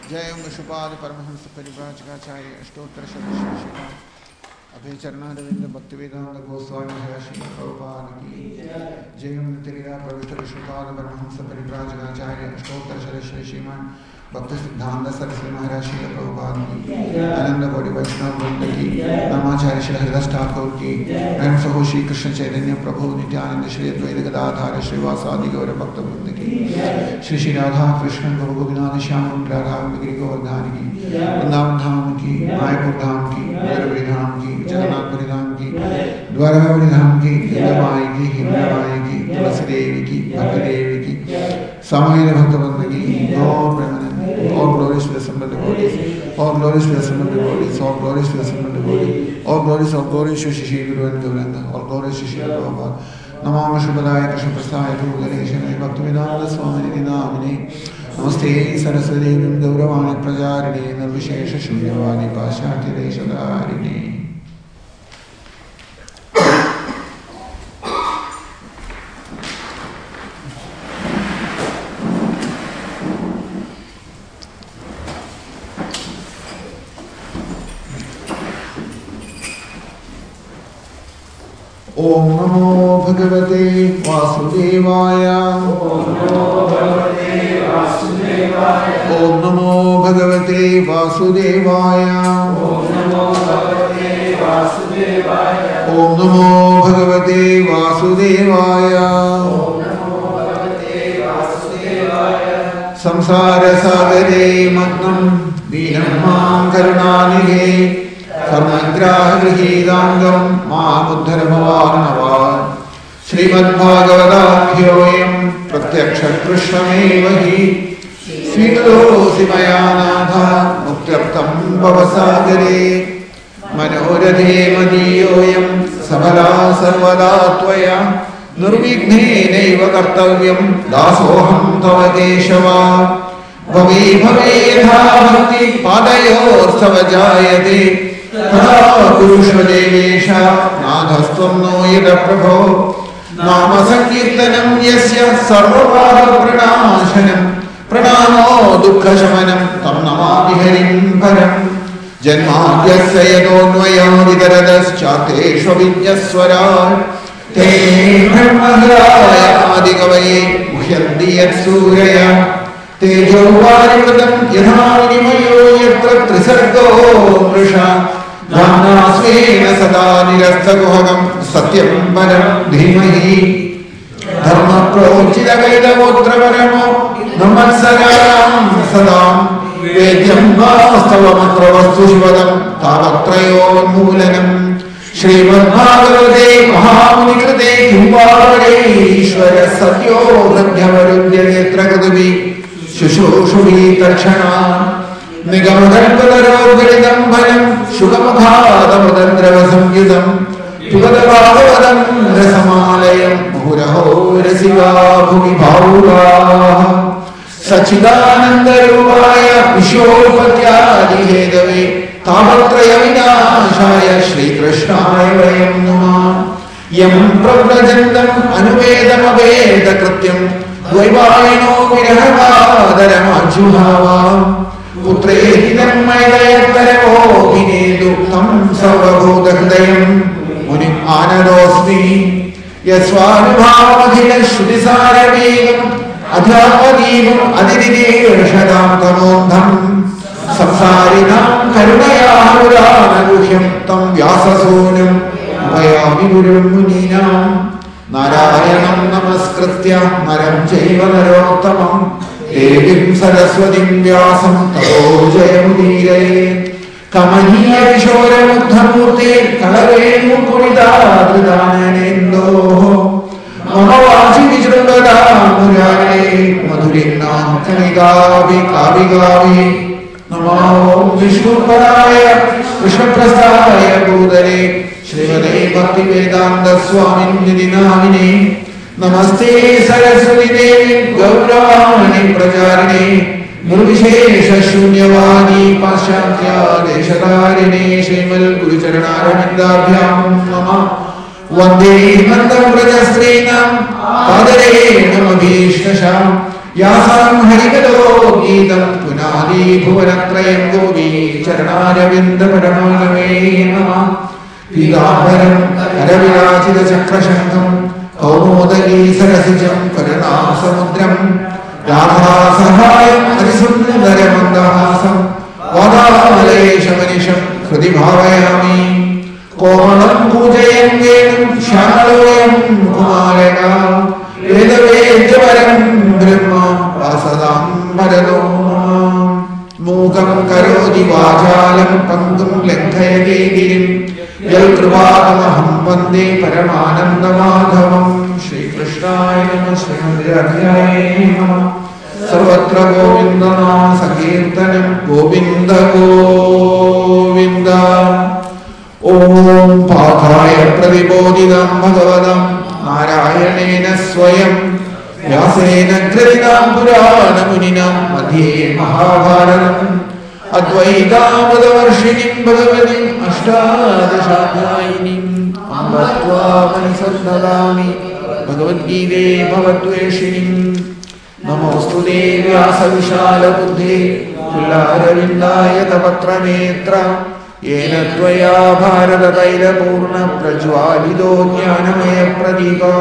जय विश्वपाद परमहंस परिव्राजकाचार्य अष्टोत्तर शतशिवा अभय चरणारविंद भक्तिवेदांत गोस्वामी महाराज श्री प्रभुपाद की जय नित्यलीला पवित्र विश्वपाद परमहंस परिव्राजकाचार्य अष्टोत्तर शतशिव श्रीमान भक्त सिद्धांत सरस्वती महाराज श्री प्रभुपाद की आनंद कोटि वैष्णव वृंद की नामाचार्य श्री हरिदास ठाकुर की प्रेम सहो श्री कृष्ण चैतन्य प्रभु नित्यानंद श्री अद्वैत गदाधार श्रीवासादि गौर भक्त वृंद की श्री श्री राधा कृष्ण प्रभु गोविंद श्याम राधा गिरि गोवर्धन की वृंदावन धाम की मायापुर धाम की मधुरपुरी धाम की जगन्नाथपुरी धाम की द्वारकापुरी धाम की हिंदमाई की हिंदमाई की तुलसी देवी की भक्त देवी की सामान्य भक्त वृंद की गौर Premanand all glories to the assembled devotees, all glories to the assembled devotees, all glories to the assembled devotees, all glories to Shri Guru and Gauranga, all glories to Shri Prabhupada. Namah Shubhadaya Krishna Prasthaya Prabhugadeshana Bhaktivedanta Swamini Namini Namaste Saraswati Devim Gauravani Prajarini Nirvishesha Shunyavani Pashyati Deshadarini. ओम नमो भगवते वासुदेवाय ओम नमो भगवते वासुदेवाय ओम नमो भगवते वासुदेवाय संसार सागरे मग्नं दीनं मां करुणानिधे कर्मग्राहगृहीतांगं मामुद्धर भवार्णवान् श्रीमद्भागवताभ्योऽयं प्रत्यक्षकृष्णमेव हि स्वीकृतोऽसि मया नाथ मुक्त्यर्थं भवसागरे मनोरथे मदीयोऽयं सफला सर्वदा त्वया निर्विघ्नेनैव कर्तव्यं दासोऽहं तव केशव भवे भवे यथा भक्ति पादयोर्तव जायते तथा कुरुष्व देवेश नाथस्त्वं नो यद प्रभो नाम संकीर्तनं यस्य सर्वपापप्रणाशनं प्रणामो दुःखशमनं तं नमामि हरिं परं जन्माद्यस्य यतोऽन्वयादितरतश्चार्थेष्वभिज्ञस्वराट् तेने ब्रह्महृदाय आदिकवये मुह्यन्ति यत्सूरया तेजो वारिमृतं यथा विनिमयो यत्र त्रिसर्गो मृषा धाम्ना स्वेन सदा निरस्तकुहकं सत्यं परं धीमहि धर्मप्रोचितकैतवोत्रपरमो नमस्सरां सदा वेद्यं वास्तवमत्र वस्तु शिवदं तावत्रयोन्मूलनं श्रीमद्भागवते महामुनिकृते किं वा ईश्वर सत्यो हृद्यवरुध्यनेत्रकृतुभिः शुश्रूषुभिः तर्क्षणा निगमकल्पतरोर्गलितं फलं शुकमुखादमुदन्द्रवसंयुतं पिबत भागवतं रसमालयं मुहुरहो रसिका भुवि भावुकाः सच्चिदानन्दरूपाय विश्वोत्पत्त्यादिहेतवे तापत्रयविनाशाय श्रीकृष्णाय वयं नमः यं प्रव्रजन्तम् अनुवेदमवेदकृत्यं द्वैवायनो विरहवादरमाजुहावा पुत्रेति तन्मयदयत्तरवोऽभिनेतु तं सर्वभूतहृदयं मुनिम् आनतोऽस्मि यस्वानुभावमखिलश्रुतिसारवेगम् अध्यात्मदीपम् अतिदिदेशदां तमोन्धं संसारिणां करुणयानुरागुह्यं तं व्याससूनुं उपयामि गुरुं मुनीनां नारायणं नमस्कृत्य नरं चैव नरोत्तमं देवीं सरस्वतीं व्यासं ततो जयमुदीरयेत् कमनीयकिशोरमुग्धमूर्ते कलवेणुकुणितादृदाननेन्दोः मम वाचि विजृम्भता मुरारे मधुरिन्नां कणिकाभि काभिगाभि नमो विष्णुपदाय कृष्णप्रस्थाय भूतले श्रीमते भक्तिवेदान्त स्वामिनिधि नामिने नमस्ते सरस्वती देवी गौरवाणी प्रचारिणे निर्विशेष शून्यवादी पाश्चात्यादेशकारिणे श्रीमद्गुरुचरणारविन्दाभ्यां नमः वन्दे नन्दं व्रजस्त्रीणां पादरेणुमभीष्टशां यासां हरिकथो गीतं पुनादि भुवनत्रयं गोपी चरणारविन्द परमानवे नमः पीताम्बरं करविराजितचक्रशङ्खं कौमोदगी सरसिजं करुणासमुद्रं राधासहायं हरिसुन्दरमन्दहासं वादामलेशमनिशं हृदि भावयामि कोमलं पूजयन् वेणुं श्यामलोऽयं कुमारका वेदवेद्यवरं ब्रह्म वासदाम्बरनो मूकं करोति वाचालं पङ्गुं लङ्घयते गिरिं यत्कृपातमहं वन्दे परमानन्दमाधवं श्रीकृष्णाय नमः श्रीमद्राधिकाय नमः सर्वत्र गोविन्दनाम संकीर्तनं गोविन्द गोविन्द ॐ पाठाय प्रतिबोधितं भगवतं नारायणेन स्वयं व्यासेन कृतिनां पुराणमुनिना मध्ये महाभारतम् अद्वैतामृतवर्षिणीं भगवतीम् अष्टादशाध्यायिनीम् अम्ब त्वामनिसन्नदामि भगवद्गीते भवद्वेषिणीम् नमोऽस्तु ते व्यासविशालबुद्धे तुलारविन्दायतपत्रनेत्र येन त्वया भारततैलपूर्णप्रज्वालितो ज्ञानमयप्रदीपः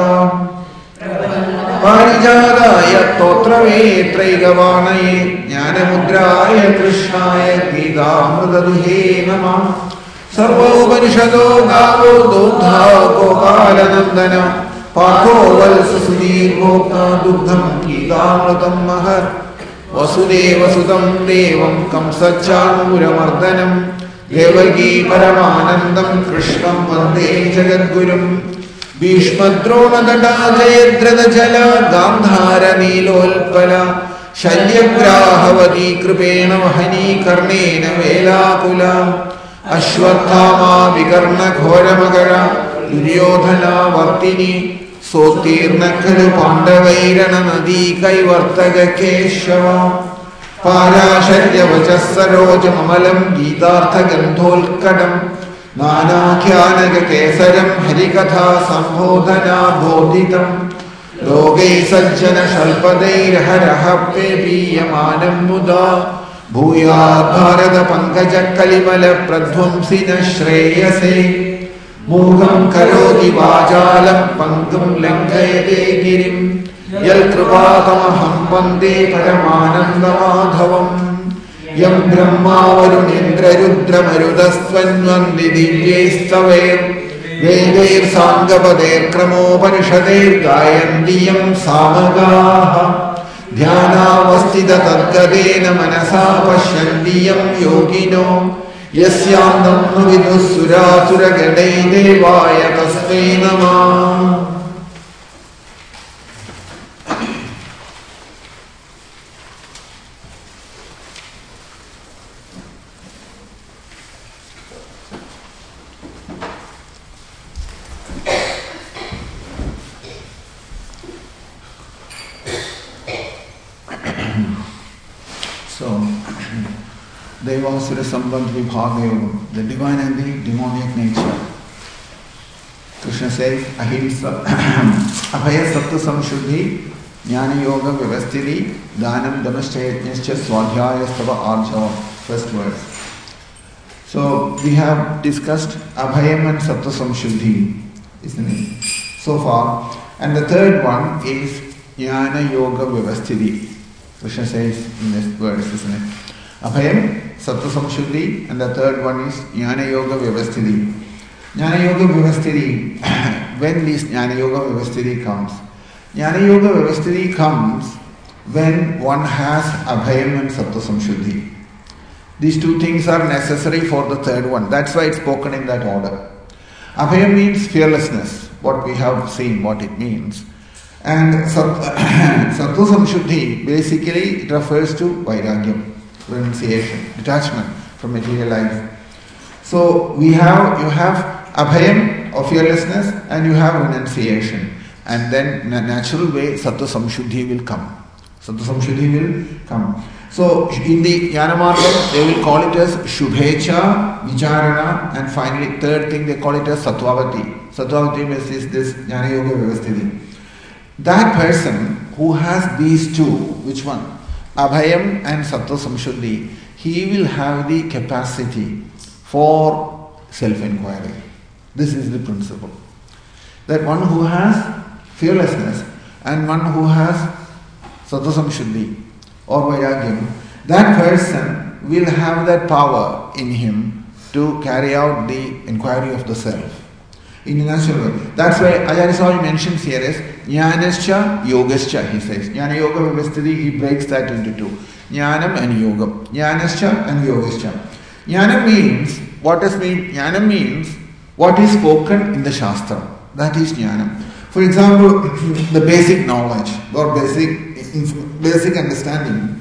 पारिजाताय स्तोत्रवेत्रैकपाणये ज्ञानमुद्राय कृष्णाय गीतामृतदुहे नमः सर्वोपनिषदो गावो दोग्धा गोपालनन्दन पार्थो वत्सुधीर्भोक्ता दुग्धं गीतामृतं महत् वसुदेवसुतं देवं कंसच्चाणूरमर्दनं देवकी परमानन्दं कृष्णं वन्दे जगद्गुरुं भीष्मद्रोणतटा जयद्रथजल गान्धारनीलोत्पल शल्यग्राहवती कृपेण वहनी कर्णेन वेलाकुला अश्वत्थामा विकर्णघोरमकर दुर्योधनावर्तिनी सोत्तीर्ण खलु पाण्डवैरणनदी कैवर्तक केशव पाराशर्यवचः सरोजममलं गीतार्थगन्धोत्कटं नानाख्यानककेसरं हरिकथा सम्बोधना बोधितं लोकैः सज्जनशल्पदैर्हरः पेपीयमानं मुदा भूयात् भारतपङ्कजकलिमलप्रध्वंसिनः श्रेयसे मूकं करोति वाचालं पङ्गुं लङ्घयते गिरिं यत्कृपातमहं वन्दे परमानन्दमाधवम् यं ब्रह्मा वरुणेन्द्ररुद्रमरुतस्त्वन्वन्ति दिव्यैस्तवैर्वेदैर्साङ्गपदैर्क्रमोपनिषदैर्गायन्ति यं सामगाः ध्यानावस्थिततद्गतेन मनसा पश्यन्ति यं योगिनो यस्यान्तं न विदुः सुरासुरगणैः देवाय तस्मै नमः। Devasura Sambandh Vibhagayogam, the divine and the demoniac nature. Krishna says, Ahimsa, Abhaya Sattva Samshuddhi, Jnana Yoga Vyavasthiti, Dhanam Dhamashchayatnyascha Swadhyaya Stava Arjava. First verse. So we have discussed Abhayam and Sattva Samshuddhi, isn't it? So far. And the third one is Jnana Yoga Vyavasthiti. Krishna says in this verse, isn't it? Abhayam, Sattva Samshuddhi, and the third one is Jnana Yoga Vyavasthiti. Jnana Yoga Vyavasthiti, when this Jnana Yoga Vyavasthiti comes? Jnana Yoga Vyavasthiti comes when one has Abhayam and Sattva Samshuddhi. These two things are necessary for the third one. That's why it's spoken in that order. Abhayam means fearlessness, what we have seen, what it means. And Sattva Samshuddhi, basically it refers to Vairagyam. Renunciation, detachment from material life. So you have Abhayam of fearlessness and you have renunciation. And then in a natural way, Sattva Samshuddhi will come. Sattva Samshuddhi will come. So in the Jnana Margam, they will call it as Shubhecha, Vicharana, and finally third thing they call it as Sattvavati. Sattvavati is this Jnana Yoga Vyavasthiti. That person who has these two, which one? Abhayam and Sattva Samshuddhi, he will have the capacity for self-inquiry. This is the principle. That one who has fearlessness and one who has Sattva Samshuddhi or Vairagyam, that person will have that power in him to carry out the inquiry of the self in a natural way. That's why Acharya Swami mentions here as Jnanascha Yogascha, he says. Jnana Yoga Vyavasthiti, he breaks that into two. Jnanam and Yoga. Jnanascha and Yogascha. Jnana means, what does mean? Jnana means what is spoken in the Shastra. That is Jnana. For example, the basic knowledge or basic understanding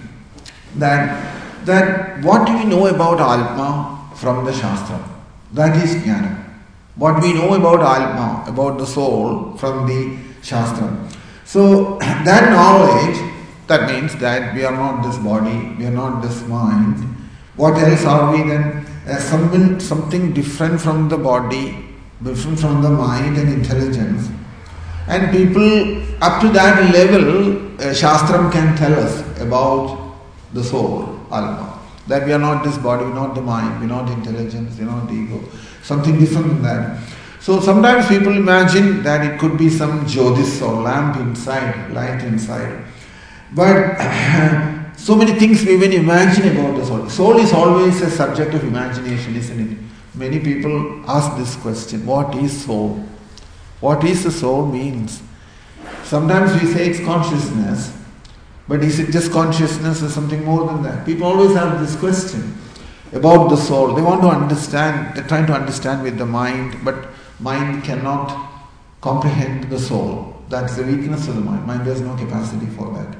that what do we know about Atma from the Shastra? That is Jnana. What we know about Atma, about the soul from the Shastra. So that knowledge, that means that we are not this body, we are not this mind. What else are we then? Something different from the body, different from the mind and intelligence. And people up to that level, Shastram can tell us about the soul, Atma. That we are not this body, we are not the mind, we are not intelligence, we are not the ego. Something different than that. So sometimes people imagine that it could be some jyotis or lamp inside, light inside. But so many things we even imagine about the soul. Soul is always a subject of imagination, isn't it? Many people ask this question, what is soul? What is the soul means? Sometimes we say it's consciousness, but is it just consciousness or something more than that? People always have this question about the soul. They want to understand, they're trying to understand with the mind, but mind cannot comprehend the soul. That's the weakness of the mind. Mind has no capacity for that.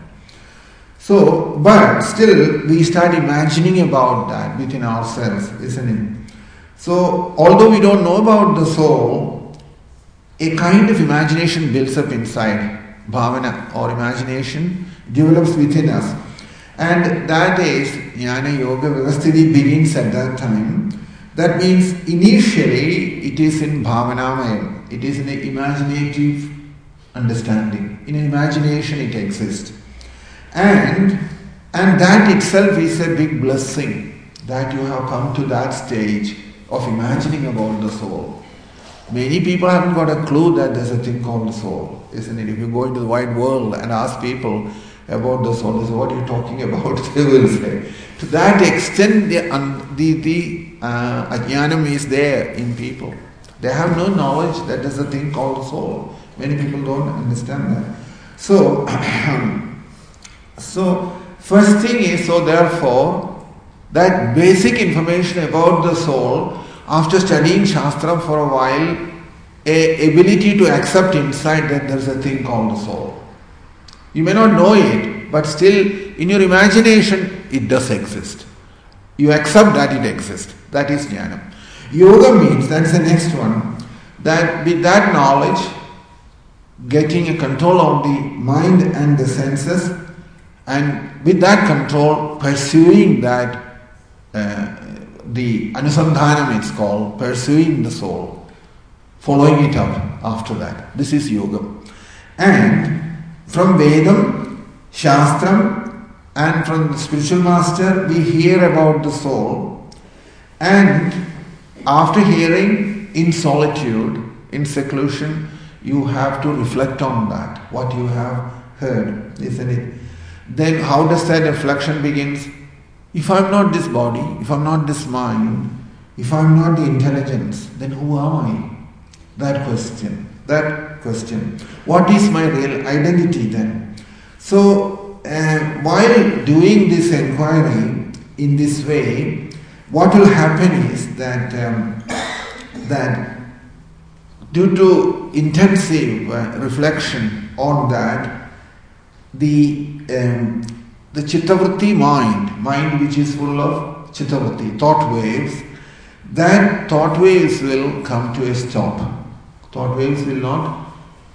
So, but still we start imagining about that within ourselves, isn't it? So, although we don't know about the soul, a kind of imagination builds up inside. Bhavana or imagination develops within us. And that is, Jnana Yoga Vyavasthiti begins at that time. That means initially it is in Bhavanamayam. It is in the imaginative understanding. In imagination it exists. And that itself is a big blessing that you have come to that stage of imagining about the soul. Many people haven't got a clue that there's a thing called the soul, isn't it? If you go into the wide world and ask people about the soul, they say, what are you talking about? They will say. To that extent, the ajnanam is there in people. They have no knowledge that there's a thing called the soul. Many people don't understand that. So first thing is, so therefore, that basic information about the soul, after studying Shastra for a while, a ability to accept inside that there's a thing called the soul. You may not know it, but still in your imagination it does exist. You accept that it exists. That is jnana. Yoga means, that's the next one, that with that knowledge, getting a control of the mind and the senses, and with that control pursuing that, the anusandhanam it's called, pursuing the soul, following it up after that. This is yoga. And from Vedam, Shastram, and from the spiritual master, we hear about the soul. And after hearing, in solitude, in seclusion, you have to reflect on that, what you have heard, isn't it? Then how does that reflection begins? If I'm not this body, if I'm not this mind, if I'm not the intelligence, then who am I? That question. What is my real identity then? So, while doing this inquiry in this way, what will happen is that due to intensive reflection on that, the chittavritti mind which is full of chittavritti, thought waves, that thought waves will come to a stop. Thought waves will not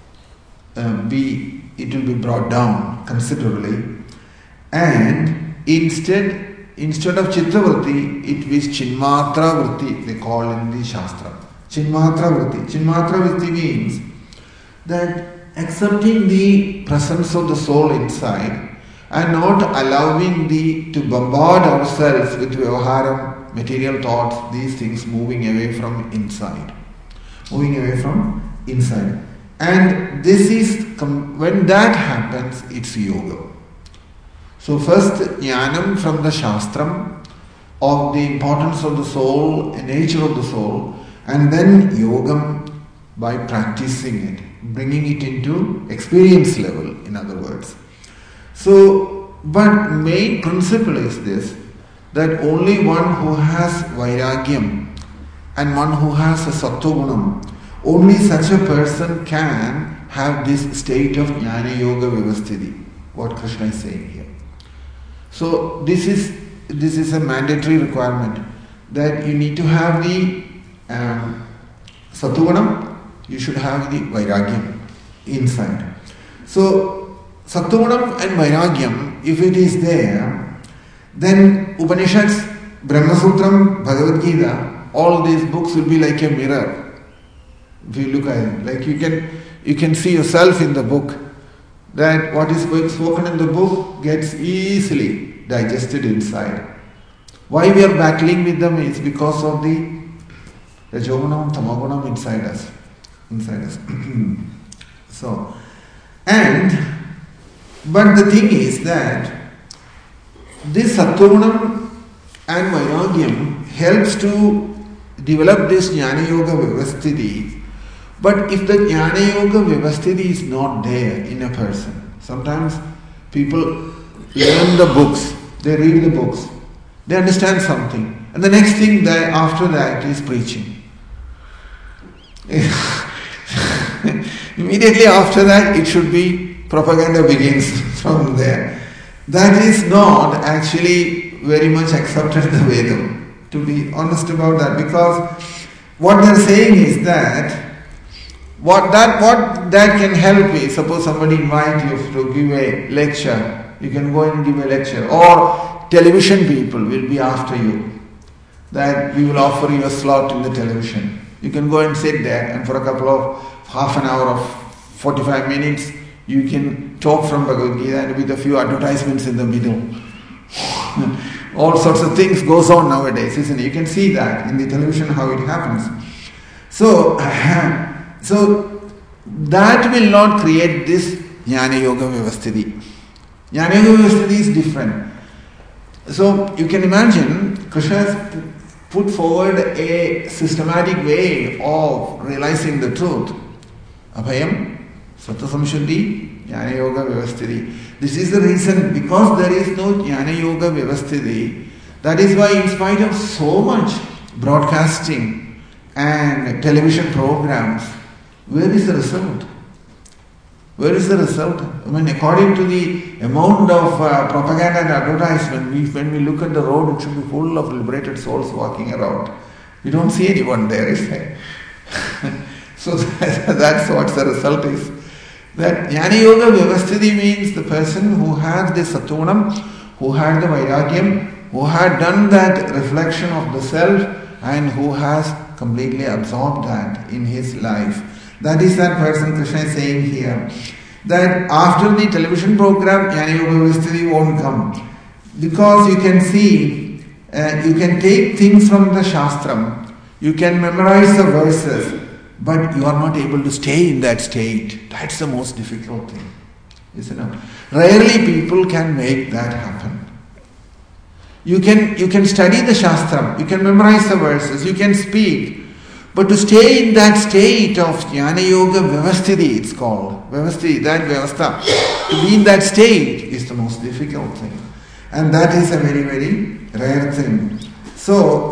it will be brought down considerably, and instead of chittavritti, it is chinmatra vritti, they call in the Shastra. Chinmatra vritti. Chinmatra vritti means that accepting the presence of the soul inside and not allowing to bombard ourselves with vyavaharam, material thoughts, these things moving away from inside. Moving away from inside. And this is, when that happens, it's yoga. So first, jnanam from the shastram of the importance of the soul, the nature of the soul, and then yogam by practicing it, bringing it into experience level, in other words. So, but main principle is this, that only one who has vairagyam and one who has a sattvagunam, only such a person can have this state of jnana yoga vivasthiti, what Krishna is saying here. So this is a mandatory requirement, that you need to have the sattvagunam, you should have the vairagyam inside. So sattvagunam and vairagyam, if it is there, then Upanishads, Brahma Sutram, Bhagavad Gita, all these books will be like a mirror. If you look at it, like you can see yourself in the book, that what is spoken in the book gets easily digested inside. Why we are battling with them is because of the rajogunam, tamagunam inside us. So, but the thing is that this sattvagunam and vairagyam helps to develop this jnana yoga vivasthiti. But if the jnana yoga vivasthiti is not there in a person, sometimes people learn the books, they read the books, they understand something, and the next thing after that is preaching. Immediately after that, it should be propaganda begins from there. That is not actually very much accepted in the Vedam, to be honest about that, because what they are saying is that what that can help is, suppose somebody invites you to give a lecture, you can go and give a lecture, or television people will be after you, that we will offer you a slot in the television. You can go and sit there, and for a couple of half an hour or 45 minutes, you can talk from Bhagavad Gita and with a few advertisements in the middle. All sorts of things goes on nowadays, isn't it? You can see that in the television how it happens. So that will not create this jnana yoga vivasthiti. Jnana yoga vivasthiti is different. So you can imagine Krishna has put forward a systematic way of realizing the truth. Abhayam, Sattva Samshuddhi, Jnana Yoga Vivasthiti. This is the reason, because there is no Jnana Yoga Vivasthiti. That is why, in spite of so much broadcasting and television programs, where is the result? Where is the result? I mean, according to the amount of propaganda and advertisement, when we look at the road, it should be full of liberated souls walking around. We don't see anyone there, is there? So that's what the result is. That Jnana Yoga Vivasthiti means the person who had the sattvagunam, who had the vairagyam, who had done that reflection of the self, and who has completely absorbed that in his life. That is that person Krishna is saying here. That after the television program, Jnana Yoga Vivasthiti won't come. Because you can see, you can take things from the Shastram, you can memorize the verses, but you are not able to stay in that state. That's the most difficult thing, isn't it? Rarely people can make that happen. You can study the Shastram, you can memorize the verses, you can speak, but to stay in that state of Jnana Yoga Vivasthiti, it's called. Vivasthiti, that Vyavastha. To be in that state is the most difficult thing. And that is a very, very rare thing. So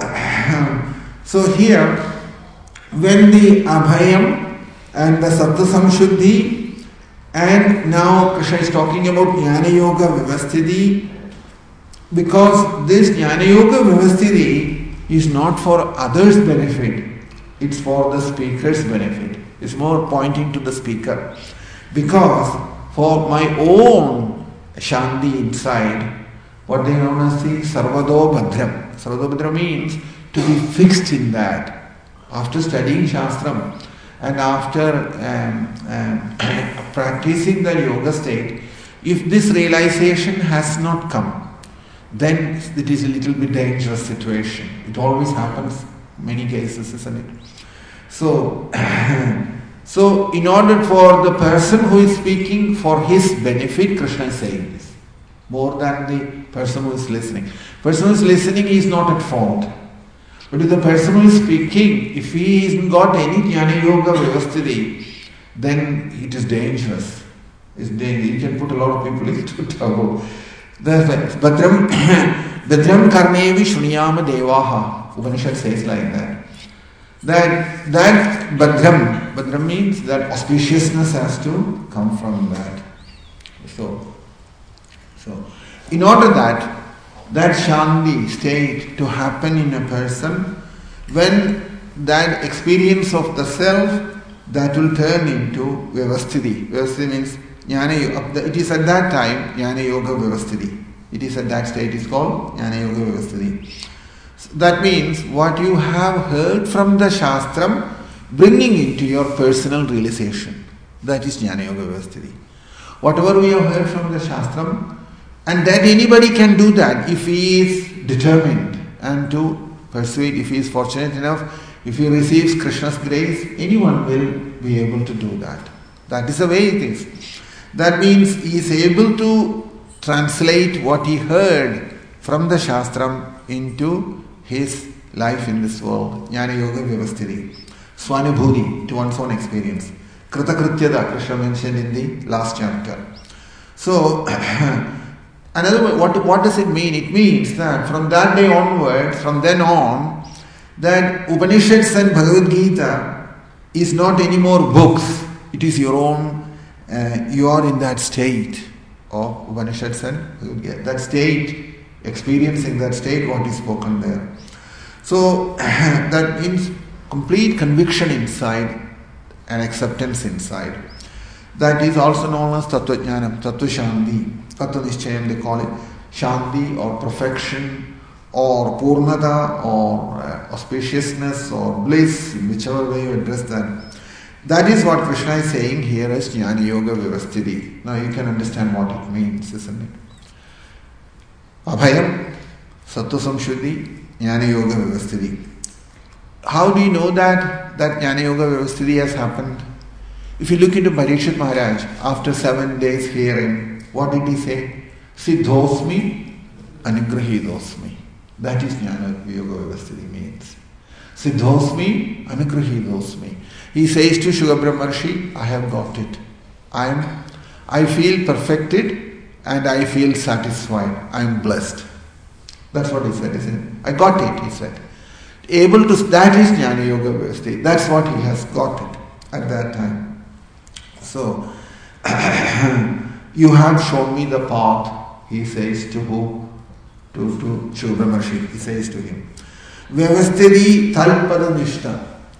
here, when the Abhayam and the Sattva Samshuddhi, and now Krishna is talking about Jnana Yoga Vivasthiti, because this Jnana Yoga Vivasthiti is not for others' benefit, it's for the speaker's benefit. It's more pointing to the speaker. Because for my own Shanti inside, what they known as the Sarvado Bhadram. Sarvado Bhadram means to be fixed in that. After studying Shastram, and after practicing the yoga state, if this realization has not come, then it is a little bit dangerous situation. It always happens, many cases, isn't it? So, so in order for the person who is speaking, for his benefit, Krishna is saying this, more than the person who is listening. Person who is listening is not at fault. But if the person who is speaking, if he hasn't got any Jnana Yoga Vyavasthiti, then it is dangerous. It's dangerous. You can put a lot of people into trouble. Badram Karnevi Shunyama Devaha. Upanishad says like that. That Badram means that auspiciousness has to come from that. So in order that Shanti state to happen in a person, when that experience of the self, that will turn into Vyavasthiti. Vyavasthiti means Jnana Yoga. It is at that time Jnana Yoga Vyavasthiti. It is at that state is called Jnana Yoga Vyavasthiti. That means what you have heard from the Shastram, bringing into your personal realization. That is Jnana Yoga Vyavasthiti. Whatever we have heard from the Shastram, and that anybody can do that if he is determined and to pursue it, if he is fortunate enough, if he receives Krishna's grace, anyone will be able to do that. That is the way it is. That means he is able to translate what he heard from the Shastram into his life in this world. Jnana Yoga Vyavasthiti. Swanubhuti, to one's own experience. Kritakrityada, Krishna mentioned in the last chapter. So, another way, what does it mean? It means that from that day onwards, from then on, that Upanishads and Bhagavad Gita is not anymore books. It is your own, you are in that state of Upanishads and Bhagavad Gita. That state, experiencing that state, what is spoken there. So, that means complete conviction inside and acceptance inside. That is also known as Tattva Jnanam, Tattva Shanti. Tattva Nishchayam they call it. Shanti or perfection or Purnata or auspiciousness or bliss, in whichever way you address that. That is what Krishna is saying here as Jnana Yoga Vyavasthiti. Now you can understand what it means, isn't it? Abhayam, Sattva Samshuddhi, Jnana Yoga Vyavasthiti. How do you know that Jnana Yoga Vyavasthiti has happened? If you look into Parikshit Maharaj, after 7 days hearing, what did he say? Siddhosmi, Anugrahidosmi. That is Jnana Yoga Vyavasthiti means. Siddhosmi, Anugrahidosmi. He says to Shukra Brahmarshi, I have got it. I feel perfected and I feel satisfied. I am blessed. That's what he said, isn't it? I got it, he said. Able to, that is Jnana Yoga Vyavasthiti. That's what he has got it at that time. So, you have shown me the path, he says to who? To Shukra Brahmarshi, he says to him. Vyavasthiti talpada nishta.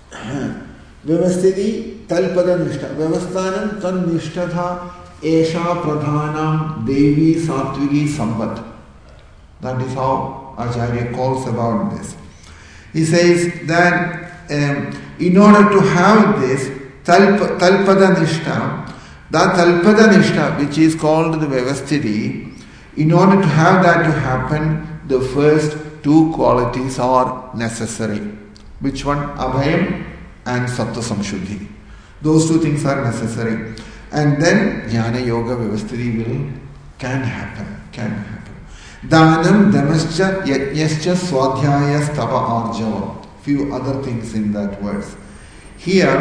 Vyavasthiti talpada nishta. Vyavasthanam tan nishtatha esha pradhanam devi satviki sampat. That is how Acharya calls about this. He says that in order to have this talpada nishta, that talpada nishta, which is called the Vyavasthiti, in order to have that to happen, the first two qualities are necessary. Which one? Abhayam and Sattva Samshuddhi. Those two things are necessary. And then Jnana Yoga Vyavasthiti can happen. Dhanam, Damascha, Yajñascha, Swadhyaya, Stava, Arjava. Few other things in that verse. Here,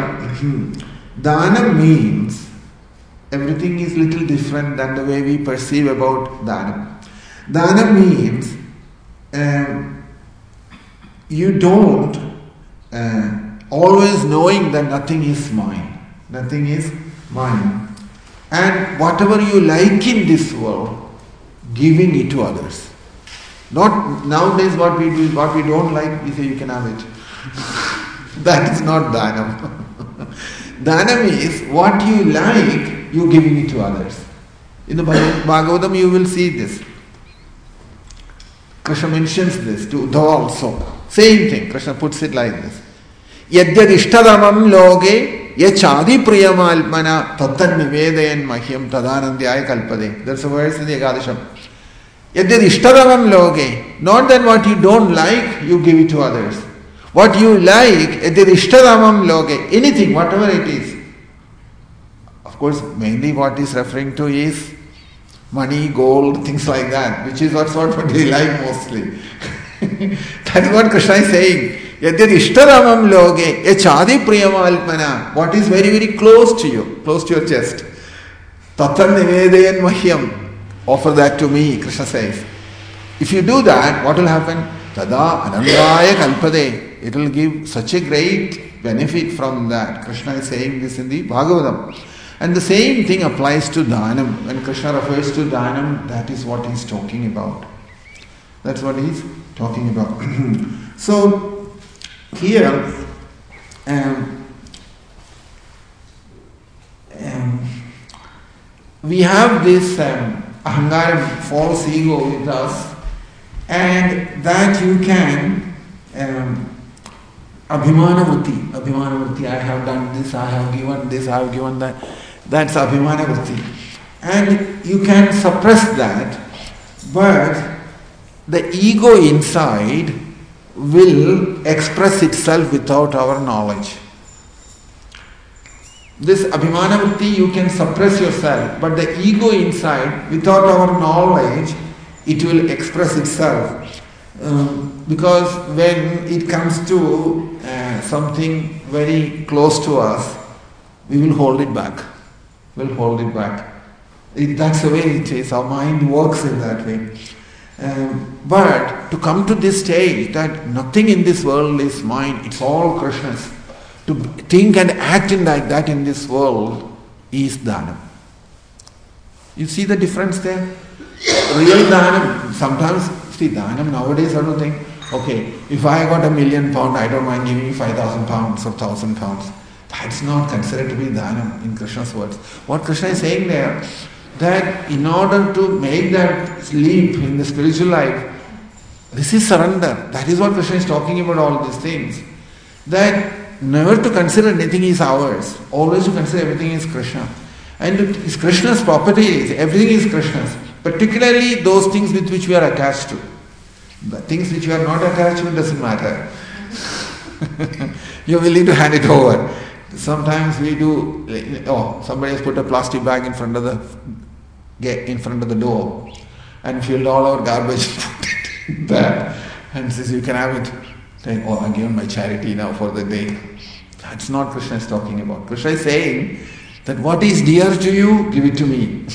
Dhanam means everything is little different than the way we perceive about Dhanam. Dhanam means you don't always knowing that nothing is mine. Nothing is mine. And whatever you like in this world, giving it to others. Not nowadays what we do is what we don't like, we say you can have it. That is not Dhanam. Dhanam is what you like, you giving it to others. In the Bhagavatam you will see this. Krishna mentions this to Uddhava also. Same thing, Krishna puts it like this. Yadyad ishtadamam loge yachadi priyamalpana tattan nivedayan mahyam tadanandyaya kalpade. That's a verse in the Ekadasham. Yadyad ishtadavam loge. Not that what you don't like, you give it to others. What you like, yadyad ishtadavam loge. Anything, whatever it is. Of course, mainly what is referring to is money, gold, things like that, which is what we like mostly. That's what Krishna is saying. Yadyad ishtaramam loge, yachadi priyamalpana. What is very, very close to you, close to your chest. Tatan nivedayan mahyam. Offer that to me, Krishna says. If you do that, what will happen? Tada anandaya kalpade. It will give such a great benefit from that. Krishna is saying this in the Bhagavatam. And the same thing applies to Dhanam. When Krishna refers to Dhanam, that is what he is talking about. That's what he is talking about. So, here, we have this ahangaram, false ego with us, and that you can abhimana vritti, I have done this, I have given this, I have given that. That's abhimana vritti. And you can suppress that, but the ego inside will express itself without our knowledge. This abhimana vritti you can suppress yourself, but the ego inside, without our knowledge, it will express itself. Because when it comes to something very close to us, we will hold it back. That's the way it is. Our mind works in that way. But to come to this stage that nothing in this world is mine, it's all Krishna's. To think and act in like that in this world is dhanam. You see the difference there? Real dhanam, sometimes, see dhanam nowadays I don't think, okay, if I got £1 million, I don't mind giving you 5,000 pounds or 1,000 pounds. That's not considered to be dhanam in Krishna's words. What Krishna is saying there, that in order to make that leap in the spiritual life, this is surrender. That is what Krishna is talking about, all these things. That never to consider anything is ours, always to consider everything is Krishna. And it's Krishna's properties, everything is Krishna's. Particularly those things with which we are attached to. The things which we are not attached to doesn't matter. You're willing to hand it over. Sometimes we do, somebody has put a plastic bag in front of the door and filled all our garbage there and says you can have it. Then, I'm giving my charity now for the day. That's not Krishna is talking about. Krishna is saying that what is dear to you, give it to me.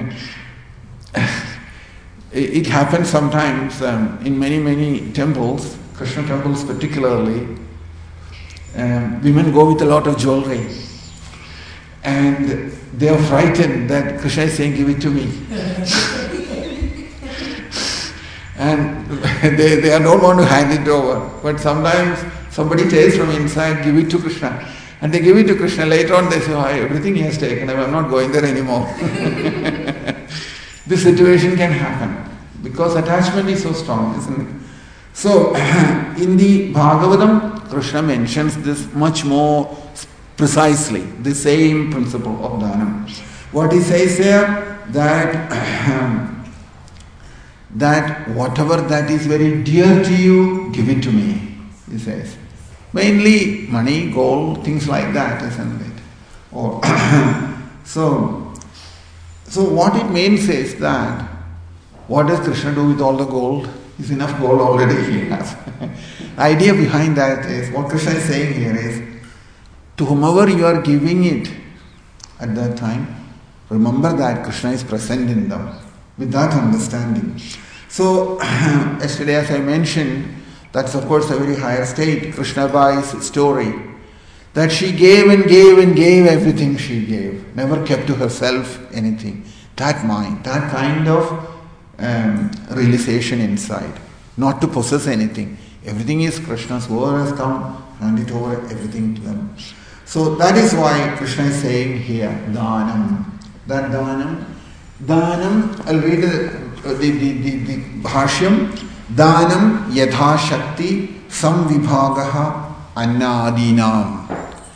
It happens sometimes in many temples, Krishna temples particularly. Women go with a lot of jewelry and they are frightened that Krishna is saying, give it to me. And they don't want to hand it over. But sometimes somebody tells from inside, give it to Krishna. And they give it to Krishna. Later on they say, everything he has taken, I'm not going there anymore. This situation can happen because attachment is so strong, isn't it? So, in the Bhagavatam, Krishna mentions this much more precisely, the same principle of dhanam. What he says here, that whatever that is very dear to you, give it to me, he says. Mainly money, gold, things like that, isn't it? Or so what it means is that, what does Krishna do with all the gold? Is enough gold already he has. The idea behind that is, what Krishna is saying here is, to whomever you are giving it at that time, remember that Krishna is present in them, with that understanding. So, yesterday as I mentioned, that's of course a very higher state, Krishna Bai's story, that she gave and gave and gave everything she gave, never kept to herself anything. That mind, that kind of realization inside, not to possess anything. Everything is Krishna's. Whoever has come, hand it over, everything to them. So that is why Krishna is saying here, dhanam. That dhanam, I'll read the bhashyam. Dhanam yadha shakti samvibhagaha annadinam.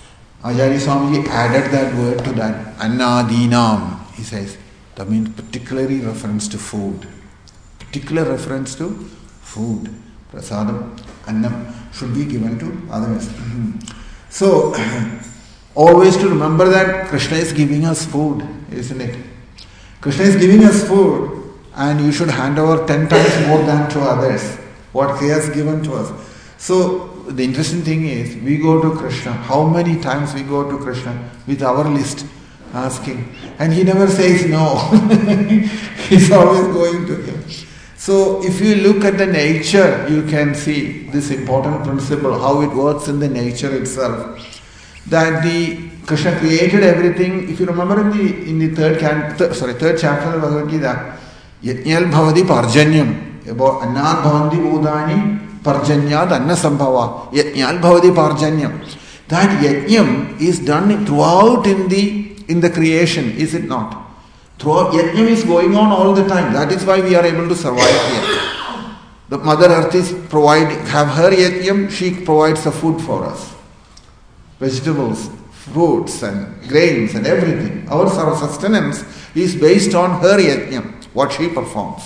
Acharya Swamiji added that word to that, annadinam, he says. That means particularly reference to food. Particular reference to food. Prasadam, annam should be given to others. So, always to remember that Krishna is giving us food, isn't it? Krishna is giving us food and you should hand over 10 times more than to others what he has given to us. So, the interesting thing is, we go to Krishna. How many times we go to Krishna with our list asking, and he never says no. He's always going to him. So if you look at the nature, you can see this important principle, how it works in the nature itself. That the Krishna created everything. If you remember in the third chapter of Bhagavad Gita, Yajnal bhavati parjanyam, about annad bhavanti bhudani parjanyad anna sambhava. Yajnal bhavati parjanyam. That yajnam is done throughout in the creation, is it not? Throughout, yajnam is going on all the time. That is why we are able to survive here. The Mother Earth have her yajnam, she provides the food for us. Vegetables, fruits and grains and everything. Our sustenance is based on her yajnam, what she performs.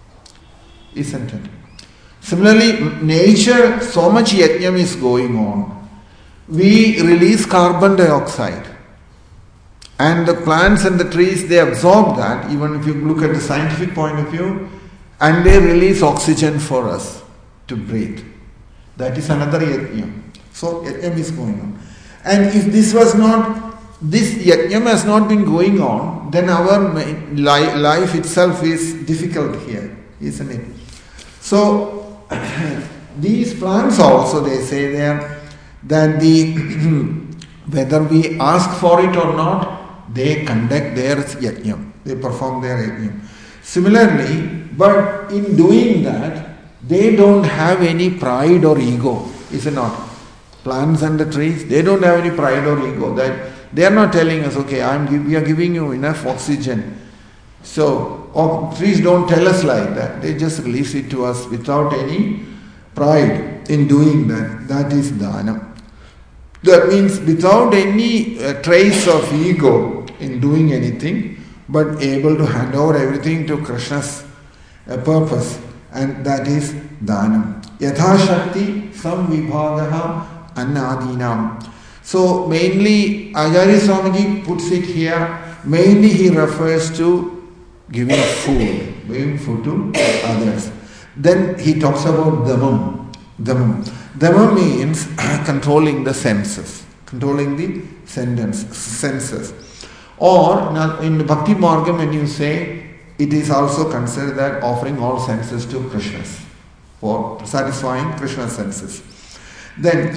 Isn't it? Similarly, nature, so much yajnam is going on. We release carbon dioxide. And the plants and the trees, they absorb that, even if you look at the scientific point of view, and they release oxygen for us to breathe. That is another yajnam. So yajnam is going on. And if this yajnam has not been going on, then our life itself is difficult here, isn't it? So these plants also, they say there, that whether we ask for it or not, they conduct their yajnam. They perform their yajnam. Similarly, but in doing that, they don't have any pride or ego, is it not? Plants and the trees, they don't have any pride or ego. That they are not telling us, okay, we are giving you enough oxygen. So, trees don't tell us like that. They just release it to us without any pride in doing that. That is dhanam. That means without any trace of ego in doing anything, but able to hand over everything to Krishna's purpose, and that is dhanam. Yatha Shakti samvibhagaha annadinam. So mainly Acharya Swamiji puts it here, mainly he refers to giving food to others. Then he talks about dhammam. Dhamma means controlling the senses, controlling the senses. Or in the Bhakti Margam, when you say, it is also considered that offering all senses to Krishna's, for satisfying Krishna's senses. Then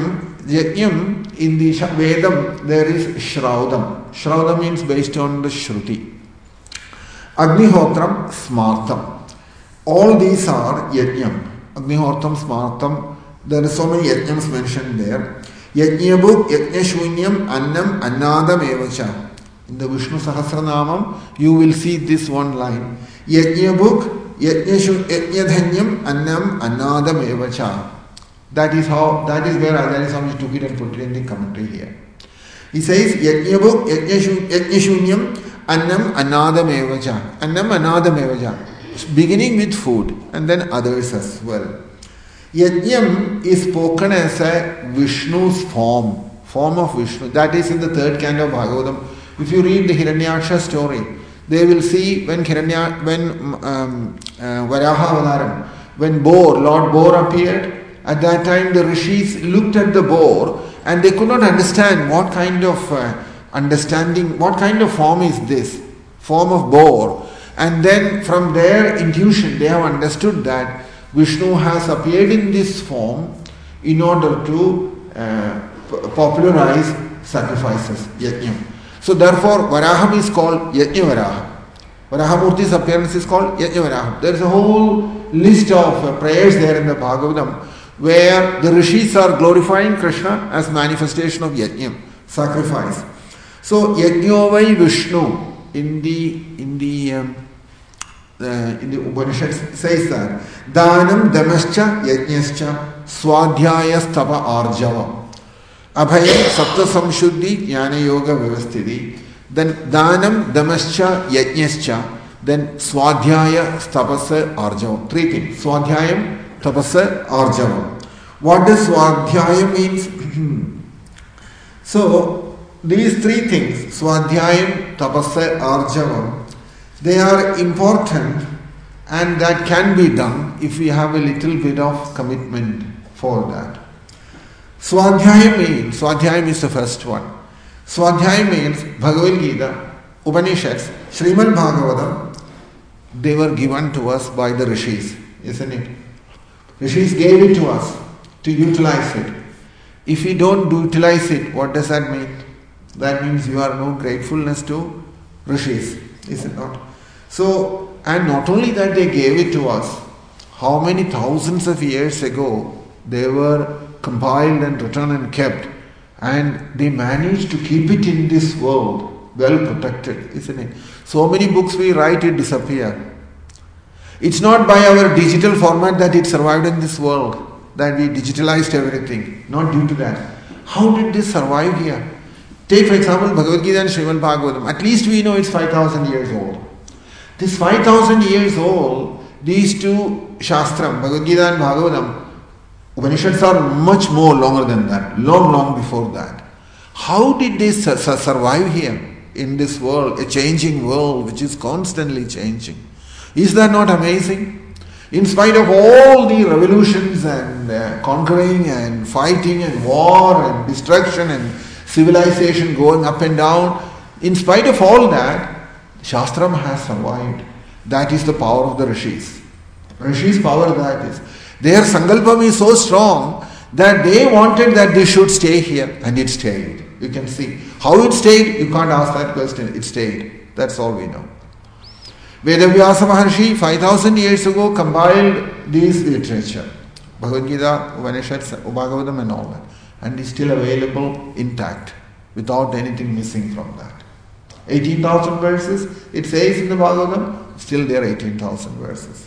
yajnam in the Vedam there is shraudam. Shraudam means based on the Shruti. Agnihotram, smartam. All these are yajnam. Agnihotram, smartam. There are so many yajnams mentioned there. Yajnabhuk, yajnashunyam, annam, annadam evacha. In the Vishnu Sahasranamam, you will see this one line. Yajnabhuk, yajnadhanyam, annam, annadam evacha. That is where Acharya Swamiji took it and put it in the commentary here. He says, Yajnabhuk, yajnashunyam, annam, annadam evacha. Annam, annadam evacha. Beginning with food and then others as well. Yajnam is spoken as a Vishnu's form of Vishnu. That is in the third canto of Bhagavatam. If you read the Hiranyaksha story, they will see when Varaha Avataram, when Lord Boar appeared, at that time the rishis looked at the boar and they could not understand what kind of form is this, form of boar. And then from their intuition they have understood that Vishnu has appeared in this form in order to popularize sacrifices, yajnam. So therefore Varaham is called Yajna Varahamurti's appearance is called Yajna Varaham. There is a whole list of prayers there in the Bhagavatam where the rishis are glorifying Krishna as manifestation of yajnam, sacrifice. So Yajnavai Vishnu in the Upanishad says that Dhanam Damascha Yajnascha Swadhyaya Stapa Arjava. Abhayam, Sattva Samshuddhi, Jnana Yoga Vyavasthiti. Then Dhanam, Damascha, Yajñascha. Then Swadhyaya, Tapasa, Arjavam. Three things. Swadhyayam, Tapasa, Arjavam. What does Swadhyaya means? So, these three things, Swadhyayam, Tapasa, Arjavam, they are important and that can be done if we have a little bit of commitment for that. Swadhyayam is the first one. Swadhyayam means Bhagavad Gita, Upanishads, Srimad Bhagavatam, they were given to us by the Rishis, isn't it? Rishis gave it to us to utilize it. If we don't utilize it, what does that mean? That means you are no gratefulness to Rishis, is it not? So, and not only that they gave it to us, how many thousands of years ago they were compiled and written and kept, and they managed to keep it in this world well protected, isn't it? So many books we write, it disappear. It's not by our digital format that it survived in this world, that we digitalized everything. Not due to that. How did this survive here? Take for example Bhagavad Gita and Srimad Bhagavatam. At least we know it's 5,000 years old. This 5,000 years old, these two Shastram, Bhagavad Gita and Bhagavatam, Upanishads are much more longer than that, long before that. How did they survive here in this world, a changing world which is constantly changing? Is that not amazing? In spite of all the revolutions and conquering and fighting and war and destruction and civilization going up and down, in spite of all that, Shastram has survived. That is the power of the Rishis. Rishis' power that is. Their sankalpam is so strong that they wanted that they should stay here, and it stayed. You can see. How it stayed, you can't ask that question. It stayed. That's all we know. Vedavyasa Maharshi 5,000 years ago compiled this literature. Bhagavad Gita, Upanishads, Bhagavatam and all that. And is still available intact, without anything missing from that. 18,000 verses, it says in the Bhagavatam, still there are 18,000 verses.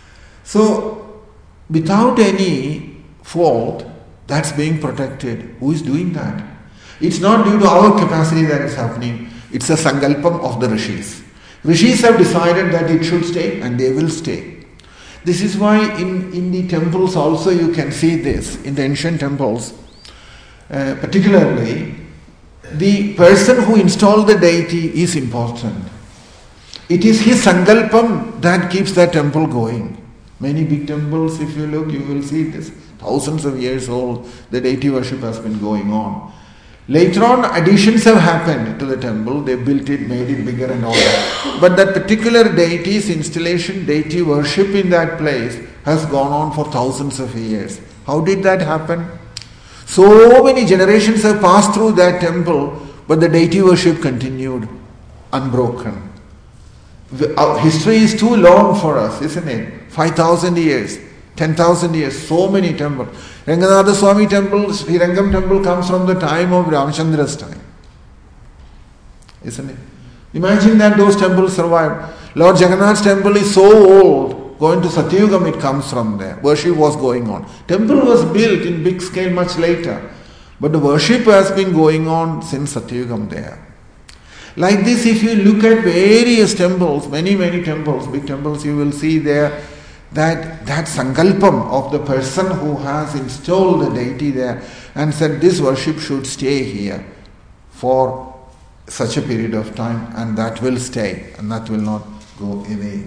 So, without any fault, that's being protected. Who is doing that? It's not due to our capacity that is happening. It's a sankalpam of the Rishis. Rishis have decided that it should stay, and they will stay. This is why in the temples also you can see this. In the ancient temples, particularly, the person who installed the deity is important. It is his sankalpam that keeps that temple going. Many big temples, if you look, you will see this. Thousands of years old, the deity worship has been going on. Later on, additions have happened to the temple. They built it, made it bigger and all that. But that particular deity's installation, deity worship in that place has gone on for thousands of years. How did that happen? So many generations have passed through that temple, but the deity worship continued unbroken. History is too long for us, isn't it? 5,000 years, 10,000 years, so many temples. Ranganatha Swami temple, Srirangam temple comes from the time of Ramachandra's time. Isn't it? Imagine that those temples survived. Lord Jagannath's temple is so old, going to Satyugam it comes from there. Worship was going on. Temple was built in big scale much later. But the worship has been going on since Satyugam there. Like this, if you look at various temples, many temples, big temples, you will see there that sankalpam of the person who has installed the deity there and said this worship should stay here for such a period of time, and that will stay and that will not go away.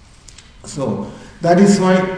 So that is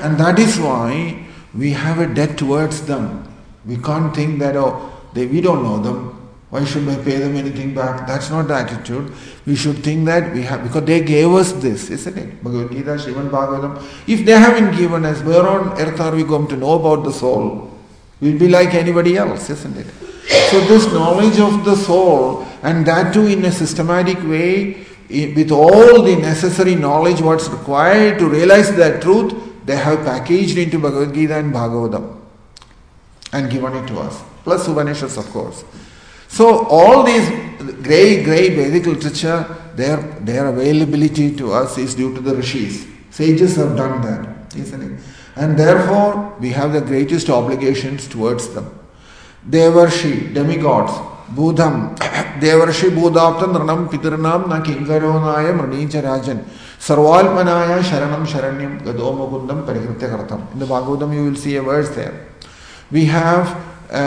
why we have a debt towards them. We can't think that we don't know them. Why should I pay them anything back? That's not the attitude. We should think that we have, because they gave us this, isn't it? Bhagavad Gita, Srimad Bhagavatam. If they haven't given us, where on earth are we going to know about the soul? We'll be like anybody else, isn't it? So this knowledge of the soul, and that too in a systematic way, with all the necessary knowledge what's required to realize that truth, they have packaged into Bhagavad Gita and Bhagavatam and given it to us. Plus Upanishads, of course. So all these great Vedic literature, their availability to us is due to the Rishis. Sages have done that, isn't it? And therefore, we have the greatest obligations towards them. Devarshi, demigods, Budham, Devarshi Budapta Nranam Pitarnam Na Kingaronaya Mranicha Rajan, Sarvalpanaya Sharanam Sharanyam Gadomukundam Parikritya Kartam. In the Bhagavatam you will see a verse there. We have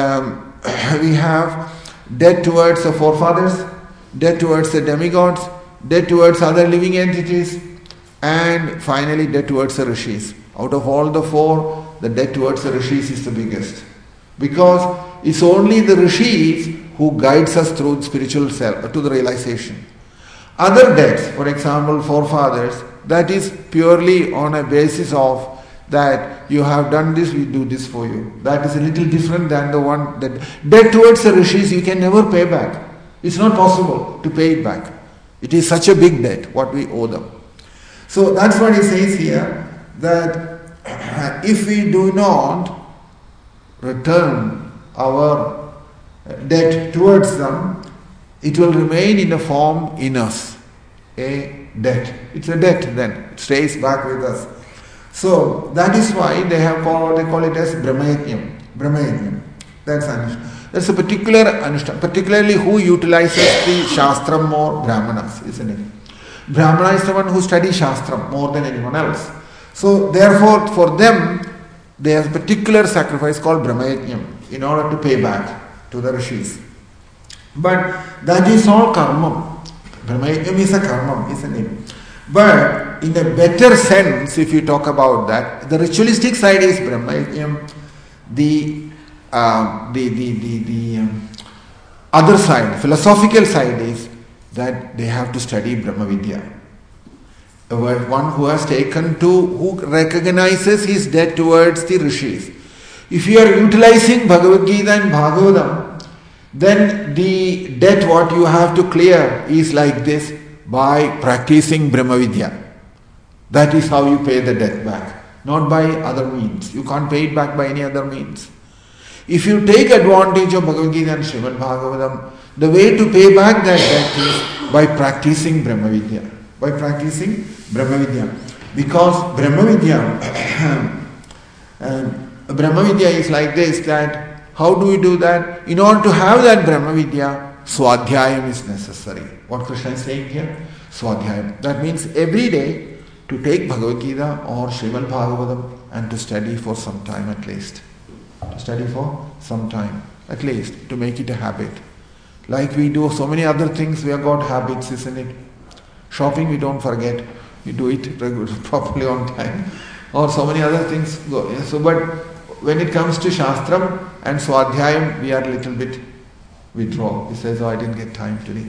debt towards the forefathers, debt towards the demigods, debt towards other living entities, and finally debt towards the rishis. Out of all the four, the debt towards the rishis is the biggest. Because it's only the rishis who guides us through spiritual self, to the realization. Other debts, for example, forefathers, that is purely on a basis of that you have done this, we do this for you. That is a little different than the one that debt towards the rishis you can never pay back. It's not possible to pay it back. It is such a big debt, what we owe them. So that's what he says here, that if we do not return our debt towards them, it will remain in a form in us, a debt. It's a debt then, it stays back with us. So that is why they call it as Brahmayajnam. Brahmayajnam. That's a particular Anushtan, particularly who utilizes the Shastram more, Brahmanas, isn't it? Brahmana is the one who studies Shastram more than anyone else. So therefore for them, there is a particular sacrifice called Brahmayajnam in order to pay back to the rishis. But that is all karma. Brahmayajnam is a karma, isn't it? But in a better sense, if you talk about that, the ritualistic side is Brahmayajnam. The other side, philosophical side is that they have to study Brahma Vidya. One who has who recognizes his debt towards the rishis. If you are utilizing Bhagavad Gita and Bhagavatam, then the debt what you have to clear is like this, by practicing Brahma Vidya. That is how you pay the debt back, not by other means. You can't pay it back by any other means. If you take advantage of Bhagavad Gita and Srimad Bhagavatam, the way to pay back that debt is by practicing Brahma Vidya. By practicing Brahma Vidya. Because Brahma Vidya is like this, that how do we do that? In order to have that Brahma Vidya, Swadhyayam is necessary. What Krishna is saying here? Swadhyayam. That means every day to take Bhagavad Gita or Srimad Bhagavatam and to study for some time at least. To study for some time at least, to make it a habit. Like we do so many other things, we have got habits, isn't it? Shopping we don't forget, we do it properly on time. Or so many other things go. So, but when it comes to Shastram and Swadhyayam, we are a little bit withdraw. He says, oh, I didn't get time today.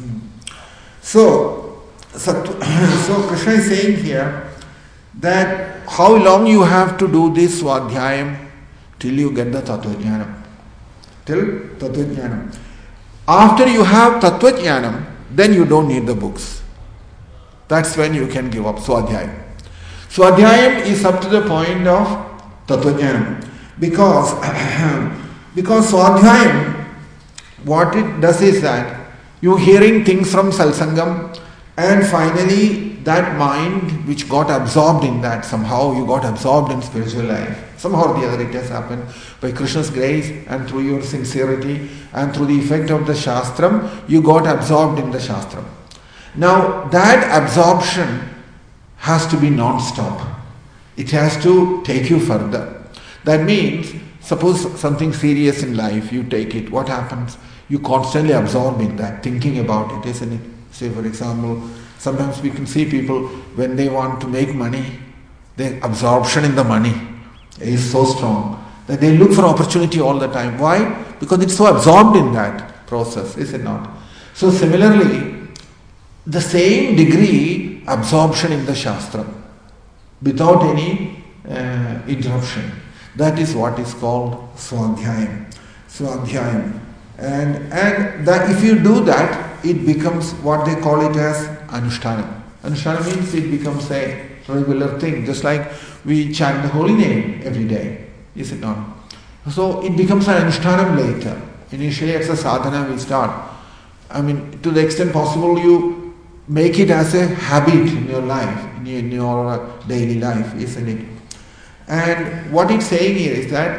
So Krishna is saying here that how long you have to do this Swadhyayam till you get the Tattvajnanam. Till Tattvajnanam. After you have Tattvajnanam, then you don't need the books. That's when you can give up Swadhyayam. Swadhyayam is up to the point of Tattvajnanam. Because Swadhyayam, what it does is that you're hearing things from Salsangam, and finally that mind which got absorbed in that, somehow you got absorbed in spiritual life. Somehow or the other it has happened by Krishna's grace and through your sincerity and through the effect of the Shastram, you got absorbed in the Shastram. Now that absorption has to be non-stop. It has to take you further. That means, suppose something serious in life, you take it, what happens? You constantly absorb in that, thinking about it, isn't it? Say for example, sometimes we can see people when they want to make money, their absorption in the money is so strong that they look for opportunity all the time. Why? Because it's so absorbed in that process, is it not? So similarly, the same degree absorption in the Shastra without any interruption. That is what is called Swadhyayam. Swadhyayam. And that if you do that, it becomes what they call it as Anushtanam. Anushtanam means it becomes a regular thing, just like we chant the holy name every day, is it not? So it becomes an Anushtanam later. Initially it's a sadhana we start. I mean, to the extent possible you make it as a habit in your life, in your daily life, isn't it? And what it's saying here is that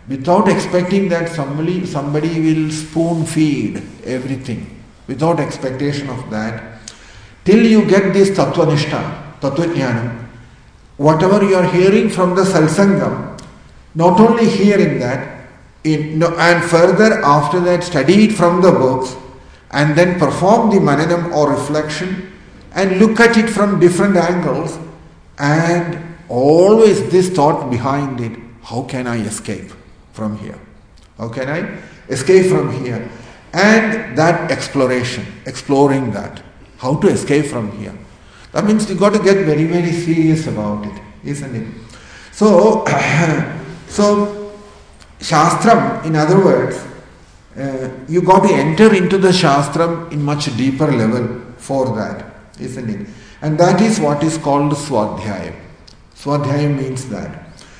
without expecting that somebody will spoon feed everything, without expectation of that, till you get this Tattvanishta, Tattvajnanam, whatever you are hearing from the Salsangam, not only hearing that, and further after that study it from the books, and then perform the mananam or reflection, and look at it from different angles, and always this thought behind it, how can I escape from here? How can I escape from here? And that exploring that, how to escape from here. That means you got to get very, very serious about it, isn't it? So, Shastram, in other words, you got to enter into the Shastram in much deeper level for that, isn't it? And that is what is called Swadhyayam. Swadhyayam means that.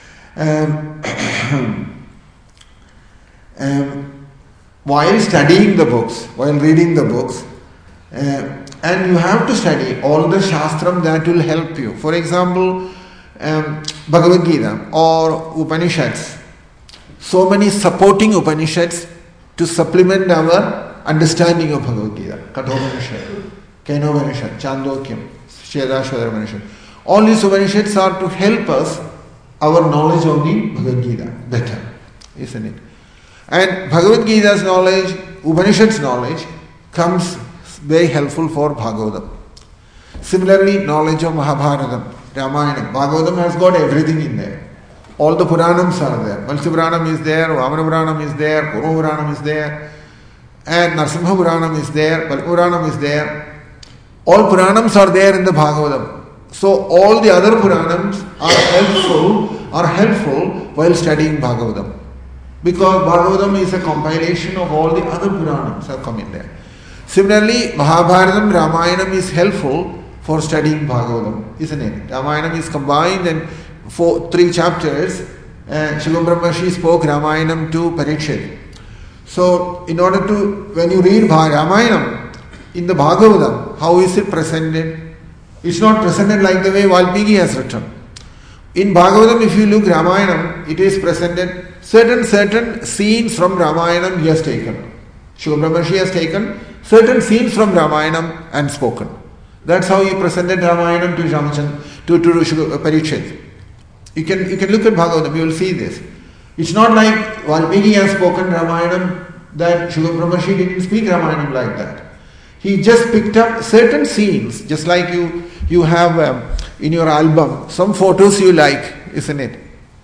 While studying the books, while reading the books, and you have to study all the Shastram that will help you. For example, Bhagavad Gita or Upanishads. So many supporting Upanishads to supplement our understanding of Bhagavad Gita. Kathopanishad, Kenopanishad, Chandokyam, Shvedashvatara Upanishad. All these Upanishads are to help us, our knowledge of the Bhagavad Gita better, isn't it? And Bhagavad Gita's knowledge, Upanishad's knowledge, comes very helpful for Bhagavatam. Similarly, knowledge of Mahabharatam, Ramayana. Bhagavatam has got everything in there. All the Puranams are there. Matsya Puranam is there, Vamana Puranam is there, Kurma Puranam is there, and Narsimha Puranam is there, Padma Puranam is there. All Puranams are there in the Bhagavatam. So all the other Puranams are helpful while studying Bhagavatam. Because Bhagavatam is a compilation of all the other Puranams have come in there. Similarly, Mahabharatam, Ramayanam is helpful for studying Bhagavatam, isn't it? Ramayanam is combined and 3 chapters. Shri Brahmashi spoke Ramayanam to Parikshit. So, in order to, when you read Ramayanam in the Bhagavatam, how is it presented? It's not presented like the way Valmiki has written. In Bhagavatam, if you look Ramayanam, it is presented certain scenes from Ramayanam he has taken. Shri Brahmashi has taken certain scenes from Ramayanam and spoken. That's how he presented Ramayanam to Ramachandra, to Parikshit. You can look at Bhagavatam, you will see this. It's not like Valmiki has spoken Ramayanam, that Shri Brahmashi didn't speak Ramayanam like that. He just picked up certain scenes, just like you have in your album some photos you like, isn't it?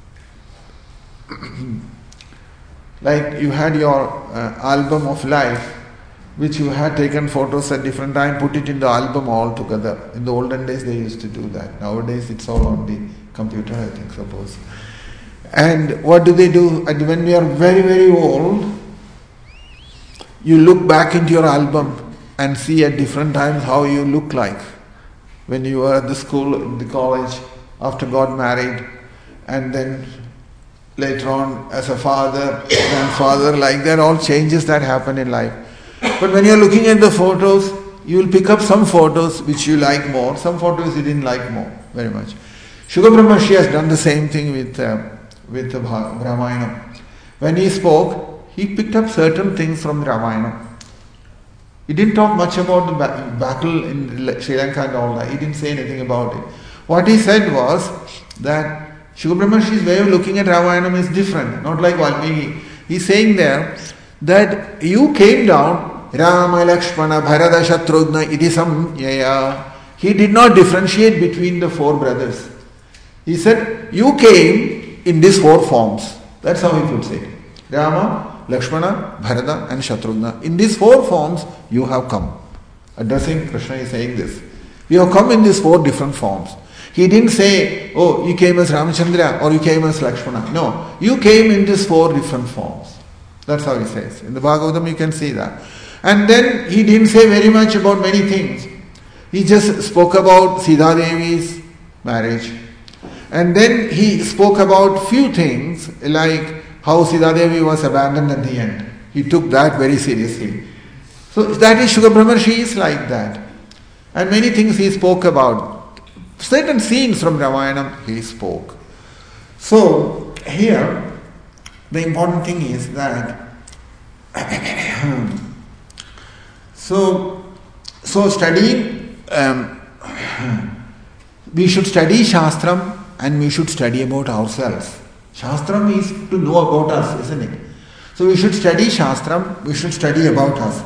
Like you had your album of life, which you had taken photos at different time, put it in the album all together. In the olden days they used to do that. Nowadays it's all on the computer, I think, suppose. And what do? And when we are very, very old, you look back into your album and see at different times how you look like. When you were at the school, in the college, after got married, and then later on as a father, grandfather, like that, all changes that happen in life. But when you're looking at the photos, you will pick up some photos which you like more, some photos you didn't like more, very much. Shukra Brahmashi has done the same thing with the Ramayana. When he spoke, he picked up certain things from Ramayana. He didn't talk much about the battle in Sri Lanka and all that. He didn't say anything about it. What he said was that Shukra Brahmashi's way of looking at Ramayana is different, not like Valmiki. He's saying there that you came down, Rama, Lakshmana, Bharata, Shatrugna, Idisam, Yaya. He did not differentiate between the 4 brothers. He said, you came in these 4 forms. That's how he could say. Rama, Lakshmana, Bharata and Shatrugna. In these 4 forms, you have come. Addressing Krishna is saying this. You have come in these 4 different forms. He didn't say, oh, you came as Ramachandra or you came as Lakshmana. No, you came in these 4 different forms. That's how he says. In the Bhagavatam you can see that. And then he didn't say very much about many things. He just spoke about Sita Devi's marriage. And then he spoke about few things like how Sita Devi was abandoned at the end. He took that very seriously. So that is Shukra Brahmashi is like that. And many things he spoke about. Certain scenes from Ramayana he spoke. So here the important thing is that so studying, we should study Shastram and we should study about ourselves. Shastram is to know about us, isn't it? So we should study Shastram, we should study about us.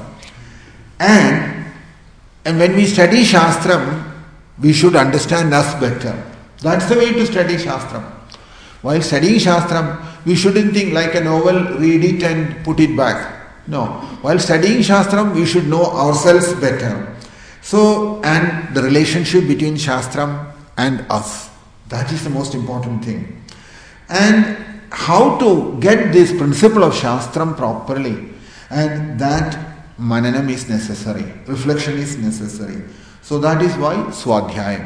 And when we study Shastram, we should understand us better. That's the way to study Shastram. While studying Shastram, we shouldn't think like a novel, read it and put it back. No. While studying Shastram, we should know ourselves better. So, and the relationship between Shastram and us. That is the most important thing. And how to get this principle of Shastram properly, and that mananam is necessary, reflection is necessary. So that is why Swadhyayam.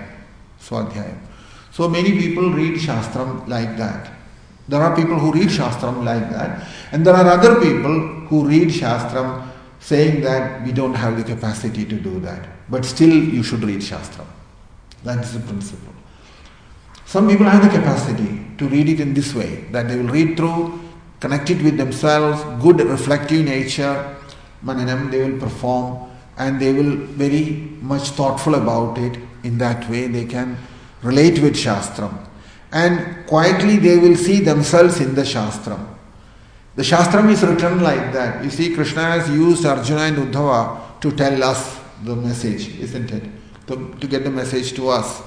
So many people read Shastram like that. There are people who read Shastram like that, and there are other people who read Shastram saying that we don't have the capacity to do that. But still you should read Shastram. That is the principle. Some people have the capacity to read it in this way, that they will read through, connect it with themselves, good reflective nature, mananam they will perform, and they will very much thoughtful about it. In that way they can relate with Shastram. And quietly they will see themselves in the Shastram. The Shastram is written like that. You see, Krishna has used Arjuna and Uddhava to tell us the message, isn't it? To get the message to us.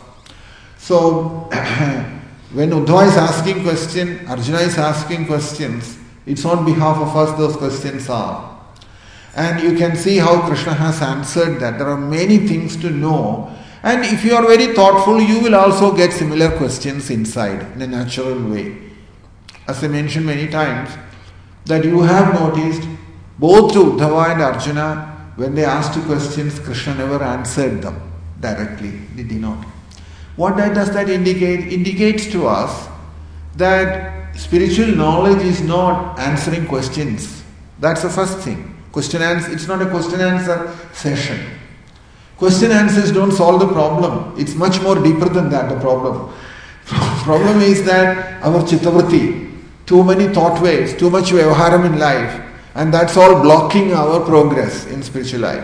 So, when Uddhava is asking questions, Arjuna is asking questions, it's on behalf of us those questions are. And you can see how Krishna has answered that. There are many things to know. And if you are very thoughtful, you will also get similar questions inside in a natural way. As I mentioned many times, that you have noticed both to Uddhava and Arjuna, when they asked questions, Krishna never answered them directly. Did he not? What does that indicate? It indicates to us that spiritual knowledge is not answering questions. That's the first thing. It's not a question answer session. Question answers don't solve the problem. It's much more deeper than that, the problem. Problem is that our chittavritti, too many thought waves, too much vyavaharam in life, and that's all blocking our progress in spiritual life.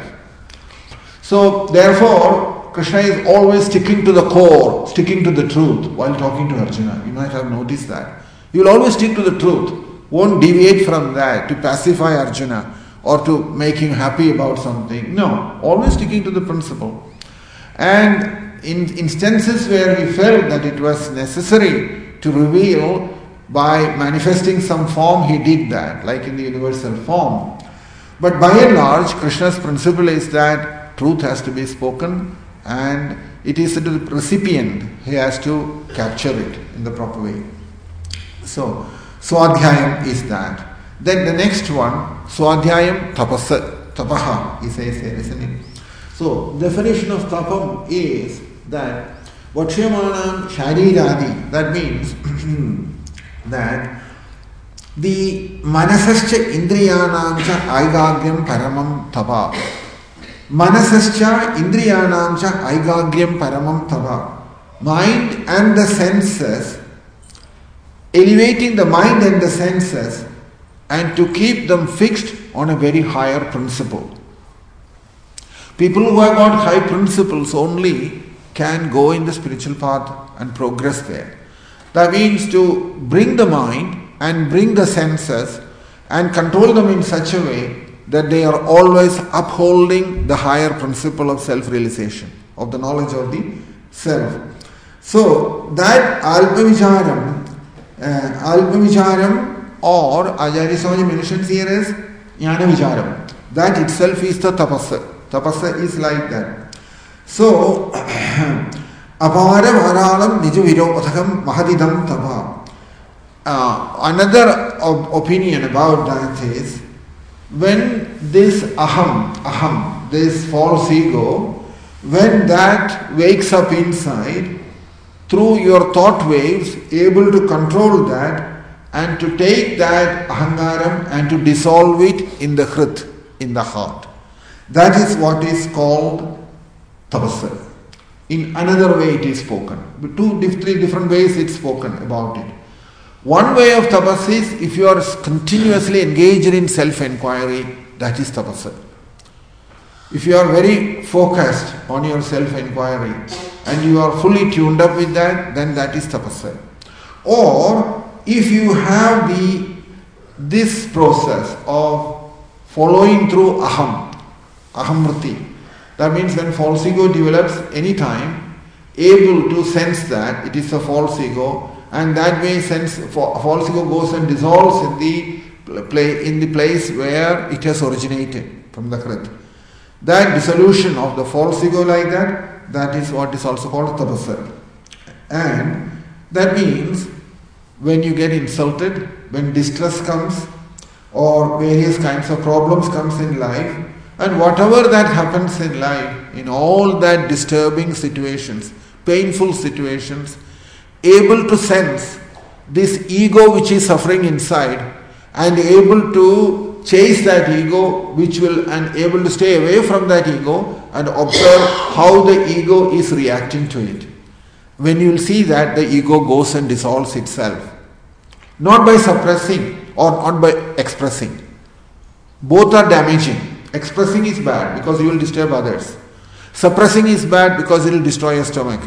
So therefore, Krishna is always sticking to the core, sticking to the truth while talking to Arjuna. You might have noticed that. He will always stick to the truth, won't deviate from that to pacify Arjuna or to make him happy about something. No, always sticking to the principle. And in instances where he felt that it was necessary to reveal by manifesting some form, he did that, like in the universal form. But by and large, Krishna's principle is that truth has to be spoken, and it is the recipient who has to capture it in the proper way. So, Swadhyayam is that. Then the next one, Swadhyayam tapaha, he says here, isn't it? So, definition of tapam is that Vakshamanam Shariradi, that means that the manasascha indriyanam cha aigagyam paramam tapa. Manasascha indriyanam cha aigagyam paramam tapa. Mind and the senses, elevating the mind and the senses, and to keep them fixed on a very higher principle. People who have got high principles only can go in the spiritual path and progress there. That means to bring the mind and bring the senses and control them in such a way that they are always upholding the higher principle of self-realization, of the knowledge of the self. So that Alpavicharam or Acharya Swami mentions here as Jnana Vicharam. That itself is the tapasa. Tapasa is like that. So, Apara Varalam Niju Viropathakam Mahadidam Tapa. Another opinion about that is, when this aham, this false ego, when that wakes up inside, through your thought waves, able to control that and to take that ahangaram and to dissolve it in the hrit, in the heart. That is what is called tapasa. In another way it is spoken. Three different ways it's spoken about it. One way of tapas is if you are continuously engaged in self-inquiry, that is tapasa. If you are very focused on your self-inquiry and you are fully tuned up with that, then that is tapasa. Or if you have this process of following through ahamriti, that means when false ego develops anytime, able to sense that it is a false ego, and that way false ego goes and dissolves in the place where it has originated from the Krit. That dissolution of the false ego like that is what is also called tapasa. And that means when you get insulted, when distress comes or various kinds of problems comes in life, and whatever that happens in life, in all that disturbing situations, painful situations, able to sense this ego which is suffering inside and able to chase that ego and able to stay away from that ego and observe how the ego is reacting to it. When you will see that the ego goes and dissolves itself, not by suppressing or not by expressing. Both are damaging. Expressing is bad because you will disturb others. Suppressing is bad because it will destroy your stomach.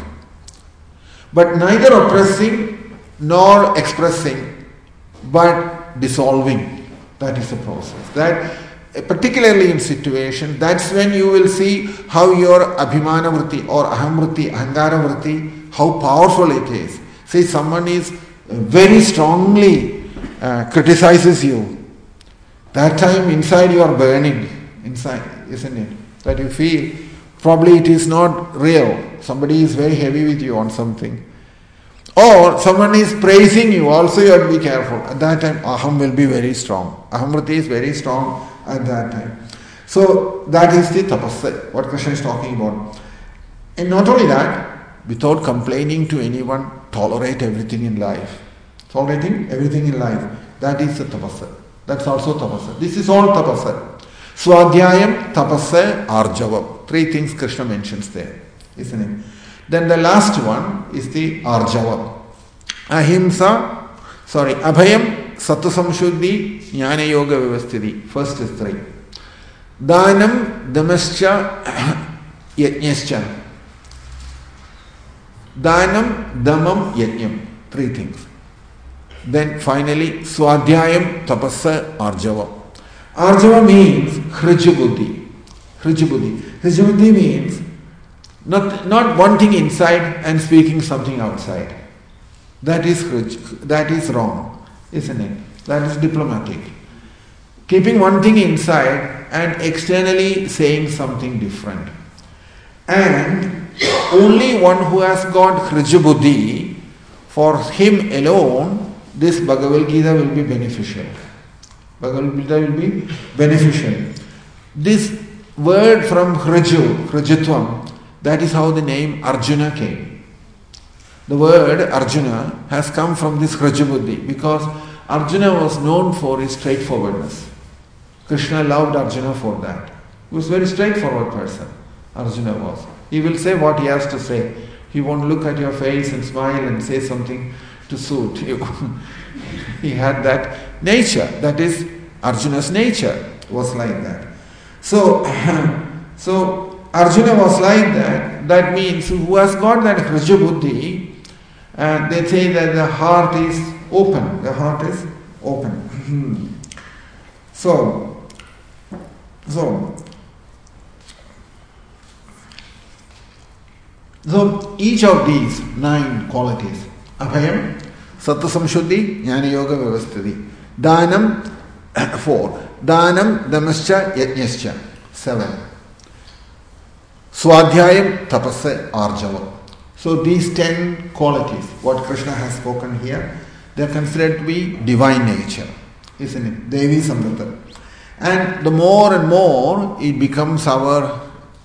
But neither oppressing nor expressing, but dissolving. That is the process. That, particularly in situation, that's when you will see how your abhimana vritti or ahamvriti, ahangara vritti, how powerful it is. Say someone is very strongly criticizes you. That time inside you are burning. Inside, isn't it? That you feel probably it is not real. Somebody is very heavy with you on something. Or someone is praising you, also you have to be careful. At that time, aham will be very strong. Ahamriti is very strong at that time. So that is the tapasya, what Krishna is talking about. And not only that, without complaining to anyone, tolerate everything in life. Tolerating everything in life. That is the tapasya. That's also tapasya. This is all tapasya. Swadhyayam, tapasya, arjavam. Three things Krishna mentions there, isn't it? Then the last one is the arjava. Abhayam, Sattva Samshuddhi, Jnana Yoga Vyavasthiti. First is three. Dhanam, Damascha, Yajñascha. Dhanam, Dhamam, Yajñam. Three things. Then finally, Swadhyayam, Tapasya, Arjava. Arjava means Hrijabuddhi. Hrijabuddhi means not wanting inside and speaking something outside. That is wrong, isn't it? That is diplomatic. Keeping one thing inside and externally saying something different. And only one who has got Hrijabuddhi, for him alone, this Bhagavad Gita will be beneficial. Bhagavad Gita will be beneficial. This word from Hrijatvam, that is how the name Arjuna came. The word Arjuna has come from this Hrijabuddhi because Arjuna was known for his straightforwardness. Krishna loved Arjuna for that. He was a very straightforward person, Arjuna was. He will say what he has to say. He won't look at your face and smile and say something to suit you. He had that nature. That is, Arjuna's nature was like that. So Arjuna was like that. That means who has got that Hrijabuddhi, they say that the heart is open. The heart is open. So each of these 9 qualities, Abhayam, Sattva Samshuddhi, Jnana Yoga Vyavasthiti. Dhanam, 4. Dhanam, Damascha, Yajñascha, 7. Swadhyayam, Tapasya, Arjava. So these 10 qualities, what Krishna has spoken here, they are considered to be divine nature, isn't it? Devi Samrita. And the more and more it becomes our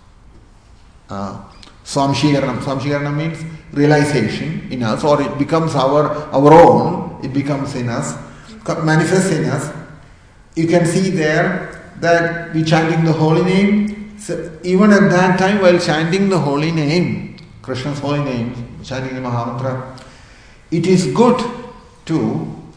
Swamshikaranam. Swamshikaranam means realization in us, or it becomes our own, it becomes in us, manifests in us. You can see there that we chanting the holy name. So even at that time, while chanting the holy name, Krishna's holy name, chanting the Mahamantra, it is good to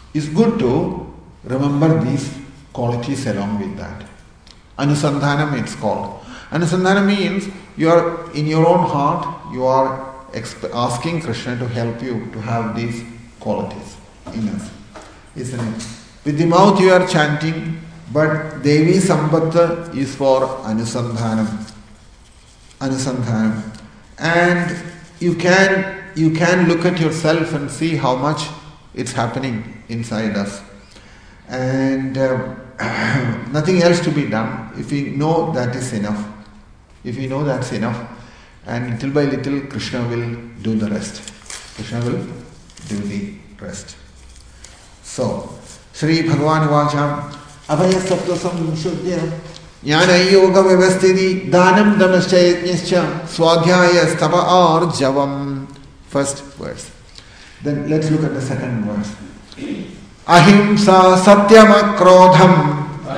it's good to remember these qualities along with that. Anusandhanam it's called. Anusandhanam means you are in your own heart, you are asking Krishna to help you to have these qualities in us, isn't it? With the mouth you are chanting, but Devi Sampat is for Anusandhanam. Anusandhanam. And you can look at yourself and see how much it's happening inside us. And nothing else to be done. If we know that is enough. If we know that's enough, and little by little Krishna will do the rest. Krishna will do the rest. So, Sri Bhagavan Vacha Abhaya Sattva Samshuddhya Jnana Yoga Vyavasthiti Dhanam Dhamascha Yajñascha Swadhyaya Stapa Arjavam. First verse. Then let's look at the second verse. Ahimsa Satyam Akrodham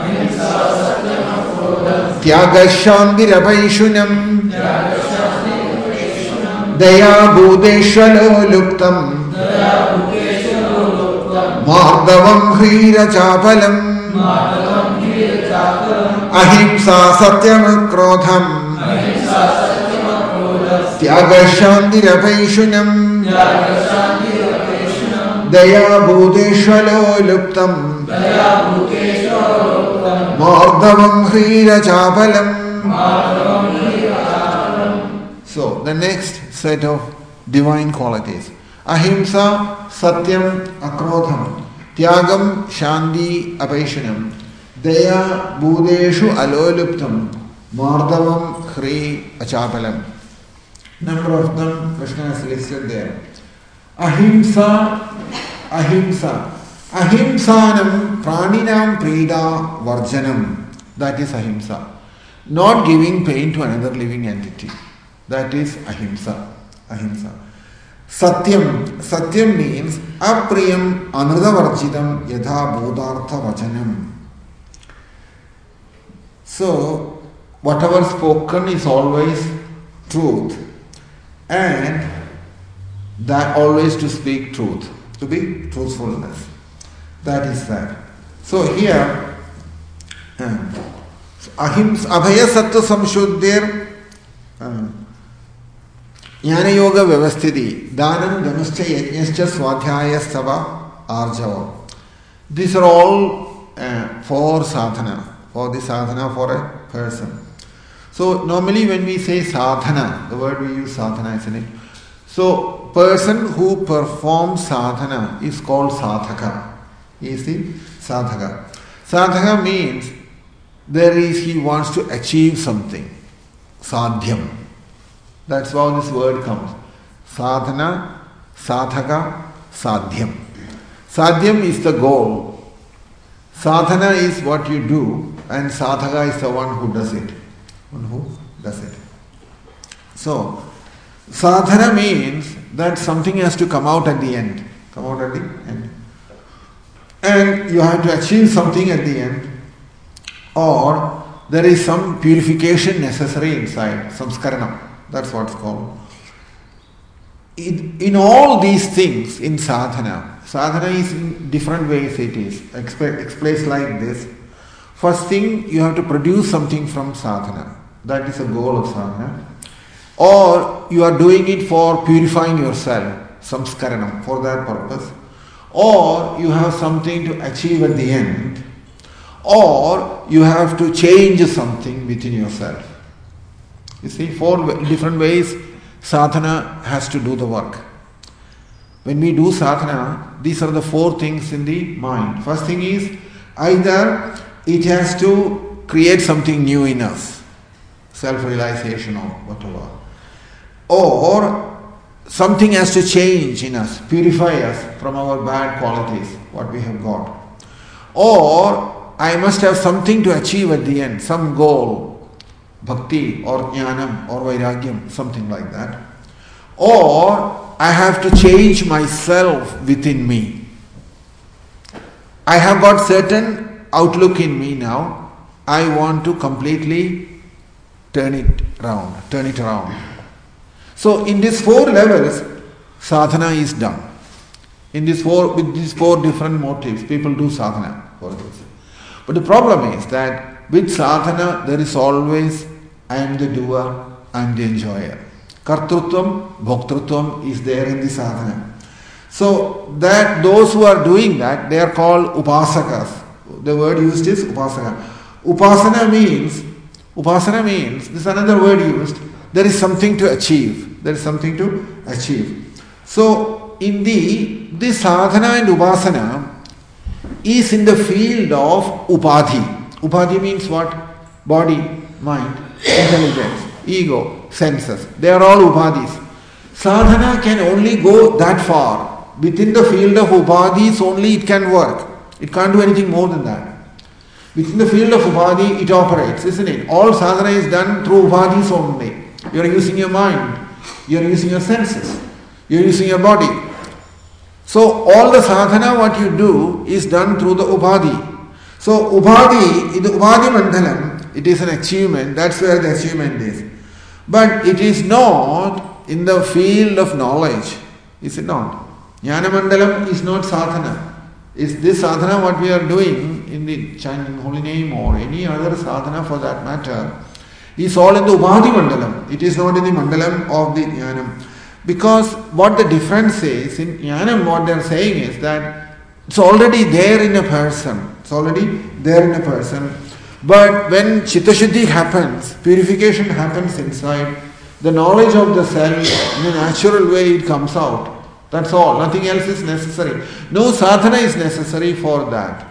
Tyagashandirabhaishunam Daya Bhudeshwalo Luptam Madhavam Hrira Chapalam Ahimsa Satyam Akrodham Tyagashandirabhaishunam Daya Bhudeshwalo Luptam Madhavam Hrira Chapalam. So, the next set of divine qualities. Ahimsa, Satyam, Akrodham, Tyagam, Shanti, Apaishanam, Daya, Bhudeshu, Aloluptam, Madhavam, Hri, Achapalam. Number of them Krishna has listed there. Ahimsa, Ahimsa. Ahimsanam praninam prida varjanam. That is ahimsa. Not giving pain to another living entity. That is ahimsa. Ahimsa. Satyam. Satyam means apriyam anrudavarjidam yatha bodhartha vachanam. So, whatever spoken is always truth. And that always to speak truth. To be truthfulness. That is that. So here, Ahimsa, Abhaya Sattva Samshuddhir, Jnana Yoga Vyavasthiti, Dhanam Dhamascha Yajñascha Swadhyaya Stava Arjava. These are all for sadhana, for the sadhana for a person. So normally when we say sadhana, the word we use sadhana, isn't it? So person who performs sadhana is called sadhaka. He is the sadhaka. Sadhaka means he wants to achieve something. Sadhyam. That's how this word comes. Sadhana, sadhaka, sadhyam. Sadhyam is the goal. Sadhana is what you do, and sadhaka is the one who does it. One who does it. So, sadhana means that something has to come out at the end. Come out at the end. And you have to achieve something at the end, or there is some purification necessary inside, samskaranam, that's what's called. In all these things in sadhana is in different ways it is, explains like this. First thing, you have to produce something from sadhana, that is the goal of sadhana, or you are doing it for purifying yourself, samskaranam, for that purpose. Or you have something to achieve at the end, or you have to change something within yourself. You see, 4 different ways sadhana has to do the work. When we do sadhana, these are the 4 things in the mind. First thing is, either it has to create something new in us, self-realization or whatever, or something has to change in us, purify us from our bad qualities, what we have got. Or I must have something to achieve at the end, some goal, bhakti or jnanam or vairagyam, something like that. Or I have to change myself within me. I have got certain outlook in me now. I want to completely turn it around. So in these 4 levels, sadhana is done. With these four different motives, people do sadhana for this. But the problem is that with sadhana, there is always I am the doer, I am the enjoyer. Kartrutvam, bhoktrutvam is there in the sadhana. So that those who are doing that, they are called upasakas. The word used is upasaka. Upasana means, this is another word used, there is something to achieve. There is something to achieve. So in this sadhana and upasana is in the field of upadhi. Upadhi means what? Body, mind, intelligence, ego, senses. They are all upadhis. Sadhana can only go that far. Within the field of upadhis only it can work. It can't do anything more than that. Within the field of upadhi it operates, isn't it? All sadhana is done through upadhis only. You are using your mind. You are using your senses. You are using your body. So all the sadhana what you do is done through the upadhi. So upadhi, in the upadhi mandalam, it is an achievement. That's where the achievement is. But it is not in the field of knowledge. Is it not? Jnana mandalam is not sadhana. Is this sadhana what we are doing in the chanting holy name or any other sadhana for that matter is all in the upadhi mandalam. It is not in the mandalam of the jnanam. Because what the difference is, in jnanam what they are saying is that it's already there in a person. It's already there in a person. But when chitta-shuddhi happens, purification happens inside, the knowledge of the self in a natural way it comes out. That's all. Nothing else is necessary. No sadhana is necessary for that.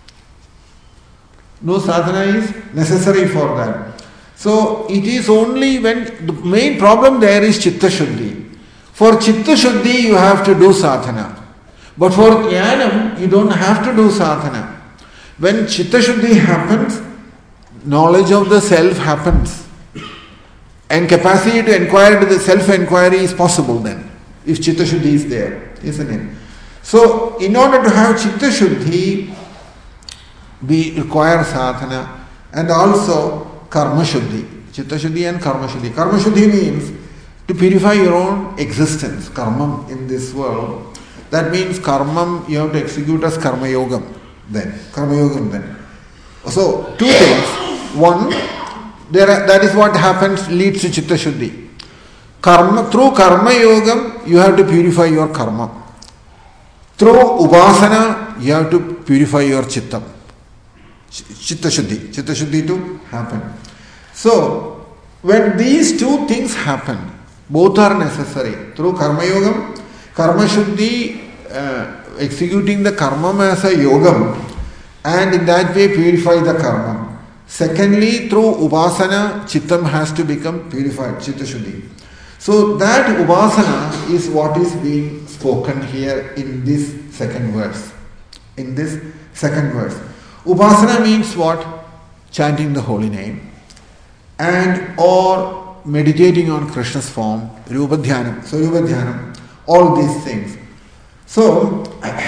No sadhana is necessary for that. So it is only when the main problem there is chitta shuddhi. For chitta shuddhi you have to do sadhana. But for jnanam you don't have to do sadhana. When chitta shuddhi happens, knowledge of the self happens. And capacity to inquire to the self-inquiry is possible then. If chitta shuddhi is there, isn't it? So, in order to have chitta shuddhi, we require sadhana and also karma shuddhi. Chitta shuddhi and karma shuddhi. Karma shuddhi means to purify your own existence, karma in this world. That means karma you have to execute as karma yogam then. Karma yogam then. So, two things. One, that is what happens, leads to chitta shuddhi. Karma, through karma yogam, you have to purify your karma. Through upasana, you have to purify your chitta. Chitta shuddhi to happen. So, when these two things happen, both are necessary. Through karma yogam, karma shuddhi, executing the karma as a yogam, and in that way purify the karma. Secondly, through upasana, chittam has to become purified, chitta shuddhi. So that upasana is what is being spoken here in this second verse. In this second verse. Upasana means what? Chanting the holy name and or meditating on Krishna's form, Rupa Dhyanam. So Rupa Dhyanam, all these things. So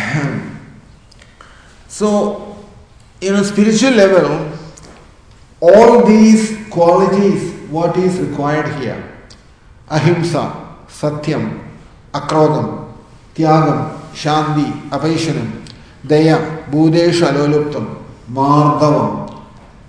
in a spiritual level, all these qualities, what is required here? Ahimsa, Satyam, Akrodham, Tyagam, Shanti, Apaishanam, Daya, Budesha Aloluptam, Mardavam,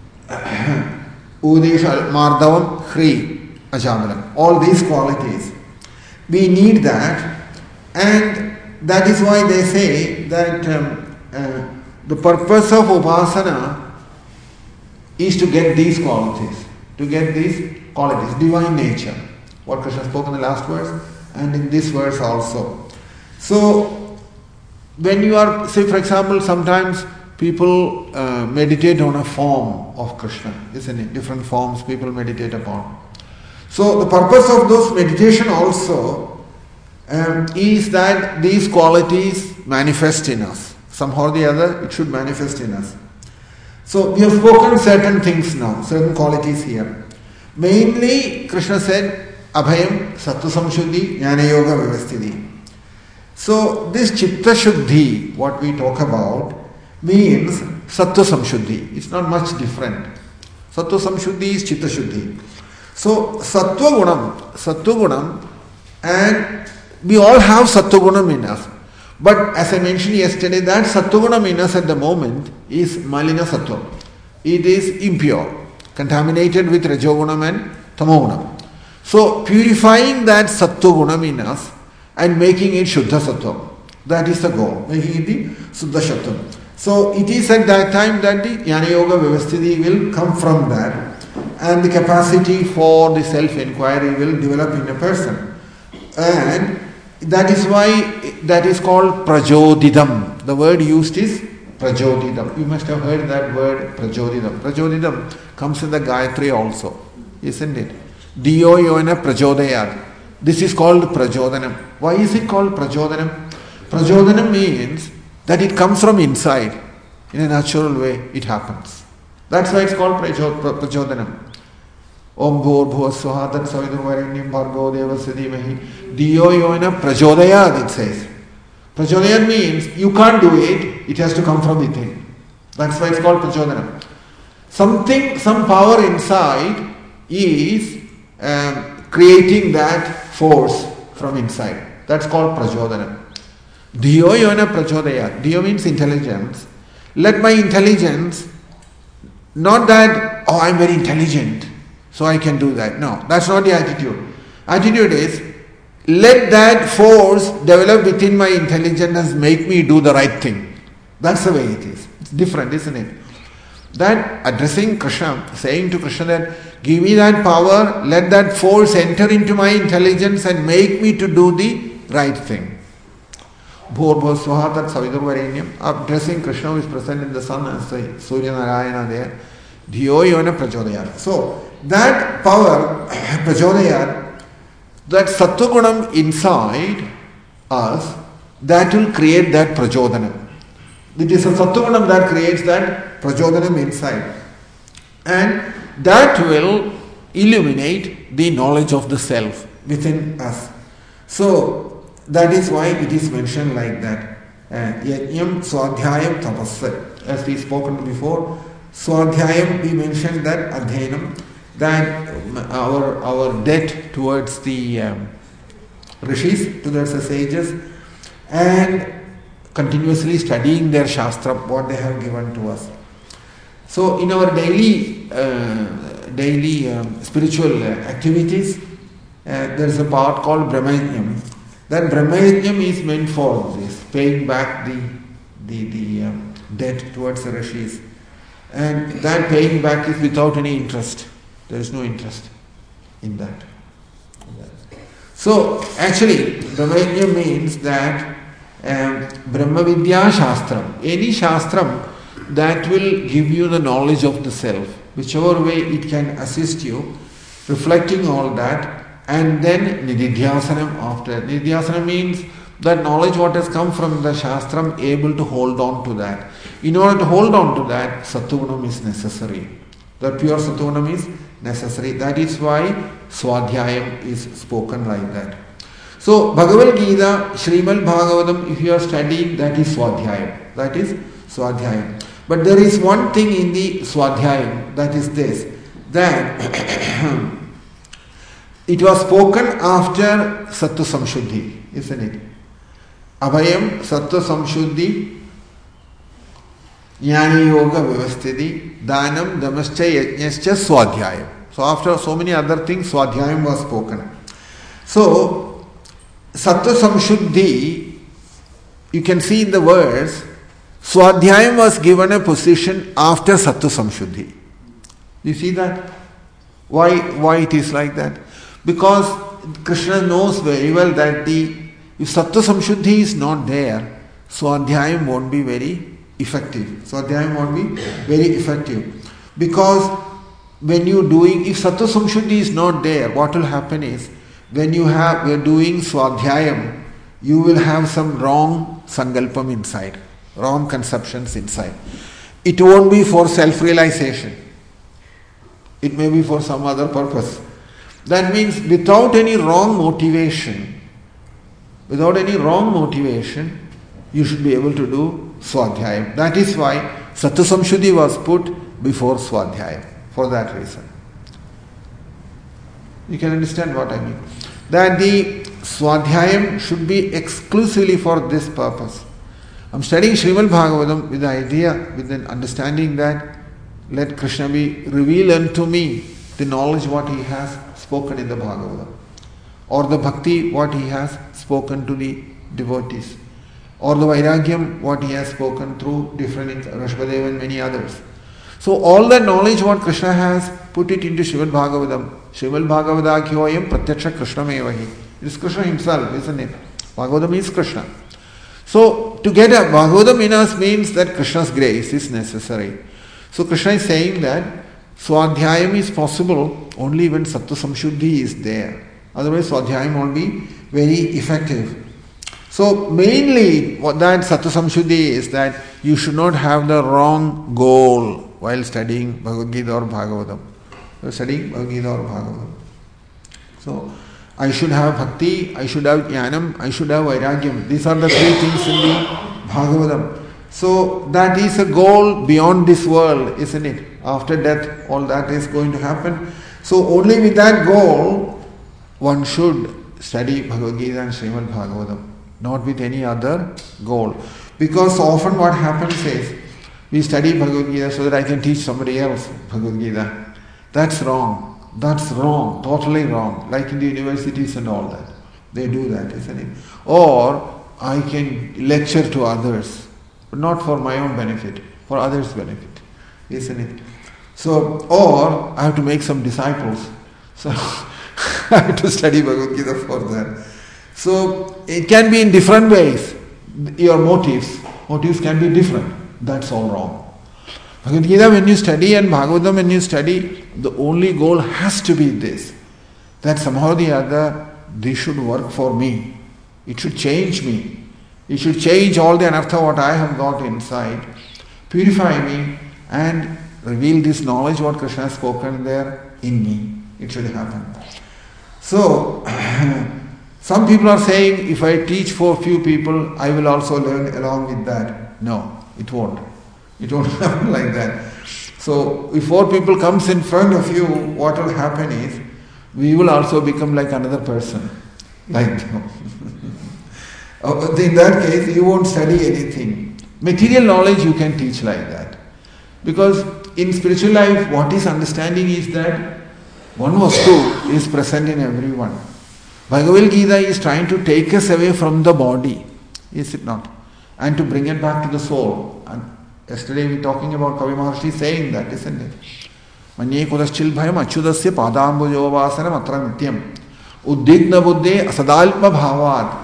Udesha Mardavam, Hri, Ajamalam. All these qualities. We need that, and that is why they say that the purpose of Upasana is to get these qualities, divine nature. What Krishna spoke in the last verse and in this verse also. So, when you are, say for example, sometimes people meditate on a form of Krishna, isn't it? Different forms people meditate upon. So, the purpose of those meditation also is that these qualities manifest in us. Somehow or the other, it should manifest in us. So, we have spoken certain things now, certain qualities here. Mainly, Krishna said, Abhayam, Sattva Samshuddhi, Jnana Yoga Vyavasthiti. So, this Chitta Shuddhi, what we talk about, means Sattva Samshuddhi. It's not much different. Sattva Samshuddhi is Chitta Shuddhi. So, Sattva Gunam, and we all have Sattva Gunam in us. But as I mentioned yesterday, that Sattvagunam in us at the moment is Malina Sattva. It is impure, contaminated with Rajogunam and Tamogunam. So purifying that Sattvagunam in us and making it Shuddha Sattva. That is the goal, making it the Suddha Sattva. So it is at that time that the Jnana Yoga Vyavasthiti will come from that, and the capacity for the self-inquiry will develop in a person. And that is why that is called Prajodidam. The word used is Prajodidam. You must have heard that word Prajodidam. Prajodidam comes in the Gayatri also, isn't it? Diyo yona Prajodayat. This is called Prajodanam. Why is it called Prajodanam? Prajodanam means that it comes from inside. In a natural way, it happens. That's why it's called Prajodanam. Om Bhur Bhuva Swaha Tat Saviturvarenyam Bhargo Devasya Dhimahi Diyo Yona Prajodayat, it says. Prajodayat means you can't do it, it has to come from within. That's why it's called Prajodanam. Some power inside is creating that force from inside. That's called Prajodanam. Diyo Yona Prajodayat. Diyo means intelligence. Let my intelligence, not that, oh, I'm very intelligent, so I can do that. No, that's not the attitude. Attitude is, let that force develop within my intelligence and make me do the right thing. That's the way it is. It's different, isn't it? That addressing Krishna, saying to Krishna that, give me that power, let that force enter into my intelligence and make me to do the right thing. Bhur Swaha Tat Saviturvarenyam, addressing Krishna who is present in the sun as the Surya Narayana there. Dhiyo Yona Prajodayat. So, that power, Prajodayat, that Sattvagunam inside us, that will create that Prajodanam. It is a Sattvagunam that creates that Prajodanam inside. And that will illuminate the knowledge of the self within us. So, that is why it is mentioned like that. Yajnam Swadhyayam Tapasya. As we spoken before, Swadhyayam, we mentioned that Adhenam, that our debt towards the rishis, towards the sages, and continuously studying their Shastra, what they have given to us. So in our daily spiritual activities, there is a part called Brahmayajnam. That Brahmayajnam is meant for this, paying back the debt towards the rishis. And that paying back is without any interest. There is no interest in that. So actually, Brahmayajnam means that Brahma Vidya Shastram, any Shastram that will give you the knowledge of the self, whichever way it can assist you, reflecting all that, and then Nididhyasanam after. Nididhyasanam means that knowledge what has come from the Shastram, able to hold on to that. In order to hold on to that, Sattvagunam is necessary. The pure Sattvagunam is necessary. That is why Swadhyayam is spoken like that. So, Bhagavad Gita, Srimad Bhagavatam, if you are studying, that is Swadhyayam. That is Swadhyayam. But there is one thing in the Swadhyayam, that is this, that it was spoken after Sattva Samshuddhi, isn't it? Abhayam Sattva Samshuddhi Jnana Yoga Vyavasthiti Dhanam Damascha Yajnascha Swadhyayam. So after so many other things, Swadhyayam was spoken. So Sattva Samshuddhi, you can see in the verse, Swadhyayam was given a position after Sattva Samshuddhi. You see that? Why it is like that? Because Krishna knows very well that if Sattva Samshuddhi is not there, Swadhyayam won't be very effective. Swadhyayam won't be very effective. Because when you're doing, if Sattva Samshuddhi is not there, what will happen is, when we're doing Swadhyayam, you will have some wrong sankalpam inside, wrong conceptions inside. It won't be for self-realization. It may be for some other purpose. That means without any wrong motivation, you should be able to do Swadhyayam. That is why Sattva Samshuddhi was put before Swadhyayam, for that reason. You can understand what I mean. That the Swadhyayam should be exclusively for this purpose. I'm studying Srimad Bhagavatam with the idea, with an understanding that let Krishna be revealed unto me the knowledge what he has spoken in the Bhagavatam, or the bhakti what he has spoken to the devotees, or the vairagyam what he has spoken through different Rashbadeva and many others. So all that knowledge what Krishna has, put it into Srimad Bhagavatam. Srimad Bhagavadakyoyam pratyaksha Krishna mevahi. It is Krishna himself, isn't it? Bhagavatam is Krishna. So to get a Bhagavatam in us means that Krishna's grace is necessary. So Krishna is saying that Swadhyayam is possible only when Sattva Samshuddhi is there. Otherwise Swadhyayam won't be very effective. So mainly what that Sattva Samshuddhi is that you should not have the wrong goal while studying Bhagavad Gita or Bhagavatam. You're studying Bhagavad Gita or Bhagavatam. So I should have bhakti, I should have jnanam, I should have vairagyam. These are the three things in the Bhagavatam. So that is a goal beyond this world, isn't it? After death, all that is going to happen. So only with that goal, one should study Bhagavad Gita and Srimad Bhagavatam, not with any other goal. Because often what happens is, we study Bhagavad Gita so that I can teach somebody else Bhagavad Gita. That's wrong. That's wrong, totally wrong. Like in the universities and all that. They do that, isn't it? Or I can lecture to others, but not for my own benefit, for others' benefit, isn't it? So, or I have to make some disciples. So I have to study Bhagavad Gita for that. So it can be in different ways. Your motives can be different. That's all wrong. Bhagavad Gita when you study and Bhagavatam when you study, the only goal has to be this. That somehow or the other, this should work for me. It should change me. It should change all the anartha what I have got inside. Purify me and reveal this knowledge what Krishna has spoken there in me. It should happen. So, some people are saying, if I teach for few people, I will also learn along with that. No, it won't. It won't happen like that. So, if 4 people comes in front of you, what will happen is, we will also become like another person. Like them. In that case, you won't study anything. Material knowledge you can teach like that. Because in spiritual life, what is understanding is that one vastu is present in everyone. Bhagavad Gita is trying to take us away from the body, is it not? And to bring it back to the soul. And yesterday we were talking about Kavi Maharshi saying that, isn't it? Manye kudaschil bhayam achyudasya padambujovasana matra nityam uddhigna buddhe asadalpa bhavad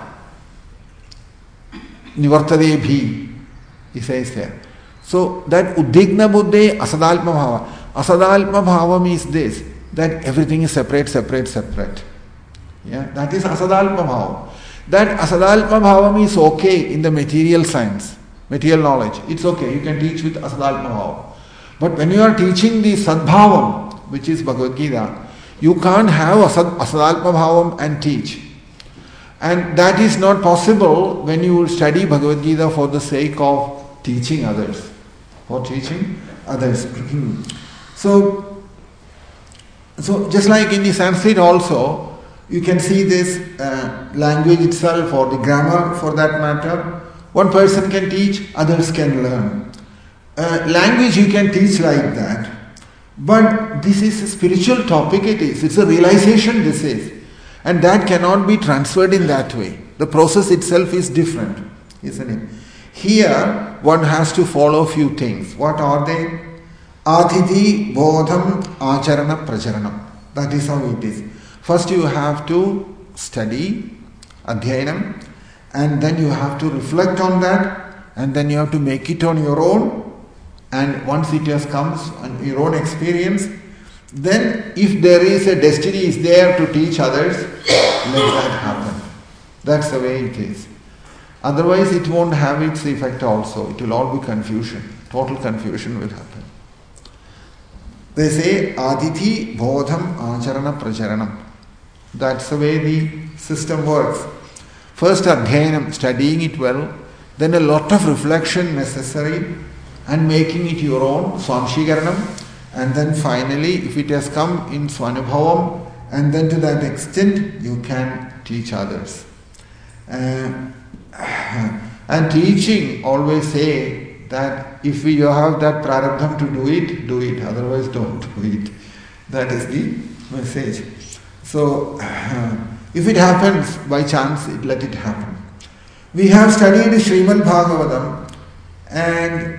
nivartade bhi, he says there. So that uddhigna buddhe asadalpa bhava. Asadalpa bhava means this, that everything is separate. Yeah, that is asadalpa bhava. That asadalpa bhava is okay in the material science, material knowledge. It's okay, you can teach with asadalpa bhava. But when you are teaching the sadbhavam, which is Bhagavad Gita, you can't have asadalpa bhavam and teach. And that is not possible when you study Bhagavad Gita for the sake of teaching others. For teaching others. So just like in the Sanskrit also, you can see this language itself or the grammar for that matter. One person can teach, others can learn. Language you can teach like that. But this is a spiritual topic it is. It's a realization this is. And that cannot be transferred in that way. The process itself is different, isn't it? Here, one has to follow a few things. What are they? Adhiti, bodham, acharana, pracharanam. That is how it is. First you have to study, adhyayanam, and then you have to reflect on that, and then you have to make it on your own. And once it has come on your own experience, then if there is a destiny is there to teach others, let that happen. That's the way it is. Otherwise it won't have its effect also. It will all be confusion. Total confusion will happen. They say aditi, bodham, acharana, pracharanam. That's the way the system works. First adhyayanam, studying it well, then a lot of reflection necessary and making it your own, swanshigaranam, and then finally if it has come in swanubhavam, and then to that extent you can teach others. And teaching always say that if you have that prarabdham to do it, otherwise don't do it. That is the message. So, if it happens by chance, let it happen. We have studied Srimad Bhagavatam, and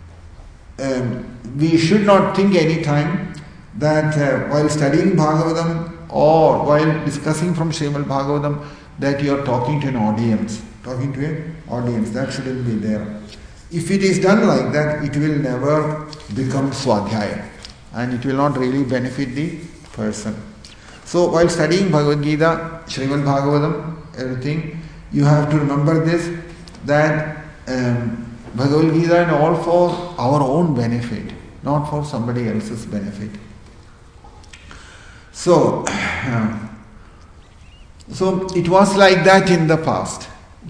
we should not think any time that while studying Bhagavatam or while discussing from Srimad Bhagavatam that you are talking to an audience. That shouldn't be there. If it is done like that, it will never become swadhyaya, and it will not really benefit the person. So while studying Bhagavad Gita, Srimad Bhagavatam, everything, you have to remember this, that Bhagavad Gita and all for our own benefit, not for somebody else's benefit. So it was like that in the past.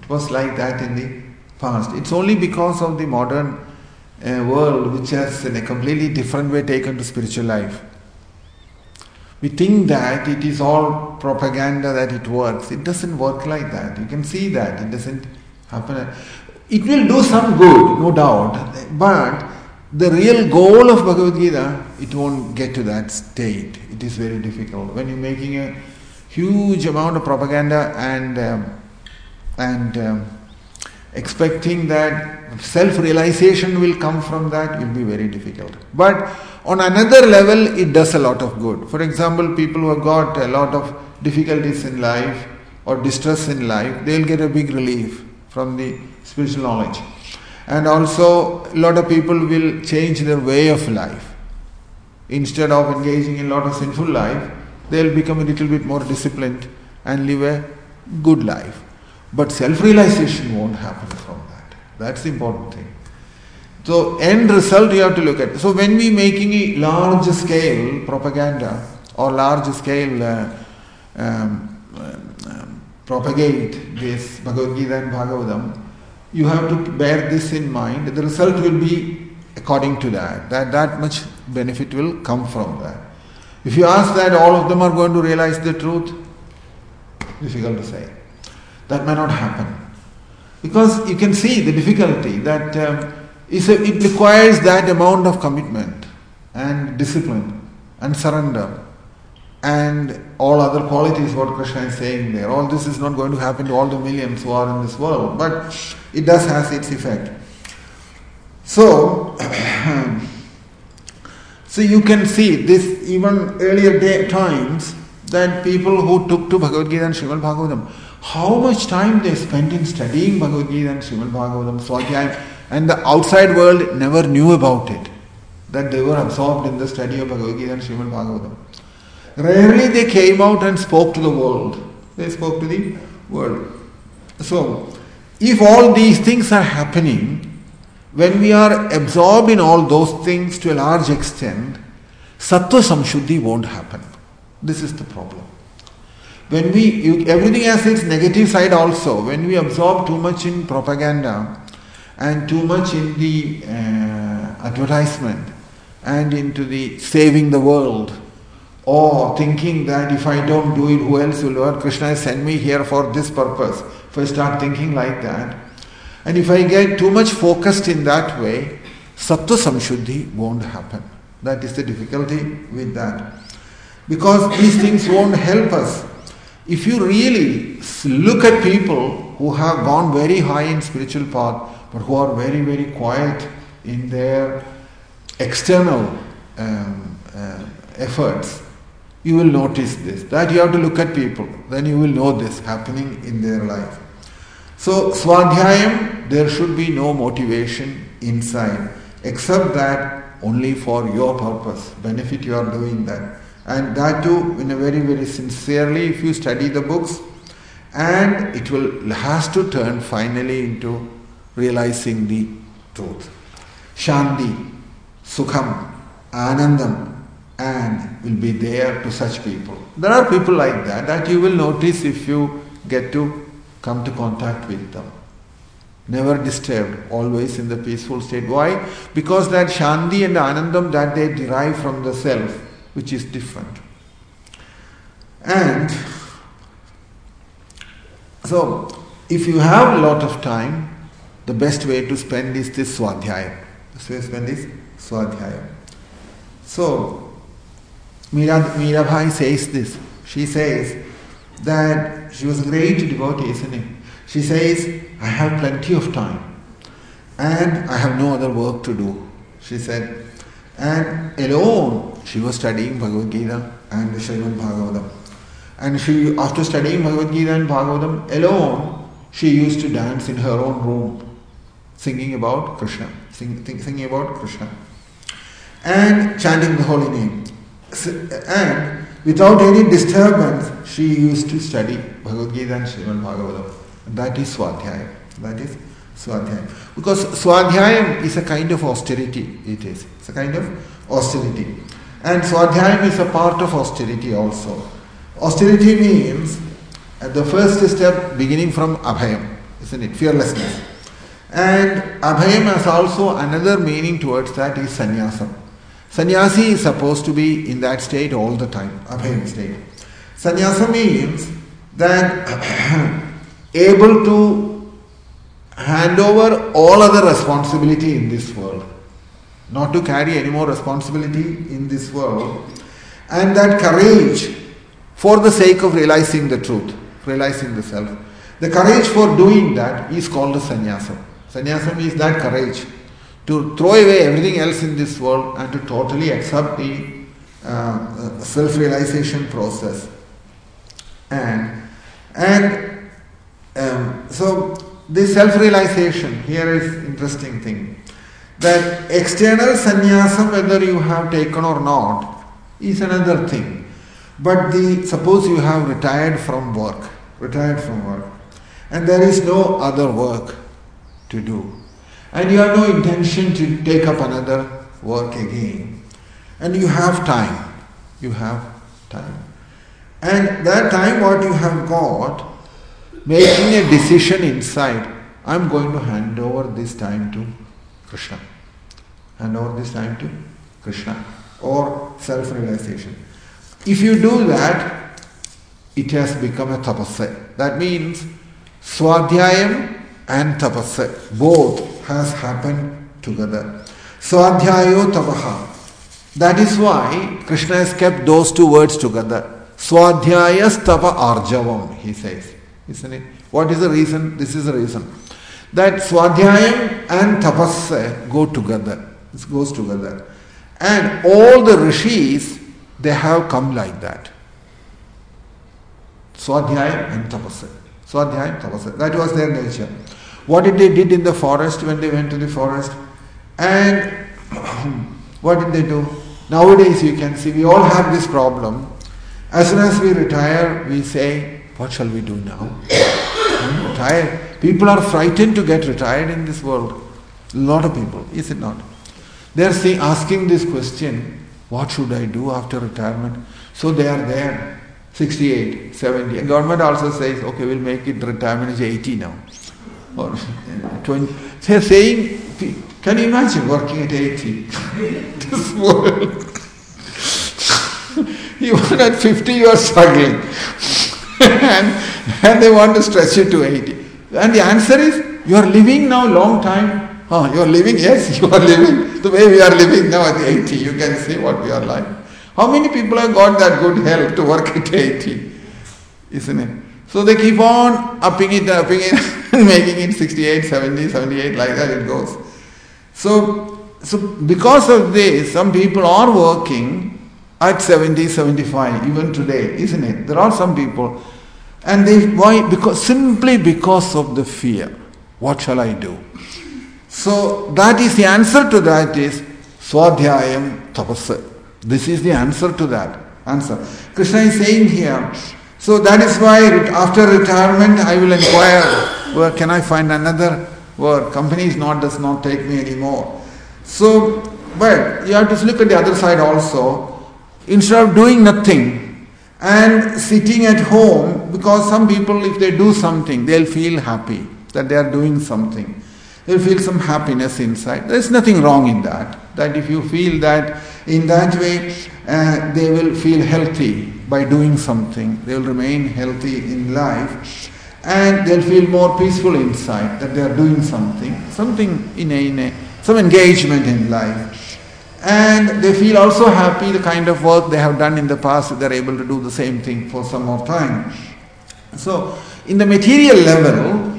It's only because of the modern world which has in a completely different way taken to spiritual life. We think that it is all propaganda, that it works. It doesn't work like that. You can see that. It doesn't happen. It will do some good, no doubt. But the real goal of Bhagavad Gita, it won't get to that state. It is very difficult. When you're making a huge amount of propaganda and expecting that self-realization will come from that will be very difficult. But on another level, it does a lot of good. For example, people who have got a lot of difficulties in life or distress in life, they'll get a big relief from the spiritual knowledge. And also, a lot of people will change their way of life. Instead of engaging in a lot of sinful life, they'll become a little bit more disciplined and live a good life. But self-realization won't happen from that. That's the important thing. So, end result you have to look at. So, when we making a large scale propaganda or large scale propagate this Bhagavad Gita and Bhagavatam, you have to bear this in mind. The result will be according to that much benefit will come from that. If you ask that all of them are going to realize the truth, difficult to say. That may not happen. Because you can see the difficulty that it requires that amount of commitment and discipline and surrender and all other qualities what Krishna is saying there. All this is not going to happen to all the millions who are in this world, but it does have its effect. So you can see this even earlier times that people who took to Bhagavad Gita and Srimad Bhagavatam, how much time they spent in studying Bhagavad Gita and Srimad Bhagavatam, Swadhyayam, and the outside world never knew about it, that they were absorbed in the study of Bhagavad Gita and Srimad Bhagavatam. Rarely they came out and spoke to the world. They spoke to the world. So, if all these things are happening, when we are absorbed in all those things to a large extent, Sattva Samshuddhi won't happen. This is the problem. When everything has its negative side also. When we absorb too much in propaganda and too much in the advertisement and into the saving the world, or thinking that if I don't do it, who else will do it? Krishna has sent me here for this purpose. If I start thinking like that, and if I get too much focused in that way, Sattva Samshuddhi won't happen. That is the difficulty with that. Because these things won't help us. If you really look at people who have gone very high in spiritual path, but who are very, very quiet in their external efforts, you will notice this. That you have to look at people. Then you will know this happening in their life. So, Swadhyayam, there should be no motivation inside, except that only for your purpose, benefit you are doing that. And that too, in a very, very sincerely, if you study the books, and it has to turn finally into realizing the truth. Shanti, Sukham, Anandam, and will be there to such people. There are people like that you will notice if you get to come to contact with them. Never disturbed, always in the peaceful state. Why? Because that Shanti and Anandam that they derive from the self, which is different. And So, if you have a lot of time, the best way to spend is this Swadhyayam. The best way to spend is Swadhyayam. So, Mirabai says this. She says that she was a great devotee, isn't it? She says, I have plenty of time and I have no other work to do, she said. And alone, she was studying Bhagavad Gita and Srimad Bhagavatam. And she, after studying Bhagavad Gita and Bhagavatam alone, she used to dance in her own room, singing about Krishna, singing about Krishna, and chanting the holy name. And without any disturbance, she used to study Bhagavad Gita and Srimad Bhagavatam. That is Swadhyayam. That is Swadhyayam. Because Swadhyayam is a kind of austerity, it is. It's a kind of austerity. And Swadhyayam is a part of austerity also. Austerity means the first step beginning from Abhayam, isn't it? Fearlessness. And Abhayam has also another meaning towards that is Sannyasam. Sannyasi is supposed to be in that state all the time, Abhayam state. Sannyasa means that able to hand over all other responsibility in this world, not to carry any more responsibility in this world, and that courage for the sake of realizing the truth, realizing the self. The courage for doing that is called a sannyasa. Sannyasa is that courage to throw away everything else in this world and to totally accept the self-realization process. So this self-realization here is interesting thing. That external sannyasa, whether you have taken or not, is another thing. But suppose you have retired from work, and there is no other work to do, and you have no intention to take up another work again, and you have time, and that time what you have got, making a decision inside, I'm going to hand over this time to Krishna, or self-realization. If you do that, it has become a tapasya. That means Swadhyayam and tapasya, both has happened together. Swadhyayo tapaha. That is why Krishna has kept those two words together. Swadhyayas tapa arjavam, he says. Isn't it? What is the reason? This is the reason. That Swadhyayam and tapasya go together. This goes together. And all the rishis, they have come like that. Swadhyayam and tapasya. Swadhyayam, tapasya. That was their nature. What did they did in the forest when they went to the forest? And what did they do? Nowadays you can see, we all have this problem. As soon as we retire, we say, what shall we do now? I'm retired. People are frightened to get retired in this world. A lot of people, is it not? They are asking this question, what should I do after retirement? So they are there, 68, 70. And government also says, okay, we'll make it retirement is 80 now. Or 20. They are saying, can you imagine working at 80? This world. Even at 50 you are struggling. and they want to stretch it to 80. And the answer is, you are living now long time. You are living? Yes, you are living. The way we are living now at 80, you can see what we are like. How many people have got that good health to work at 80? Isn't it? So they keep on upping it, and making it 68, 70, 78, like that it goes. So because of this, some people are working at 70, 75, even today, isn't it? There are some people. And why? Simply because of the fear. What shall I do? So that is the answer to that is Swadhyayam tapasya. This is the answer to that answer. Krishna is saying here, so that is why after retirement I will inquire, where can I find another work? Company does not take me anymore. So, but you have to look at the other side also. Instead of doing nothing and sitting at home, because some people, if they do something, they'll feel happy that they are doing something. They'll feel some happiness inside. There's nothing wrong in that. That if you feel that in that way, they will feel healthy by doing something. They will remain healthy in life. and they'll feel more peaceful inside that they are doing something in some engagement in life. And they feel also happy the kind of work they have done in the past, they're able to do the same thing for some more time. So, in the material level,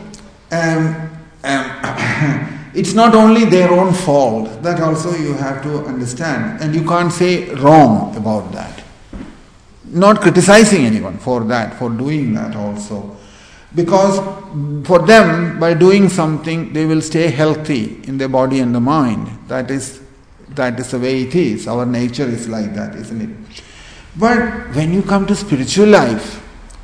it's not only their own fault, that also you have to understand, and you can't say wrong about that. Not criticizing anyone for that, for doing that also. Because for them, by doing something, they will stay healthy in their body and the mind. That is the way it is. Our nature is like that, isn't it? But when you come to spiritual life,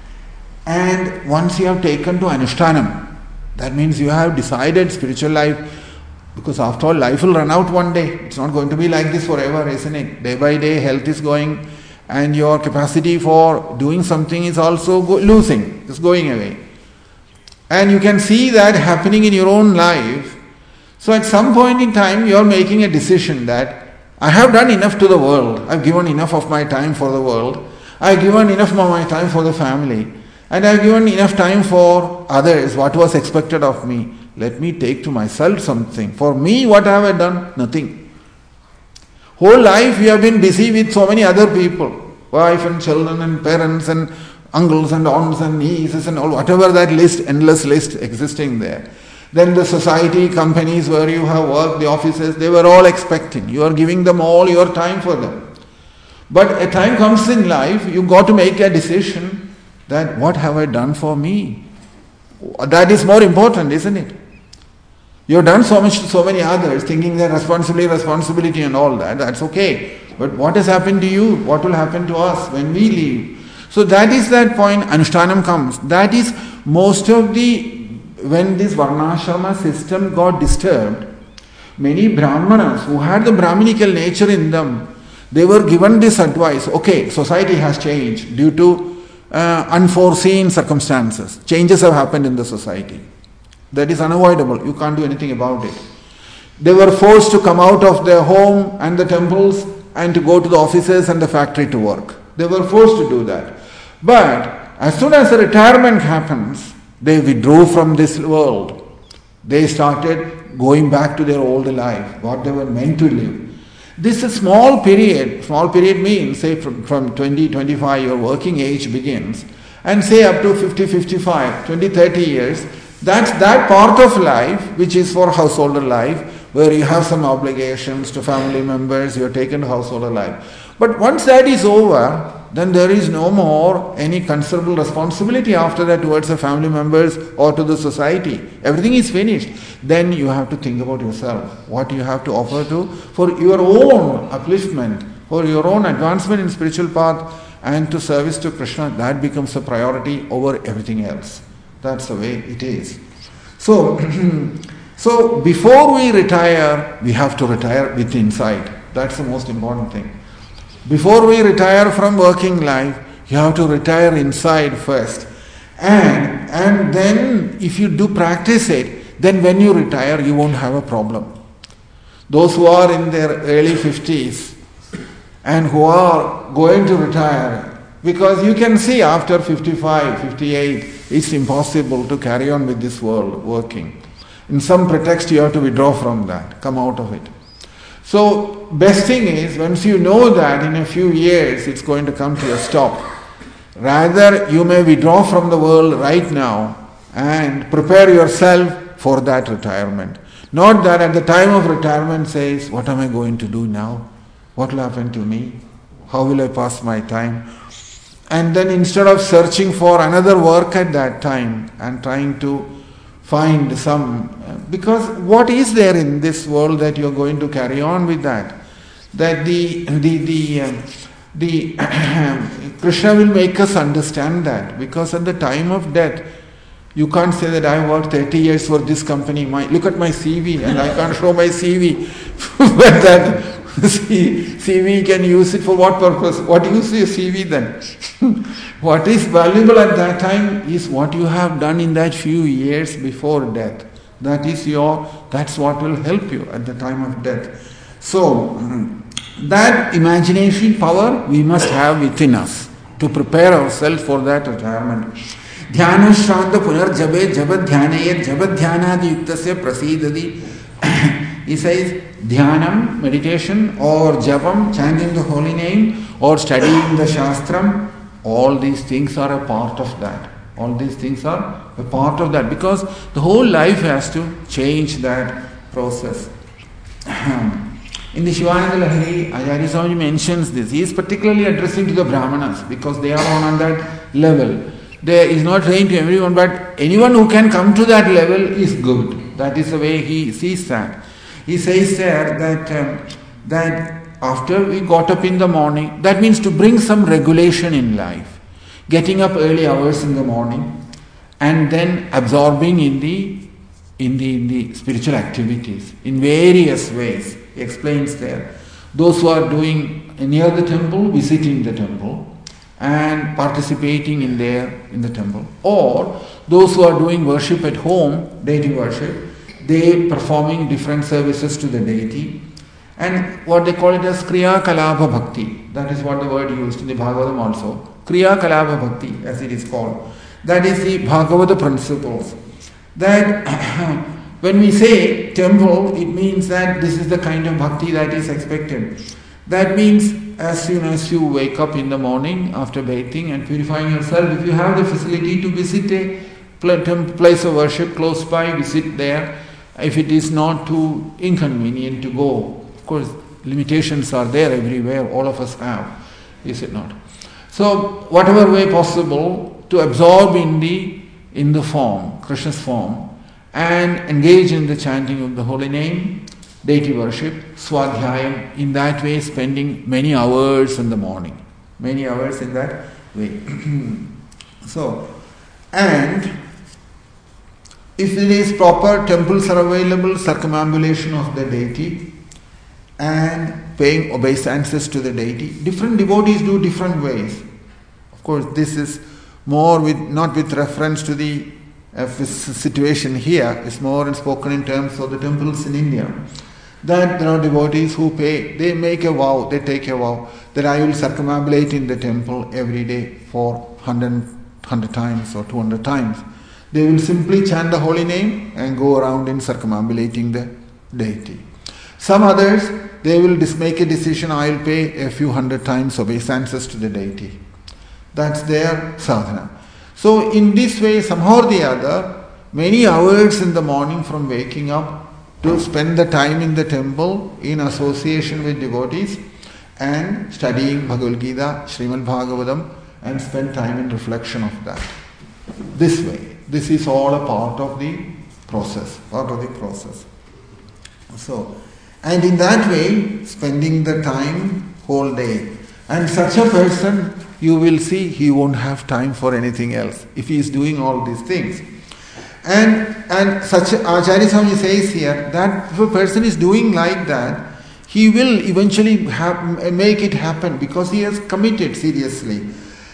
and once you have taken to Anushtanam, that means you have decided spiritual life, because after all, life will run out one day. It's not going to be like this forever, isn't it? Day by day, health is going, and your capacity for doing something is also losing. It's going away. And you can see that happening in your own life. So at some point in time, you are making a decision that I have done enough to the world. I've given enough of my time for the world. I've given enough of my time for the family. And I've given enough time for others, what was expected of me. Let me take to myself something. For me, what have I done? Nothing. Whole life we have been busy with so many other people. Wife and children and parents and uncles and aunts and nieces and all, whatever that list, endless list existing there. Then the society, companies where you have worked, the offices, they were all expecting. You are giving them all your time for them. But a time comes in life, you got to make a decision that what have I done for me? That is more important, isn't it? You have done so much to so many others, thinking that responsibility and all that, that's okay. But what has happened to you? What will happen to us when we leave? So that is that point, Anushtanam comes. That is most of when this Varnashrama system got disturbed, many Brahmanas who had the Brahminical nature in them, they were given this advice, okay, society has changed due to unforeseen circumstances. Changes have happened in the society. That is unavoidable. You can't do anything about it. They were forced to come out of their home and the temples and to go to the offices and the factory to work. They were forced to do that. But as soon as the retirement happens, they withdrew from this world. They started going back to their old life, what they were meant to live. This is a small period. Small period means, say from 20, 25, your working age begins, and say up to 50, 55, 20, 30 years, that's that part of life which is for householder life, where you have some obligations to family members, you are taken to householder life. But once that is over, then there is no more any considerable responsibility after that towards the family members or to the society. Everything is finished. Then you have to think about yourself, what you have to offer for your own upliftment, for your own advancement in spiritual path and to service to Krishna. That becomes a priority over everything else. That's the way it is. So before we retire, we have to retire with insight. That's the most important thing. Before we retire from working life, you have to retire inside first. And then if you do practice it, then when you retire, you won't have a problem. Those who are in their early 50s and who are going to retire, because you can see after 55, 58, it's impossible to carry on with this world working. In some pretext, you have to withdraw from that, come out of it. So, best thing is, once you know that in a few years it's going to come to a stop, rather you may withdraw from the world right now and prepare yourself for that retirement. Not that at the time of retirement says, what am I going to do now? What will happen to me? How will I pass my time? And then instead of searching for another work at that time and trying to find some, because what is there in this world that you are going to carry on with that? That the Krishna will make us understand that, because at the time of death, you can't say that I worked 30 years for this company. Look at my CV, and I can't show my CV. But that CV can use it for what purpose? What use is CV then? What is valuable at that time is what you have done in that few years before death. That's what will help you at the time of death. So, that imagination power we must have within us to prepare ourselves for that retirement. Dhyanashranta punarjabe jabadhyanayat jabadhyanadi yuktasya prasidadi. He says dhyanam, meditation, or japam, chanting the holy name, or studying the shastram, all these things are a part of that. All these things are a part of that because the whole life has to change that process. In the Shivananda Lahiri, Acharya Swami mentions this. He is particularly addressing to the Brahmanas because they are on that level. There is not saying to everyone, but anyone who can come to that level is good. That is the way he sees that. He says there that after we got up in the morning, that means to bring some regulation in life. Getting up early hours in the morning and then absorbing in the spiritual activities in various ways. He explains there. Those who are doing near the temple, visiting the temple and participating in the temple. Or those who are doing worship at home, deity worship, they performing different services to the deity. And what they call it as Kriya Kalabha Bhakti. That is what the word used in the Bhagavatam also. Kriya Kalabha Bhakti, as it is called. That is the Bhagavata principles. That when we say temple, it means that this is the kind of bhakti that is expected. That means as soon as you wake up in the morning after bathing and purifying yourself, if you have the facility to visit a place of worship close by, visit there. If it is not too inconvenient to go, of course, limitations are there everywhere, all of us have, is it not? So, whatever way possible to absorb in the form, Krishna's form, and engage in the chanting of the holy name, deity worship, swadhyayam, in that way spending many hours in the morning. Many hours in that way. So, and if it is proper, temples are available, circumambulation of the deity, and paying obeisances to the deity. Different devotees do different ways. Of course, this is more not with reference to the situation here. It's more spoken in terms of the temples in India. That there are devotees who pay, they make a vow, they take a vow that I will circumambulate in the temple every day for 100 times or 200 times. They will simply chant the holy name and go around in circumambulating the deity. Some others, they will make a decision, I will pay a few hundred times obeisances to the deity. That's their sadhana. So in this way, somehow or the other, many hours in the morning from waking up to spend the time in the temple in association with devotees and studying Bhagavad Gita, Srimad Bhagavatam, and spend time in reflection of that. This way. This is all a part of the process. So, and in that way, spending the time whole day. And such a person, you will see, he won't have time for anything else if he is doing all these things. And such Acharya Swami says here that if a person is doing like that, he will eventually make it happen because he has committed seriously.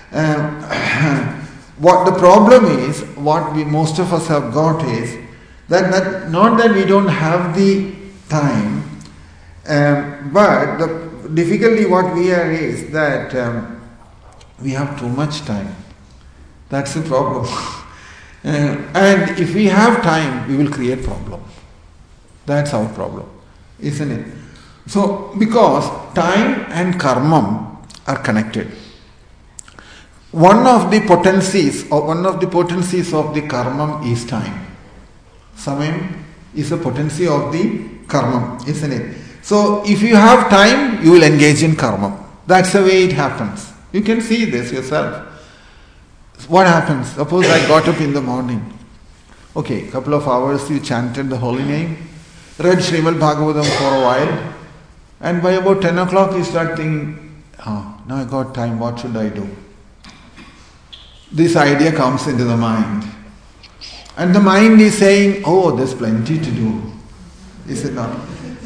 What the problem is, what most of us have got is that not that we don't have the time, but the difficulty what we are is that we have too much time. That's the problem. And if we have time, we will create problem. That's our problem, isn't it? So, because time and karma are connected. One of the potencies of the karma is time. Samayam is a potency of the karma, isn't it? So, if you have time, you will engage in karma. That's the way it happens. You can see this yourself. What happens? Suppose I got up in the morning. Okay, couple of hours you chanted the holy name, read Srimad Bhagavatam for a while, and by about 10 o'clock you start thinking, now I got time, what should I do? This idea comes into the mind. And the mind is saying, oh, there's plenty to do. Is it not?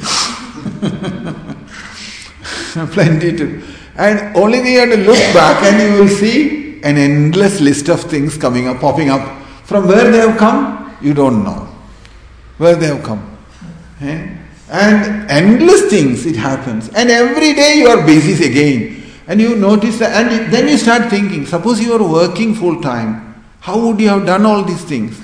Plenty to do. And only we have to look back and you will see an endless list of things popping up. From where they have come, you don't know. Where they have come. And endless things, it happens. And every day you are busy again. And you notice that, and then you start thinking, suppose you are working full time, How would you have done all these things?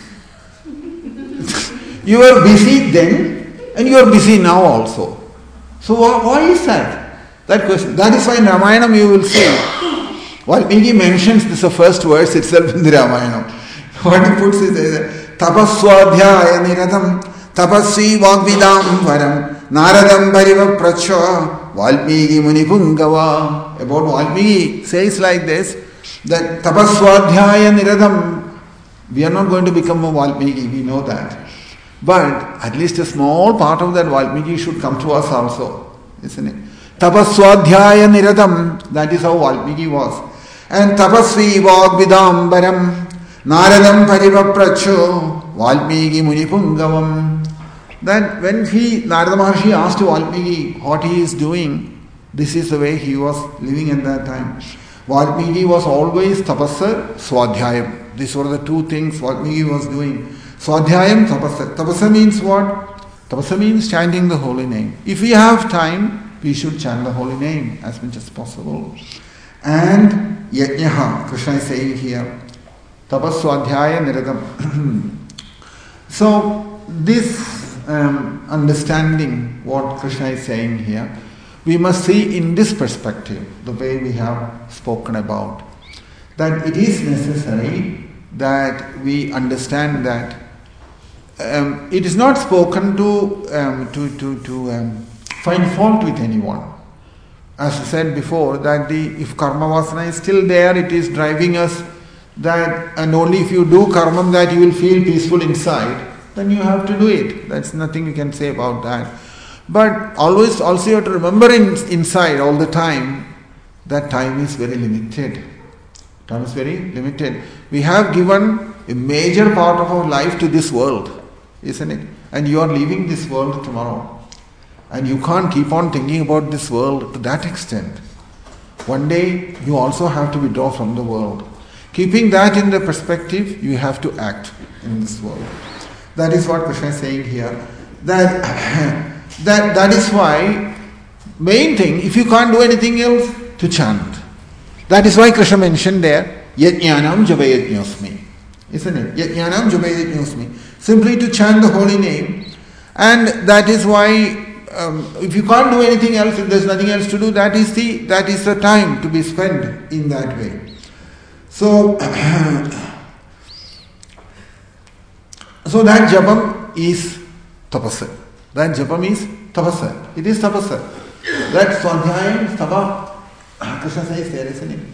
You were busy then and you are busy now also. So why is that? That question. That is why in Ramayana you will see, Valmiki mentions this the first verse itself in the Ramayana. What he puts is tapaswadhyaya niratam tapasvi vagvidam varam naradam pariva pracha Valmiki munipungava. About Valmiki says like this, that tapaswadhyaya niratam. We are not going to become a Valmiki, we know that. But at least a small part of that Valmiki should come to us also, isn't it? Tapaswadhyaya niratam, that is how Valmiki was. And tapasvi vagvidambaram naradam parivapracho Valmiki munipungavam. Then when Narada Maharshi asked Valmiki what he is doing, this is the way he was living at that time. Valmiki was always tapasa, swadhyayam. These were the two things Valmiki was doing. Swadhyayam, tapasa. Tapasa means what? Tapasa means chanting the holy name. If we have time, we should chant the holy name as much as possible. And yajnaha, Krishna is saying here, tapaswadhyaya niratam. So this understanding what Krishna is saying here, we must see in this perspective, the way we have spoken about, that it is necessary that we understand that it is not spoken to find fault with anyone. As I said before, that if karma vasana is still there, it is driving us that, and only if you do karma that you will feel peaceful inside, then you have to do it. That's nothing you can say about that. But always also you have to remember inside all the time that time is very limited. Time is very limited. We have given a major part of our life to this world, isn't it? And you are leaving this world tomorrow. And you can't keep on thinking about this world to that extent. One day you also have to withdraw from the world. Keeping that in the perspective, you have to act in this world. That is what Krishna is saying here. That is why, main thing, if you can't do anything else, to chant. That is why Krishna mentioned there, Yajnanam Jabayajñosmi. Isn't it? Yajnanam Jabayajñosmi. Simply to chant the holy name. And that is why, if you can't do anything else, if there's nothing else to do, that is the time to be spent in that way. So that japam is tapasa. That japam is tapasa. It is tapasa. That swadhyayam tapa. Krishna says there, isn't it?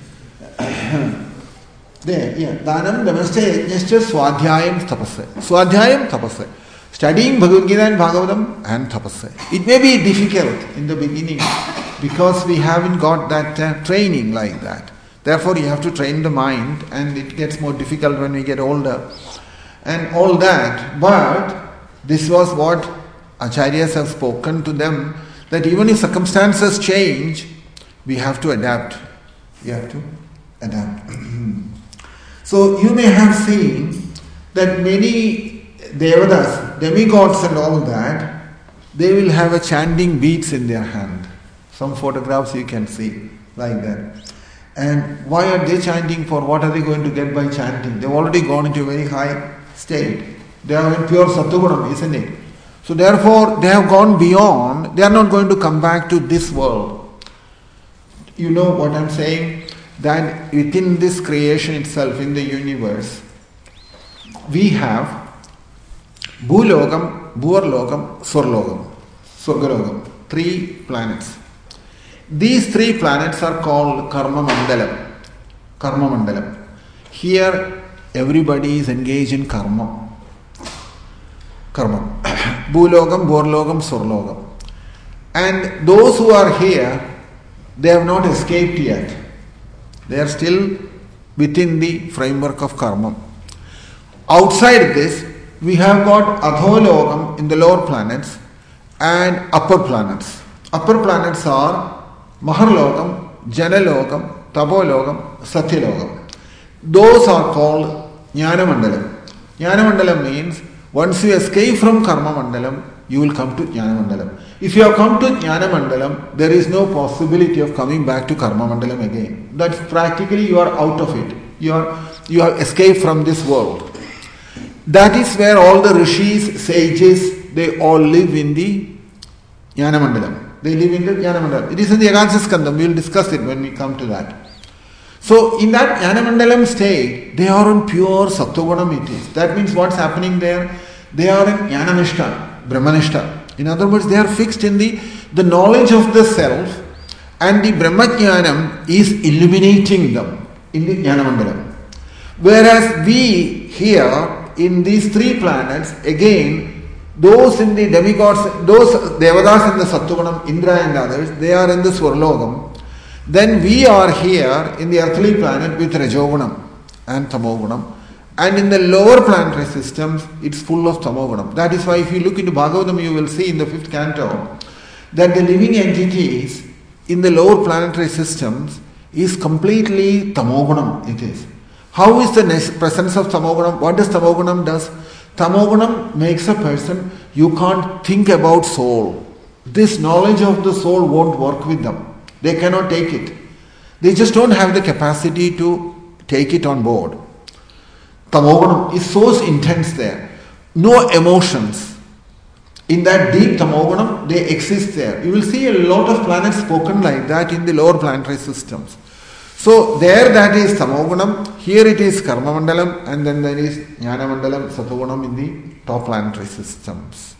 There, yeah. Dhanam namaste yajnascha swadhyayam tapasa. Swadhyayam tapasa. Studying Bhagavad Gita and Bhagavatam and tapasa. It may be difficult in the beginning because we haven't got that training like that. Therefore, you have to train the mind, and it gets more difficult when we get older. And all that. But this was what Acharyas have spoken to them, that even if circumstances change, we have to adapt. We have to adapt. So you may have seen that many devatas, demigods and all that, they will have a chanting beads in their hand. Some photographs you can see like that. And why are they chanting for? What are they going to get by chanting? They've already gone into a very high state. They are in pure Sattvagunam, isn't it? So therefore, they have gone beyond. They are not going to come back to this world. You know what I'm saying? That within this creation itself, in the universe, we have Bhulogam, Bhuvarlogam, Swarlogam, Swargalogam, 3 planets. These 3 planets are called Karma Mandalam. Karma Mandalam. Here, everybody is engaged in karma. Karma. Bhulogam, Bhuvarlogam, Swarlogam. And those who are here, they have not escaped yet. They are still within the framework of karma. Outside this, we have got Adhologam in the lower planets and upper planets. Upper planets are Maharlogam, Janalogam, Tabologam, Satyalogam. Those are called Jnana Mandalam. Jnana Mandalam means once you escape from Karma Mandalam, you will come to Jnana Mandalam. If you have come to Jnana Mandalam, there is no possibility of coming back to Karma Mandalam again. That's practically you are out of it. You have escaped from this world. That is where all the rishis, sages, they all live in the Jnana Mandalam. They live in the Jnana Mandalam. It is in the Agansa Skandam. We will discuss it when we come to that. So in that Jnana Mandalam state, they are on pure Sattvagunam it is. That means what's happening there? They are in Jnana Nishta, Brahmanishta. In other words, they are fixed in the knowledge of the self, and the Brahmajnanam is illuminating them in the Jnana Mandalam. Whereas we here in these three planets, again, those in the demigods, those Devadas in the Sattvagunam, Indra and others, they are in the Swarlogam. Then we are here in the earthly planet with Rajogunam and Tamogunam. And in the lower planetary systems, it's full of Tamogunam. That is why if you look into Bhagavatam, you will see in the 5th canto that the living entities in the lower planetary systems is completely Tamogunam it is. How is the presence of Tamogunam? What does Tamogunam does? Tamogunam makes a person, you can't think about soul. This knowledge of the soul won't work with them. They cannot take it. They just don't have the capacity to take it on board. Tamogunam is so intense there. No emotions. In that deep Tamogunam, they exist there. You will see a lot of planets spoken like that in the lower planetary systems. So there that is Tamogunam, here it is Karma Mandalam, and then there is Jnana Mandalam, Sattvagunam in the top planetary systems.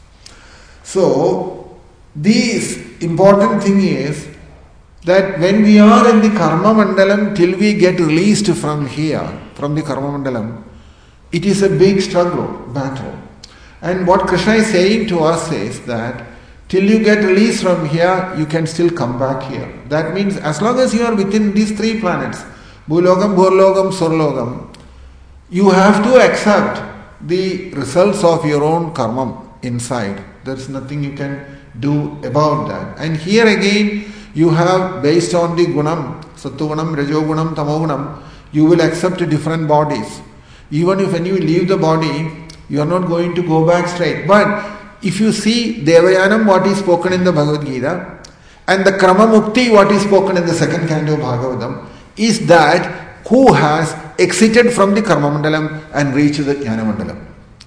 So this important thing is that when we are in the Karma Mandalam, till we get released from here, from the Karma Mandalam, it is a big struggle, battle. And what Krishna is saying to us is that till you get released from here, you can still come back here. That means as long as you are within these three planets, Bhulogam, Bhurlogam, Surlogam, you have to accept the results of your own karma inside. There is nothing you can do about that. And here again, you have, based on the gunam, Sattvagunam, Rajogunam, Tamogunam, you will accept different bodies. Even if when you leave the body, you are not going to go back straight. But if you see Devayanam, what is spoken in the Bhagavad Gita, and the Krama Mukti, what is spoken in the 2nd canto of Bhagavatam, is that who has exited from the Karma Mandalam and reached the Jnana Mandalam.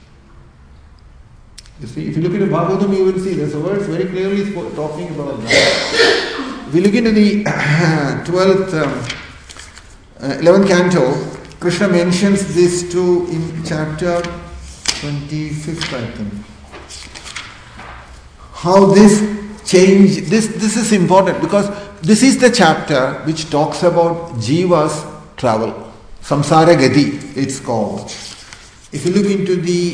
You see, if you look at the Bhagavatam, you will see there's a verse very clearly talking about that. If you look into the 11th canto, Krishna mentions this too in chapter 25th, I think. How this change, this is important because this is the chapter which talks about Jiva's travel. Samsara Gati, it's called. If you look into the,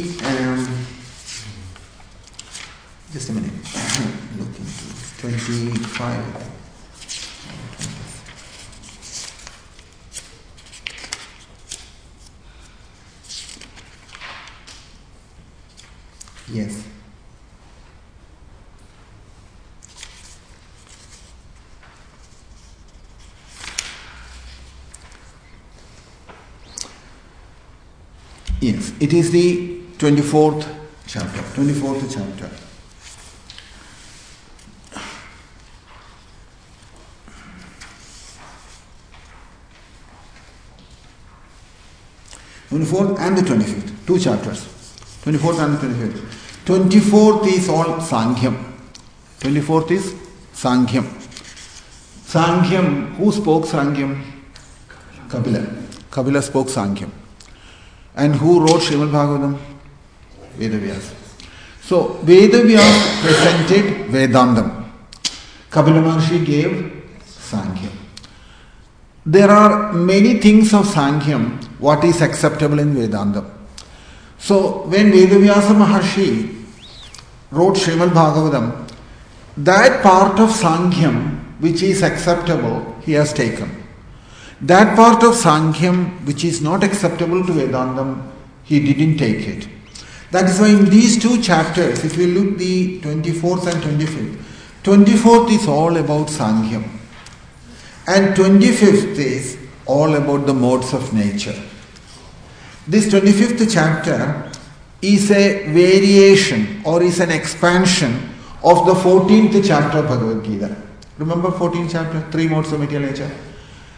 just a minute, look into 25. Yes. Yes, it is the 24th chapter. 24th chapter. th and the 25th, 2 chapters. 24th and the 25th. 24th is all Sankhya. 24th is Sankhya. Sankhya, who spoke Sankhya? Kapila. Kapila spoke Sankhya. And who wrote Srimad Bhagavatam? Vedavyasa. So, Vedavyasa presented Vedantam. Kapila Maharshi gave Sankhya. There are many things of Sankhya, what is acceptable in Vedantam. So, when Vedavyasa Maharshi wrote Srimad Bhagavatam, that part of Sankhya which is acceptable, he has taken. That part of Sankhya which is not acceptable to Vedantam, he didn't take it. That is why in these 2 chapters, if you look the 24th and 25th, 24th is all about Sankhya. And 25th is all about the modes of nature. This 25th chapter is a variation or is an expansion of the 14th chapter of Bhagavad Gita. Remember 14th chapter, 3 modes of material nature?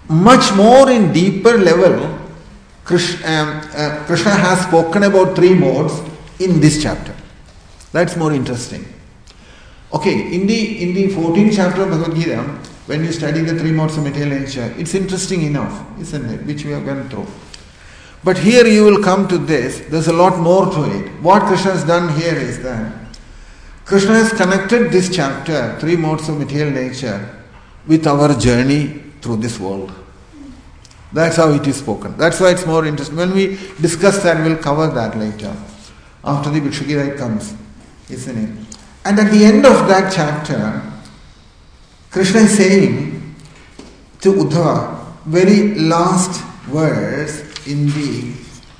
much more in deeper level, Krishna has spoken about three modes in this chapter. That's more interesting. Okay, in the 14th chapter of Bhagavad Gita, when you study the three modes of material nature, it's interesting enough, isn't it? Which we have gone through. But here you will come to this. There's a lot more to it. What Krishna has done here is that Krishna has connected this chapter, three modes of material nature, with our journey through this world. That's how it is spoken. That's why it's more interesting. When we discuss that, we'll cover that later. After the Bhikshu Gita comes, isn't it? And at the end of that chapter, Krishna is saying to Uddhava, very last verse in the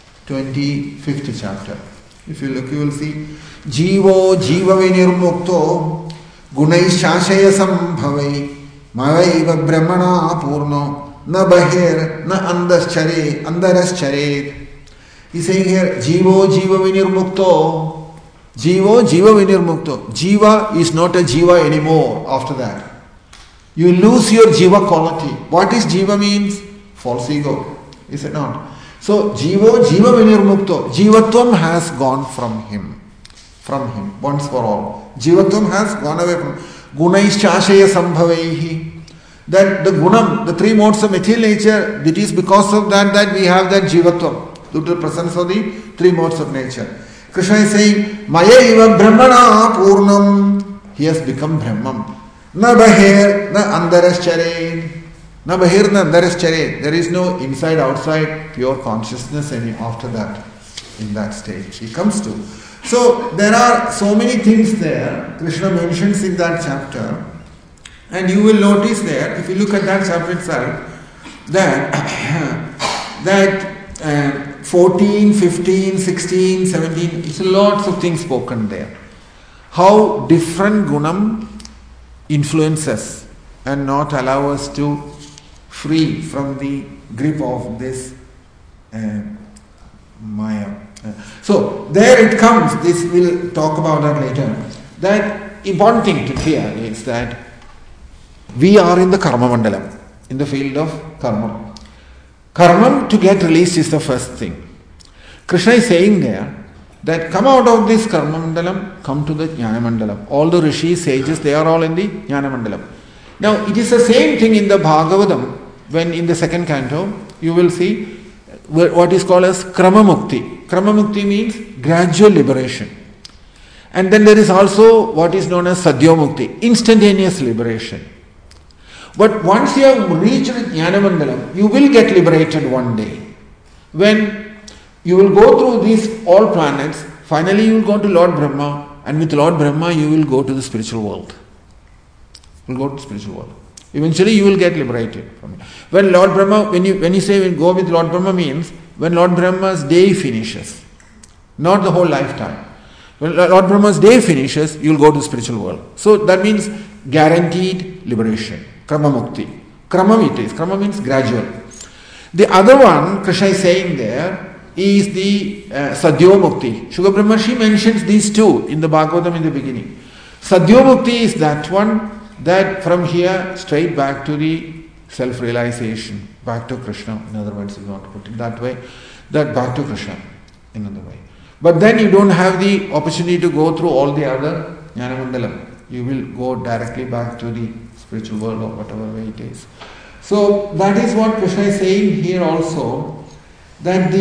25th chapter. If you look, you will see, Jivo jiva vinirmukto gunai shashaya sambhavai mavaiva brahmana purno na bahir na andaraschare. He's saying here, Jivo jiva vinirmukto. Jivo jiva vinirmukto. Jiva is not a jiva anymore after that. You lose your jiva quality. What is jiva means? False ego. Is it not? So, Jivo jiva vinirmukto. Jivatvam has gone from him. From him, once for all. Jivatvam has gone away from him. Gunaischashaya sambhavaihi. That the gunam, the three modes of material nature, it is because of that we have that jivatvam, due to the presence of the three modes of nature. Krishna is saying, Mayaiva brahmana purnam. He has become Brahman. Na bahir, na andaraschare. Na bahir, na andaraschare. There is no inside, outside, pure consciousness any after that, in that stage he comes to. So, there are so many things there, Krishna mentions in that chapter. And you will notice there, if you look at that chapter itself, that 14, 15, 16, 17, it's lots of things spoken there. How different gunam influences and not allow us to free from the grip of this Maya. So there it comes, this we'll talk about that later. That important thing to clear is that we are in the karma mandalam, in the field of karma. Karma to get released is the first thing. Krishna is saying there that come out of this karma mandalam, come to the jnana mandalam. All the rishis, sages, they are all in the jnana mandalam. Now it is the same thing in the Bhagavatam, when in the second canto you will see what is called as krama mukti. Krama mukti means gradual liberation. And then there is also what is known as sadhya mukti, instantaneous liberation. But once you have reached Jnana Mandalam, you will get liberated one day. When you will go through these all planets, finally you will go to Lord Brahma, and with Lord Brahma you will go to the spiritual world. You will go to the spiritual world. Eventually you will get liberated from it. When Lord Brahma, when you say go with Lord Brahma means when Lord Brahma's day finishes, not the whole lifetime. When Lord Brahma's day finishes, you will go to the spiritual world. So that means guaranteed liberation. Krama mukti. Krama it is. Krama means gradual. The other one, Krishna is saying there, is the Sadhya Mukti. Shuka Brahmashi mentions these two in the Bhagavatam in the beginning. Sadhya Mukti is that one that from here straight back to the self-realization, back to Krishna, in other words, if you want to put it that way, that back to Krishna, in other way. But then you don't have the opportunity to go through all the other Jnana Mandalam. You will go directly back to the spiritual world or whatever way it is. So that is what Krishna is saying here also, that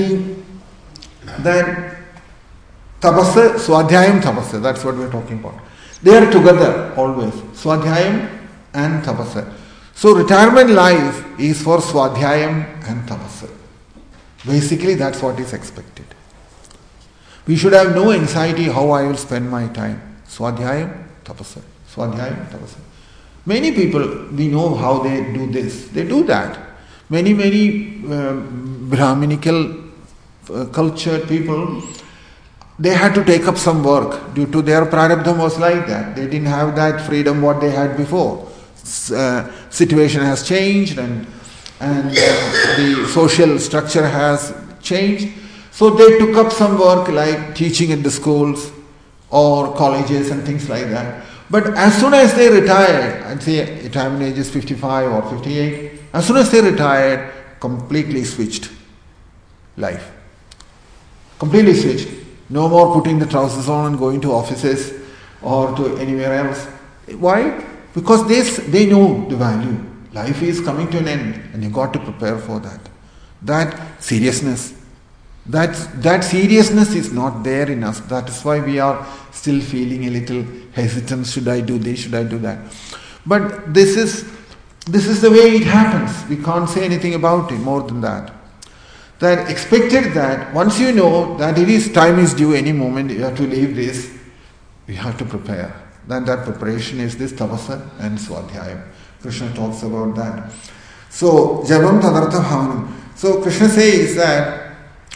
tapasya, swadhyayam tapasya, that's what we are talking about. They are together always, swadhyayam and tapasya. So retirement life is for swadhyayam and tapasya. Basically that's what is expected. We should have no anxiety how I will spend my time. Swadhyayam, tapasya. Swadhyayam, tapasya. Many people, we know how they do this. They do that. Many Brahminical cultured people, they had to take up some work due to their prarabdha was like that. They didn't have that freedom what they had before. Situation has changed and the social structure has changed. So they took up some work like teaching in the schools or colleges and things like that. But as soon as they retired, I'd say retirement age is 55 or 58, As soon as they retired, completely switched life. Completely switched. No more putting the trousers on and going to offices or to anywhere else. Why? Because they know the value. Life is coming to an end and you got to prepare for that. That seriousness. That seriousness is not there in us. That is why we are still feeling a little hesitant. Should I do this? Should I do that? But this is the way it happens. We can't say anything about it more than that. That expected that once you know that time is due any moment, you have to leave this, you have to prepare. Then that preparation is this tapasa and swadhyayam. Krishna talks about that. So, javam tadartha bhavanam. So, Krishna says that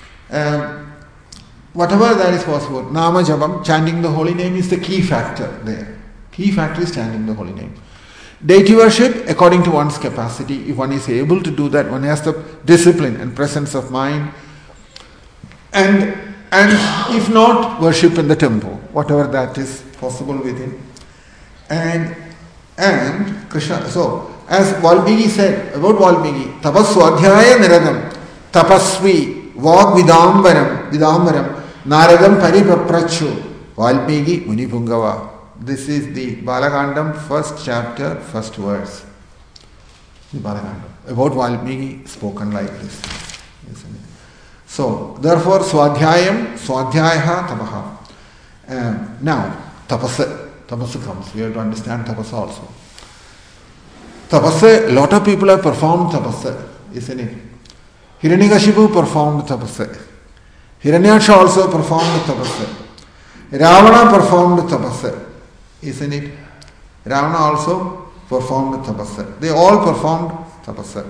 whatever that is possible, nama javam, chanting the holy name is the key factor there. Key factor is chanting the holy name. Deity worship, according to one's capacity, if one is able to do that, one has the discipline and presence of mind. And if not, worship in the temple, whatever that is possible within. And Krishna, so as Valmiki said about Valmiki, tapaswadhyaya niradam, tapasvi, vag vidambaram, naradam paripaprachu, Valmiki munipungava. This is the Balakandam, first chapter, first verse. The Balakandam. About Valmiki spoken like this. Isn't it? So, therefore, Swadhyayam, Swadhyayaha, Tapaha. Now, Tapasa comes. We have to understand Tapasa also. Tapasa, a lot of people have performed Tapasa, isn't it? Hiranyakashipu performed Tapasa. Hiranyaksha also performed Tapasa. Ravana performed Tapasa. Isn't it? Ravana also performed tapasa. They all performed tapasa.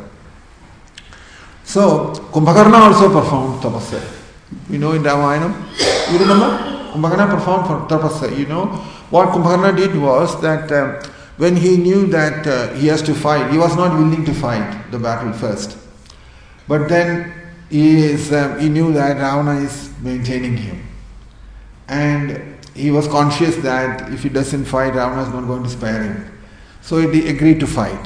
So, Kumbhakarna also performed tapasa. You know in Ramayana? You remember? Kumbhakarna performed tapasa. You know, what Kumbhakarna did was that when he knew that he has to fight, he was not willing to fight the battle first. But then he knew that Ravana is maintaining him. And he was conscious that if he doesn't fight, Ravana is not going to spare him. So he agreed to fight.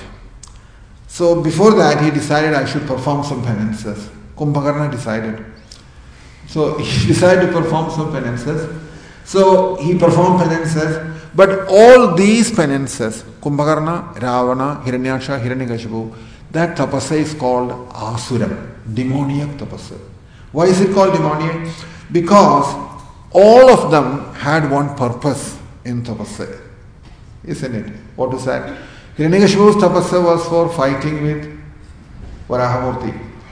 So before that, he decided I should perform some penances. Kumbhakarna decided. So he decided to perform some penances. So he performed penances. But all these penances, Kumbhakarna, Ravana, Hiranyaksha, Hiranyakashipu, that tapasa is called asuram, demoniac tapasa. Why is it called demoniac? Because all of them had one purpose in tapasa, isn't it? What is that? Hiranyakashipu's tapasa was for fighting with Varahamurti.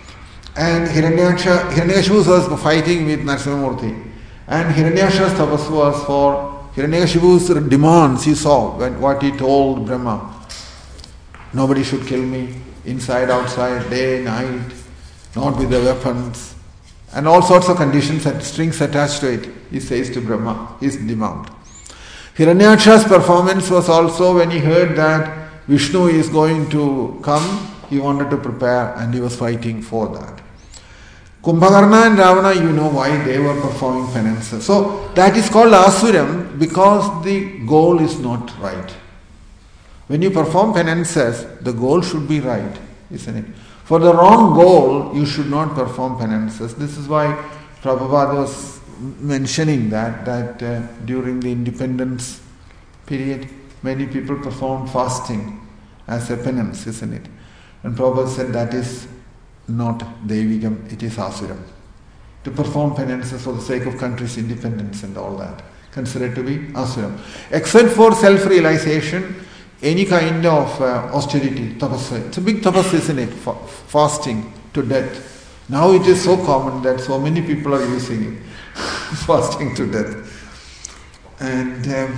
And Hiranyakashipu's was for fighting with Narasimhamurti. And Hiranyaksha's tapasa was for Hiranyakashipu's demands. He saw what he told Brahma. Nobody should kill me, inside, outside, day, night, not with the weapons. And all sorts of conditions and strings attached to it, he says to Brahma, his demand. Hiranyaksha's performance was also when he heard that Vishnu is going to come, he wanted to prepare and he was fighting for that. Kumbhakarna and Ravana, you know why they were performing penances. So that is called asuram because the goal is not right. When you perform penances, the goal should be right, isn't it? For the wrong goal, you should not perform penances. This is why Prabhupada was mentioning that during the independence period, many people performed fasting as a penance, isn't it? And Prabhupada said that is not Devigam, it is Asuram. To perform penances for the sake of country's independence and all that, considered to be Asuram. Except for self-realization, any kind of austerity, tapasa. It's a big tapasa, isn't it? Fasting to death. Now it is so common that so many people are using it. Fasting to death. And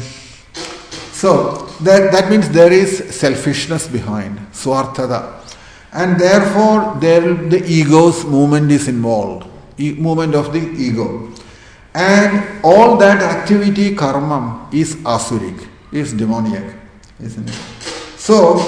so that means there is selfishness behind, swartada. And therefore the ego's movement is involved. Movement of the ego. And all that activity, karma, is asuric, is demoniac. Isn't it? So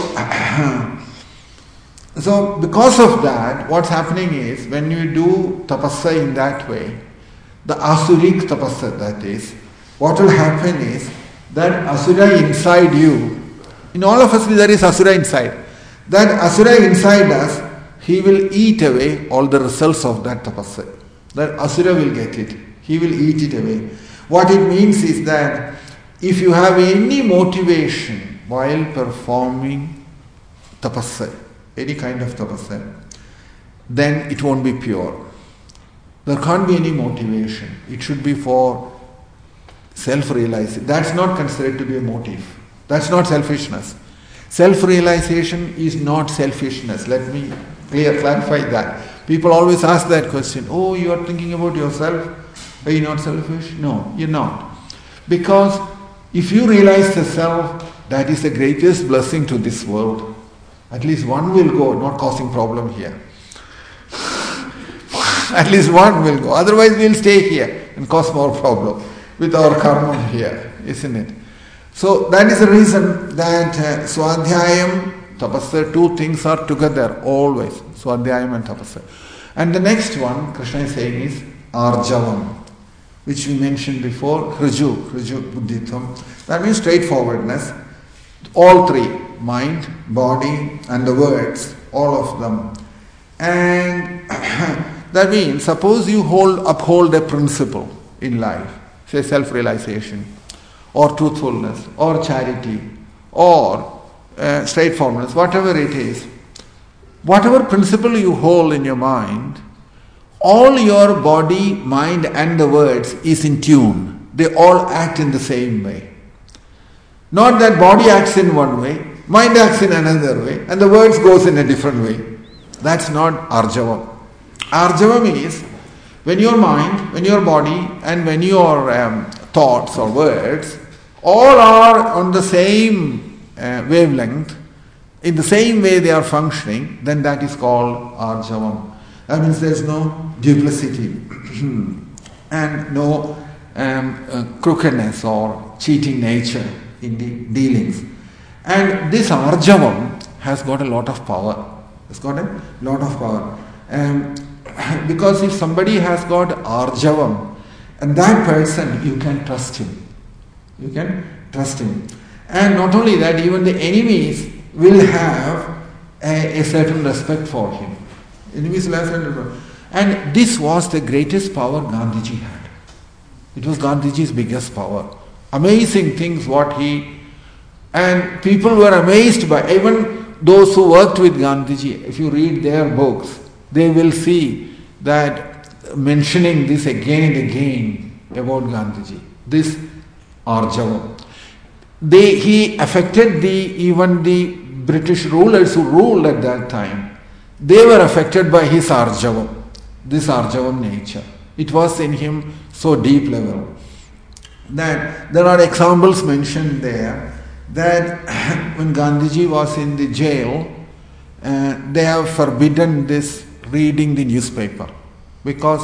because of that, what's happening is when you do tapasa in that way, the asuric tapasa that is, what will happen is that asura inside you, in all of us there is asura inside. That asura inside us, he will eat away all the results of that tapasya. That asura will get it. He will eat it away. What it means is that if you have any motivation while performing tapasya, any kind of tapasya, then it won't be pure. There can't be any motivation. It should be for self-realization. That's not considered to be a motive. That's not selfishness. Self-realization is not selfishness. Let me clarify that. People always ask that question. Oh, you are thinking about yourself. Are you not selfish? No, you're not. Because if you realize the self, that is the greatest blessing to this world. At least one will go, not causing problem here. At least one will go. Otherwise we'll stay here and cause more problem with our karma here, isn't it? So that is the reason that Swadhyayam, Tapasya, two things are together always. Swadhyayam and Tapasya. And the next one, Krishna is saying, is Arjavam, which we mentioned before, Hriju Buddhitvam. That means straightforwardness. All three, mind, body and the words, all of them. And that means, suppose you uphold a principle in life, say self-realization, or truthfulness, or charity, or straightforwardness, whatever it is, whatever principle you hold in your mind, all your body, mind and the words is in tune. They all act in the same way. Not that body acts in one way, mind acts in another way, and the words goes in a different way. That's not Arjavam. Arjavam is when your mind, when your body, and when your thoughts or words all are on the same wavelength, in the same way they are functioning, then that is called Arjavam. That means there is no duplicity and no crookedness or cheating nature in the dealings. And this Arjavam has got a lot of power. It's got a lot of power. Because if somebody has got Arjavam, and that person, you can trust him. You can trust him. And not only that, even the enemies will have a certain respect for him. Enemies will have certain respect. And this was the greatest power Gandhiji had. It was Gandhiji's biggest power. Amazing things what he... And people were amazed by... Even those who worked with Gandhiji, if you read their books, they will see that mentioning this again and again about Gandhiji. This Arjavam. He affected even the British rulers who ruled at that time. They were affected by his Arjavam. This Arjavam nature. It was in him so deep level. That there are examples mentioned there that when Gandhiji was in the jail, they have forbidden this reading the newspaper because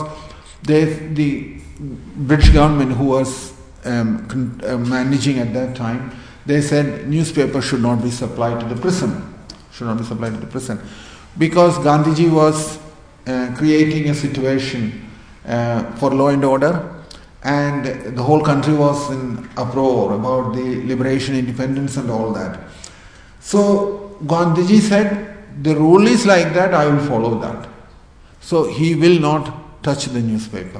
the British government who was managing at that time, they said newspaper should not be supplied to the prison. Because Gandhiji was creating a situation for law and order, and the whole country was in uproar about the liberation, independence and all that. So Gandhiji said, the rule is like that, I will follow that. So he will not touch the newspaper.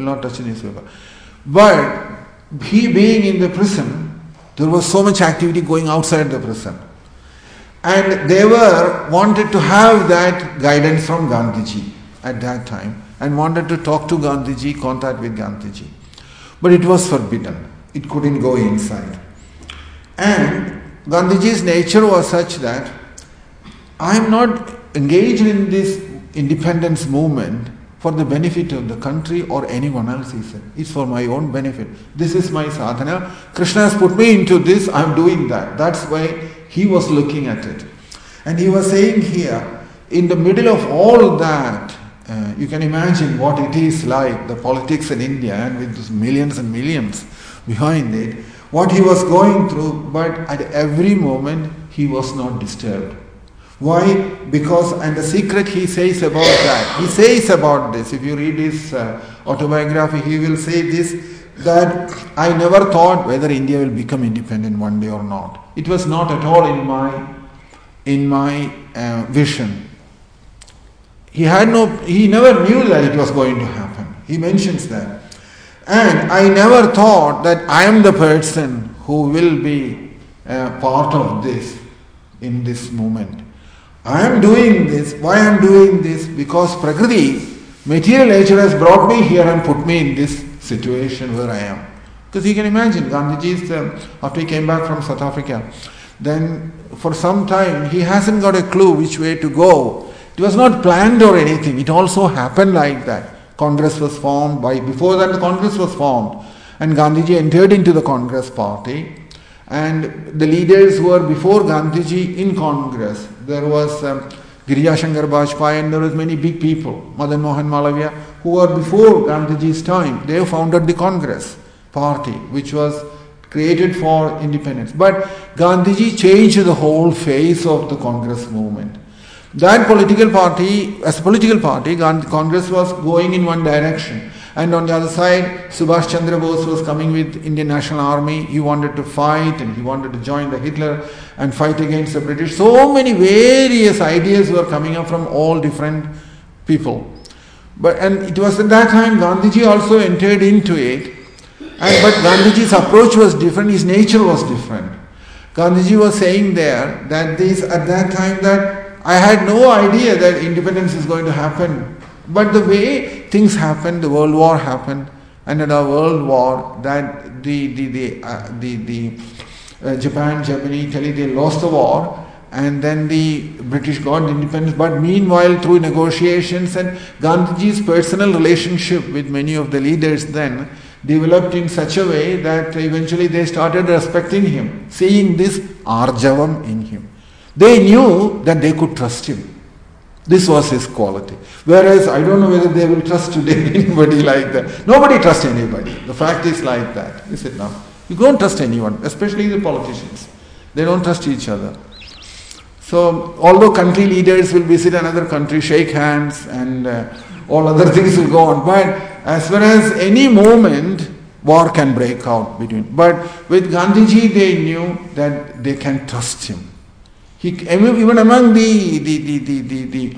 But he being in the prison, there was so much activity going outside the prison. And they wanted to have that guidance from Gandhiji at that time and wanted to talk to Gandhiji, contact with Gandhiji. But it was forbidden. It couldn't go inside. And Gandhiji's nature was such that I am not engaged in this independence movement for the benefit of the country or anyone else, he said. It's for my own benefit. This is my sadhana. Krishna has put me into this, I am doing that. That's why he was looking at it. And he was saying here, in the middle of all that, you can imagine what it is like, the politics in India, and with those millions and millions behind it, what he was going through, but at every moment he was not disturbed. Why? Because, and the secret he says about that, he says about this, if you read his autobiography, he will say this, that I never thought whether India will become independent one day or not. It was not at all in in my vision. He never knew that it was going to happen. He mentions that. And I never thought that I am the person who will be part of this in this moment. I am doing this. Why I am doing this? Because Prakriti, material nature, has brought me here and put me in this situation where I am. Because you can imagine, Gandhiji's, after he came back from South Africa, then for some time he hasn't got a clue which way to go. It was not planned or anything. It also happened like that. Congress was formed. Before that, the Congress was formed. And Gandhiji entered into the Congress party. And the leaders who were before Gandhiji in Congress, there was Girija Shankar Bajpayee, and there was many big people, Madan Mohan Malaviya, who were before Gandhiji's time. They founded the Congress party, which was created for independence. But Gandhiji changed the whole face of the Congress movement. That political party, as a political party, Congress was going in one direction. And on the other side, Subhash Chandra Bose was coming with Indian National Army. He wanted to fight and he wanted to join the Hitler and fight against the British. So many various ideas were coming up from all different people. And it was at that time Gandhiji also entered into it. But Gandhiji's approach was different, his nature was different. Gandhiji was saying there that at that time that I had no idea that independence is going to happen. But the way things happened, the World War happened, and in a World War, that Japan, Germany, Italy, they lost the war, and then the British got independence. But meanwhile, through negotiations and Gandhiji's personal relationship with many of the leaders then developed in such a way that eventually they started respecting him, seeing this arjavam in him. They knew that they could trust him. This was his quality. Whereas I don't know whether they will trust today anybody like that. Nobody trusts anybody. The fact is like that. Is it not? You don't trust anyone, especially the politicians. They don't trust each other. So, although country leaders will visit another country, shake hands, and all other things will go on. But as far as any moment, war can break out between. But with Gandhiji, they knew that they can trust him. Even among the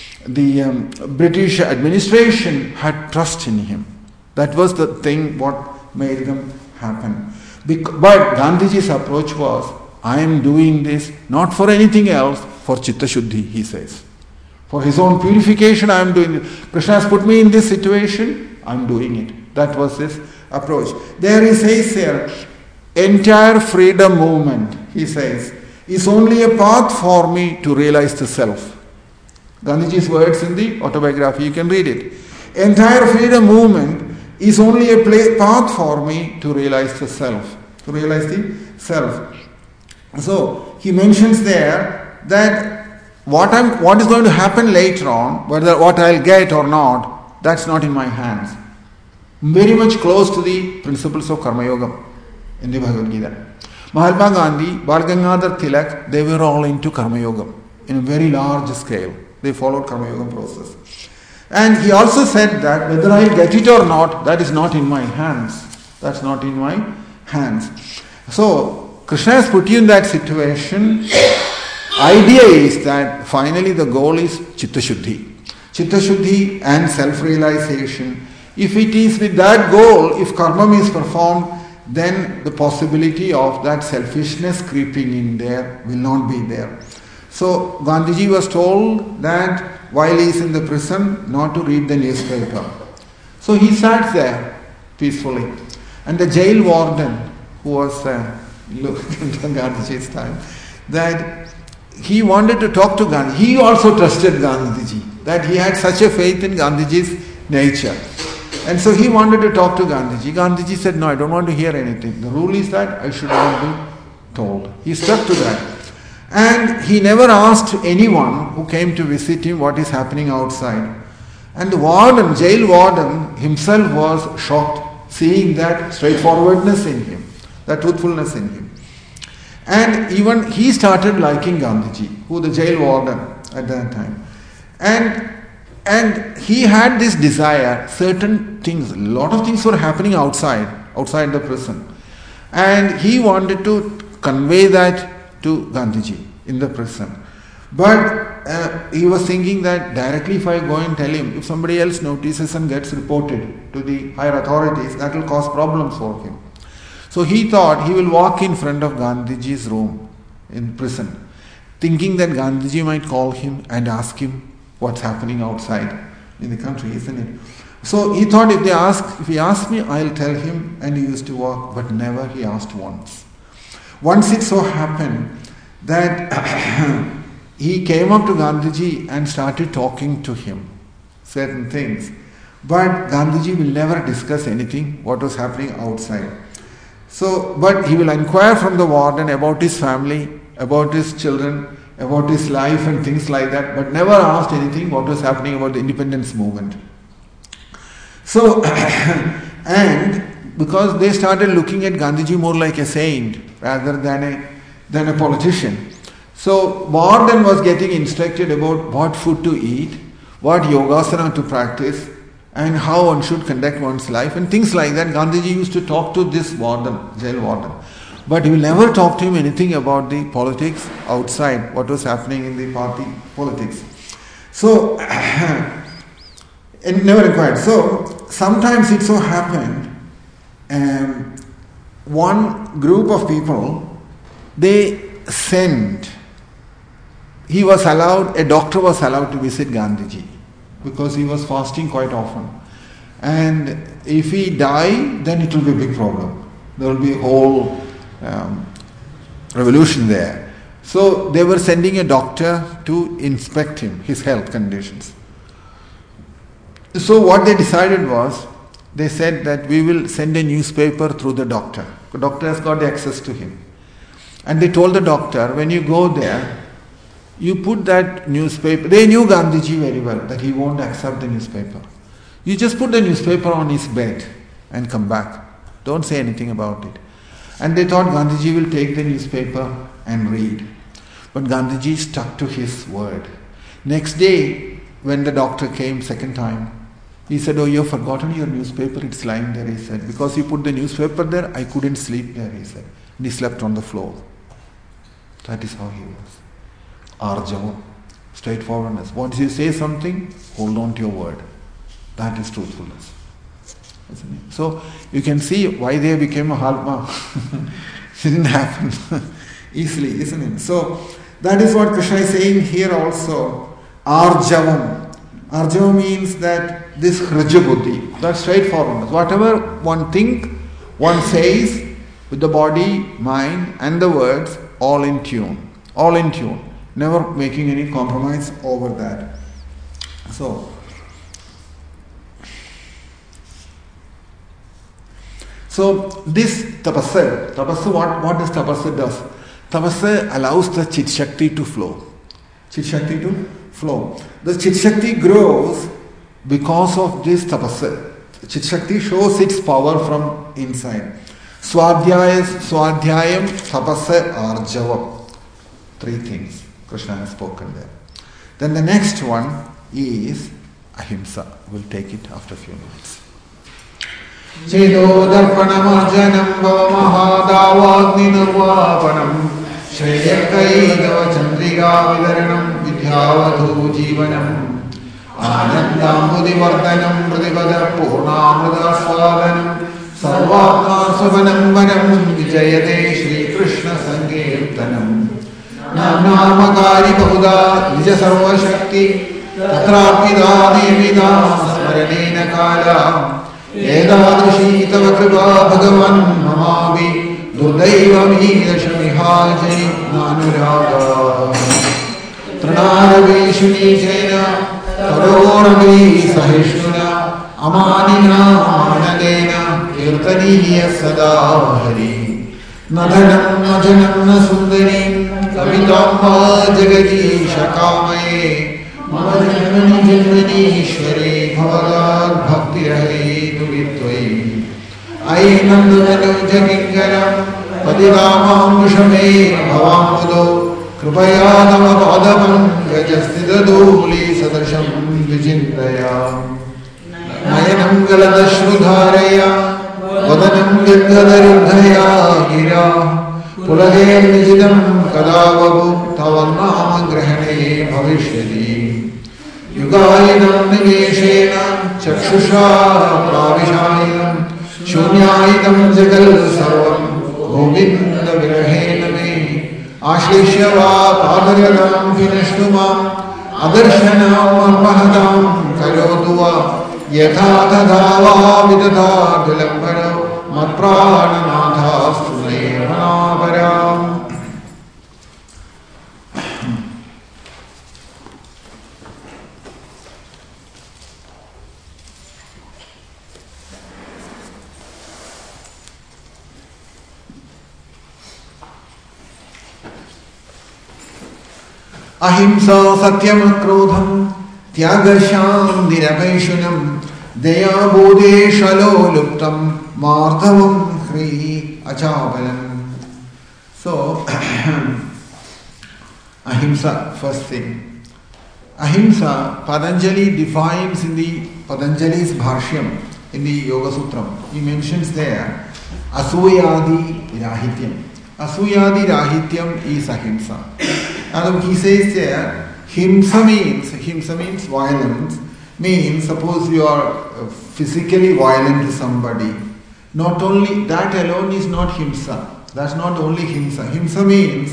British administration had trust in him. That was the thing what made them happen. But Gandhiji's approach was, I am doing this not for anything else, for Chitta Shuddhi, he says. For his own purification, I am doing it. Krishna has put me in this situation, I am doing it. That was his approach. There he says here, entire freedom movement, he says, is only a path for me to realize the self. Gandhiji's words in the autobiography, you can read it. Entire freedom movement is only a path for me to realize the self. To realize the self. So, he mentions there that what is going to happen later on, whether what I'll get or not, that's not in my hands. Very much close to the principles of Karma Yoga in the Bhagavad Gita. Mahatma Gandhi, Bal Gangadhar Tilak, they were all into Karma Yoga in a very large scale. They followed Karma Yoga process. And he also said that whether I get it or not, that is not in my hands. That's not in my hands. So, Krishna has put you in that situation. Idea is that finally the goal is Chitta Shuddhi. Chitta Shuddhi and self-realization. If it is with that goal, if karma is performed, then the possibility of that selfishness creeping in there will not be there. So Gandhiji was told that while he is in the prison, not to read the newspaper. So he sat there peacefully. And the jail warden, who was Gandhiji's time, that he wanted to talk to Gandhi. He also trusted Gandhiji, that he had such a faith in Gandhiji's nature. And so he wanted to talk to Gandhiji. Gandhiji said, no, I don't want to hear anything. The rule is that I should not be told. He stuck to that. And he never asked anyone who came to visit him what is happening outside. And the warden, jail warden himself was shocked, seeing that straightforwardness in him, that truthfulness in him. And even he started liking Gandhiji, who the jail warden at that time. And he had this desire, certain things, a lot of things were happening outside the prison. And he wanted to convey that to Gandhiji in the prison. But he was thinking that directly if I go and tell him, if somebody else notices and gets reported to the higher authorities, that will cause problems for him. So he thought he will walk in front of Gandhiji's room in prison, thinking that Gandhiji might call him and ask him what's happening outside in the country, isn't it? So he thought if he asks me, I'll tell him, and he used to walk, but never he asked once. Once it so happened that he came up to Gandhiji and started talking to him certain things. But Gandhiji will never discuss anything what was happening outside. So, but he will inquire from the warden about his family, about his children, about his life and things like that, but never asked anything what was happening about the independence movement. So, and because they started looking at Gandhiji more like a saint rather than a politician. So warden was getting instructed about what food to eat, what yogasana to practice, and how one should conduct one's life and things like that. Gandhiji used to talk to this warden, jail warden. But he will never talk to him anything about the politics outside, what was happening in the party politics. So, it never inquired. So, sometimes it so happened, one group of people, they sent, a doctor was allowed to visit Gandhiji because he was fasting quite often. And if he died, then it will be a big problem. There will be a whole revolution there. So they were sending a doctor to inspect him, his health conditions. So what they decided was, they said that we will send a newspaper through the doctor. The doctor has got the access to him. And they told the doctor, when you go there, you put that newspaper. They knew Gandhiji very well, that he won't accept the newspaper. You just put the newspaper on his bed and come back. Don't say anything about it. And they thought Gandhiji will take the newspaper and read. But Gandhiji stuck to his word. Next day, when the doctor came second time, he said, "Oh, you've forgotten your newspaper, it's lying there," he said. "Because you put the newspaper there, I couldn't sleep there," he said. And he slept on the floor. That is how he was. Arjavam, straightforwardness. Once you say something, hold on to your word. That is truthfulness. So you can see why they became a Mahatma. It didn't happen easily, isn't it? So that is what Krishna is saying here also. Arjavam. Arjavam means that this Hrijabuddhi, that straightforwardness. Whatever one thinks, one says with the body, mind and the words, all in tune. All in tune. Never making any compromise over that. So this tapasya, what does tapasya does? Tapasya allows the Chit Shakti to flow. Chit Shakti to flow. The Chit Shakti grows because of this tapasya. Chit Shakti shows its power from inside. Swadhyayam, tapasya, arjavam. 3 things Krishna has spoken there. Then the next one is ahimsa. We'll take it after a few minutes. Chedodarpanamajanam bhavamahadavagninurvapanam Shreyakaidava chandriga vidaranam vidyavadhu jivanam Anandambudivardhanam pratibada purnamrudaswadanam Sarvatma suvanam vanam vijayate Shri Krishna Sankirtanam Namakari Bahuda Nija Sarva Shakti Tatrapida Devida Smaranena Kala Edadashi Tava Kripa Bhagavan Mamavi Durdaiva Dashamiha Nanuraga Tranaravi Shuni Jaina Taroravi Sahishuna Amanina Amanadena Kirtaniya Sada Hari Nadanam Najanam Sundari Kavitamba Jagadi Shakamaye Madhanani Janmani Ishwari Bhavagad Bhakti Rahe Duvitwai Ainandanu Jagingaram Padiramam Vishame Bhavamudo Krupayadama Padapam Gajastidaduli Sadarsham Vijindaya Nayanam Galadashrudharaya Vadanam Gandhadarudhaya Gira Pulagem Nijidam Kadavabu Tavarnama grahane bhavishyati yugayanam nimeshena chakshusha pravishayam shunyayam jagal sarvam govinda virahena me ashlishya va padaryadam vinashtumam adarshana mahadam kayotuva yatha tadava vidata dilambara matprananatha sunayavanaparam. Ahimsa satyam krodham tyagasham nirapeshunam daya bodhe shalo luptam mardhavam hri achapalam. So, ahimsa, first thing. Ahimsa, Patanjali defines in the Patanjali's Bhashyam, in the Yoga Sutram. He mentions there, Asuyadi Rahityam. Asuyadi Rahityam is ahimsa. And he says there, himsa means violence, means suppose you are physically violent to somebody. Not only that alone is not himsa. That's not only himsa. Himsa means,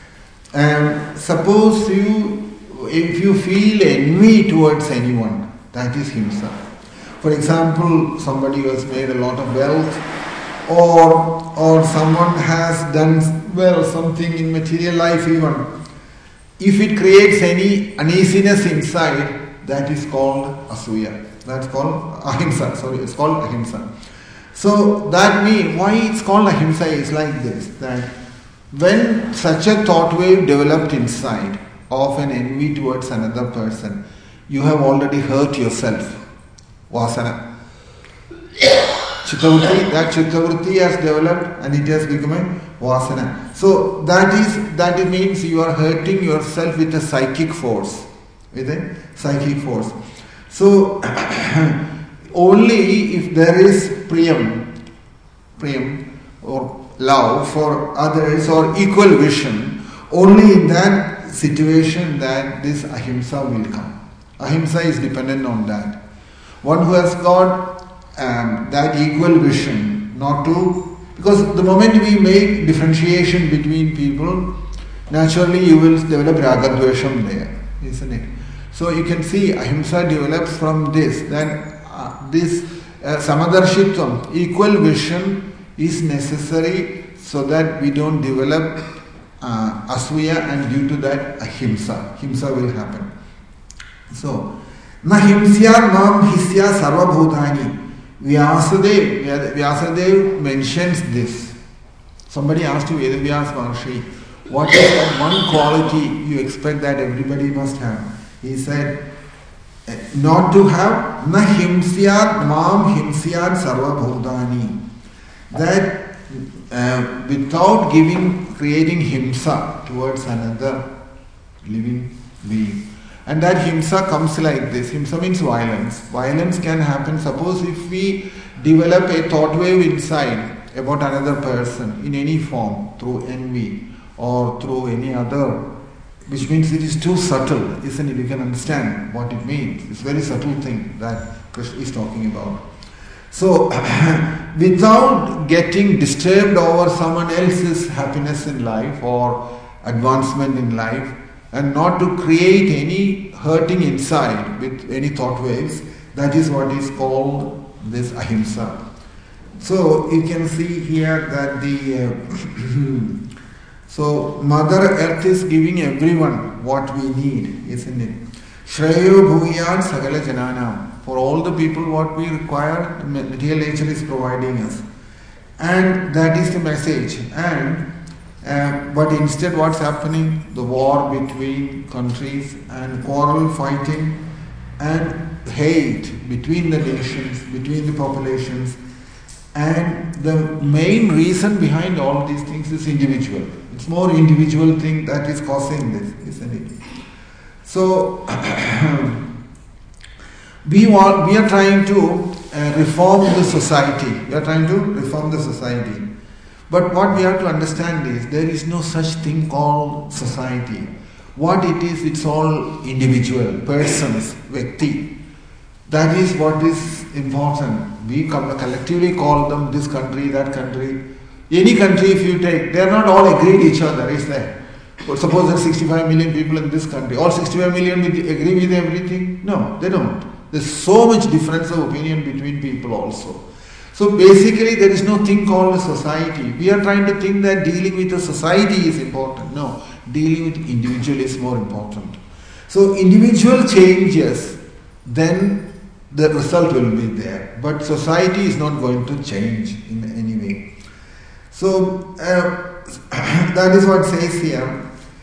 suppose if you feel envy towards anyone, that is himsa. For example, somebody who has made a lot of wealth, or someone has done well something in material life even. If it creates any uneasiness inside, that is called asuya. That's called ahimsa. It's called ahimsa. So that means why it's called ahimsa is like this, that when such a thought wave developed inside of an envy towards another person, you have already hurt yourself. Vasana. That chittavritti has developed and it has become a vasana. So that means you are hurting yourself with a psychic force. So only if there is priyam or love for others or equal vision, only in that situation that this ahimsa will come. Ahimsa is dependent on that. One who has got that equal vision, not to, because the moment we make differentiation between people, naturally you will develop ragadvesham there, isn't it? So you can see ahimsa develops from this, that this samadarshitvam, equal vision is necessary so that we don't develop asuya, and due to that ahimsa will happen. So, na himsya mam hisya sarva bhutani. Vyasadeva mentions this. Somebody asked you, Vedavyas Maharshi, what is that one quality you expect that everybody must have? He said, not to have na himsyat mam himsyat sarva bhutani. That without creating himsa towards another living being. And that himsa comes like this. Himsa means violence. Violence can happen. Suppose if we develop a thought wave inside about another person in any form, through envy or through any other, which means it is too subtle, isn't it? You can understand what it means. It's a very subtle thing that Krishna is talking about. So, without getting disturbed over someone else's happiness in life or advancement in life, and not to create any hurting inside with any thought waves, that is what is called this ahimsa. So you can see here that so Mother Earth is giving everyone what we need, isn't it? Shreyo bhuyat sagala janana. For all the people what we require, material nature is providing us. And that is the message. But instead what's happening? The war between countries and quarrel fighting and hate between the nations, between the populations. And the main reason behind all these things is individual. It's more individual thing that is causing this, isn't it? So we are trying to reform the society. We are trying to reform the society. But what we have to understand is there is no such thing called society. what it is, it's all individual, persons, Vyakti. That is what is important. We collectively call them this country, that country. Any country if you take, they are not all agreed each other, is there? But suppose there are 65 million people in this country. All 65 million agree with everything? No, they don't. There's so much difference of opinion between people also. So basically there is no thing called a society. We are trying to think that dealing with a society is important. No, dealing with individual is more important. So individual changes, then the result will be there. But society is not going to change in any way. So that is what says here.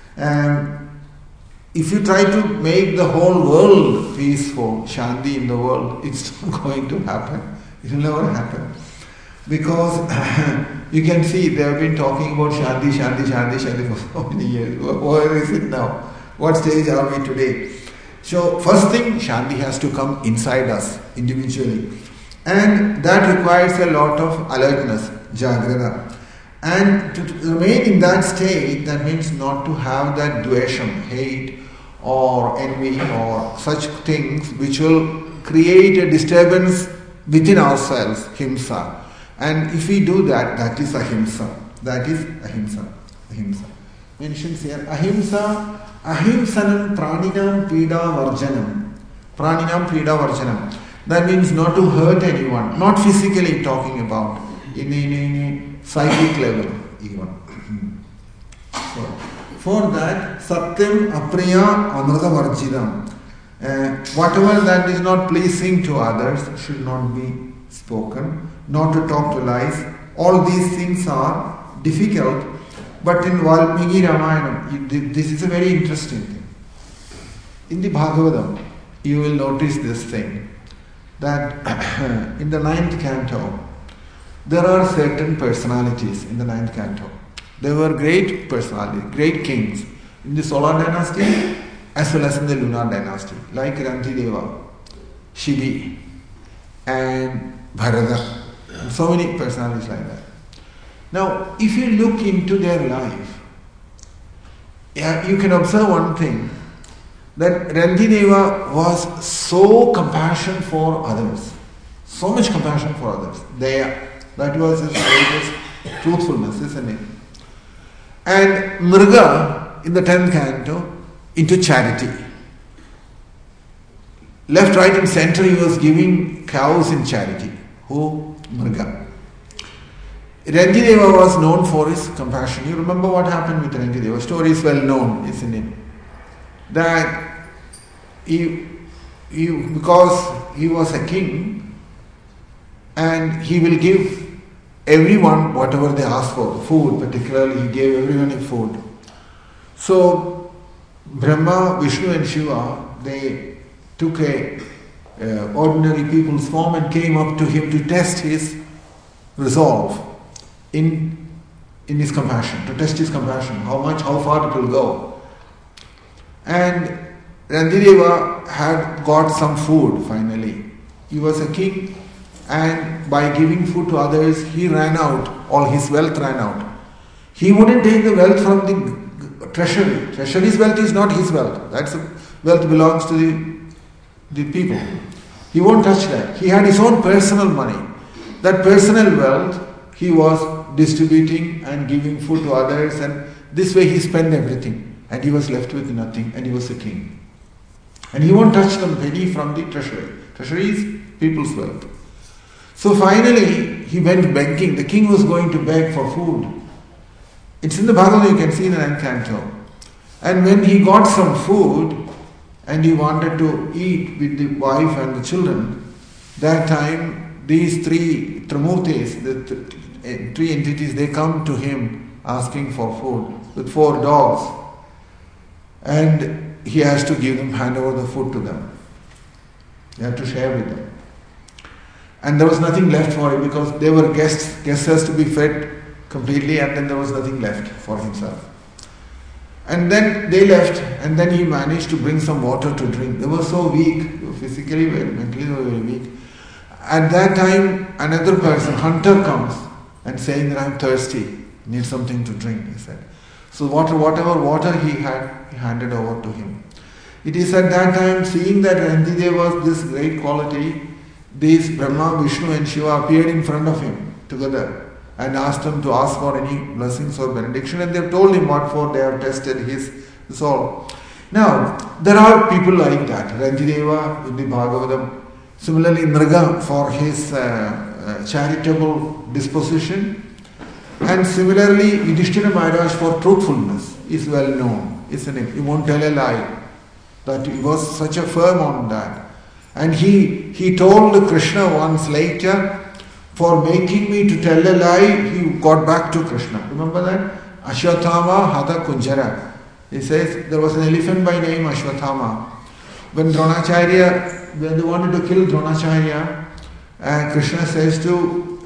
If you try to make the whole world peaceful, Shanti in the world, it's not going to happen. It will never happen. Because you can see they have been talking about Shanti for so many years. Where is it now? What stage are we today? So first thing, Shanti has to come inside us individually. And that requires a lot of alertness, Jagrata. And to remain in that state, that means not to have that dvesham, hate or envy or such things which will create a disturbance within ourselves, himsa. And if we do that, that is ahimsa. That is ahimsa. Ahimsa. Mentions here, ahimsa, ahimsanam praninam pida varjanam. Praninam pida varjanam. That means not to hurt anyone, not physically talking about, in a psychic level even. So, for that, satyam apriya amrita varjidam. Whatever that is not pleasing to others should not be spoken, not to talk to lies. All these things are difficult, but in Valmiki Ramayana, this is a very interesting thing. In the Bhagavatam, you will notice this thing, that in the 9th canto, there are certain personalities in the 9th canto. There were great personalities, great kings in the Solar dynasty as well as in the Lunar dynasty, like Rantideva, Shibi, and Bharata. So many personalities like that. Now, if you look into their life, you can observe one thing, that Rantideva was so compassionate for others, so much compassion for others. That was his greatest truthfulness, isn't it? And Mriga, in the 10th canto, into charity. Left, right and center he was giving cows in charity. Who? Mriga. Rantideva was known for his compassion. You remember what happened with Rantideva? Story is well known, isn't it? That because he was a king and he will give everyone whatever they ask for, food particularly, he gave everyone food. So Brahma, Vishnu and Shiva, they took a ordinary people's form and came up to him to test his resolve in his compassion, to test his compassion, how far it will go. And Rantideva had got some food finally. He was a king, and by giving food to others, he ran out, all his wealth ran out. He wouldn't take the wealth from the treasury. Treasury's wealth is not his wealth. That's wealth belongs to the people. He won't touch that. He had his own personal money. That personal wealth he was distributing and giving food to others, and this way he spent everything. And he was left with nothing, and he was a king. And he won't touch the penny from the treasury. Treasury is people's wealth. So finally, he went begging. The king was going to beg for food. It's in the Bhagavad, you can see in the 9th canto. And when he got some food, and he wanted to eat with the wife and the children, that time these three Trimurtis, the three entities, they come to him asking for food with 4 dogs. And he has to hand over the food to them. They have to share with them. And there was nothing left for him because they were guests. Guests has to be fed completely, and then there was nothing left for himself. And then they left, and then he managed to bring some water to drink. They were so weak, physically, mentally they were very weak. At that time, another person, hunter, comes and saying that I'm thirsty, need something to drink, he said. So whatever water he had, he handed over to him. It is at that time, seeing that Rantideva was this great quality, these Brahma, Vishnu and Shiva appeared in front of him together and asked him to ask for any blessings or benediction, and they have told him what for. They have tested his soul. Now, there are people like that. Rantideva in the Bhagavatam, similarly Nriga for his charitable disposition, and similarly Yudhishthira Maharaj for truthfulness is well known, isn't it? He won't tell a lie. That he was such a firm on that. And he told Krishna once later, for making me to tell a lie, he got back to Krishna. Remember that? Ashwatthama Hata Kunjara. He says there was an elephant by name Ashwatthama. When they wanted to kill Dronacharya, Krishna says to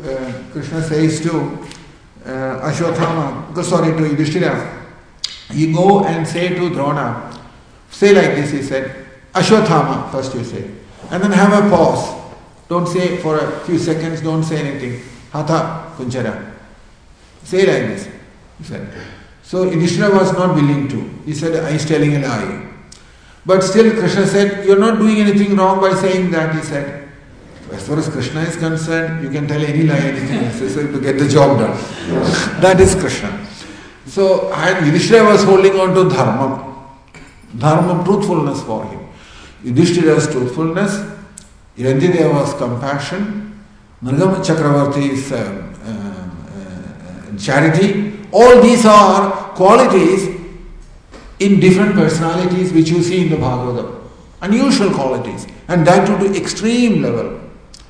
Ashwatthama, to Yudhishthira, you go and say to Drona, say like this, he said, Ashwatthama, first you say. And then have a pause. Don't say for a few seconds, don't say anything. Hatha Kunjara. Say like this, he said. So Yudhishthira was not willing to. He said, I is telling a lie. But still Krishna said, you're not doing anything wrong by saying that, he said. As far as Krishna is concerned, you can tell any lie, anything necessary to get the job done. That is Krishna. So, and Yudhishthira was holding on to Dharma, truthfulness for him. Yudhishthira's truthfulness, Rantideva's compassion, Nrigama Chakravarti's charity, all these are qualities in different personalities which you see in the Bhagavatam. Unusual qualities, and that to extreme level.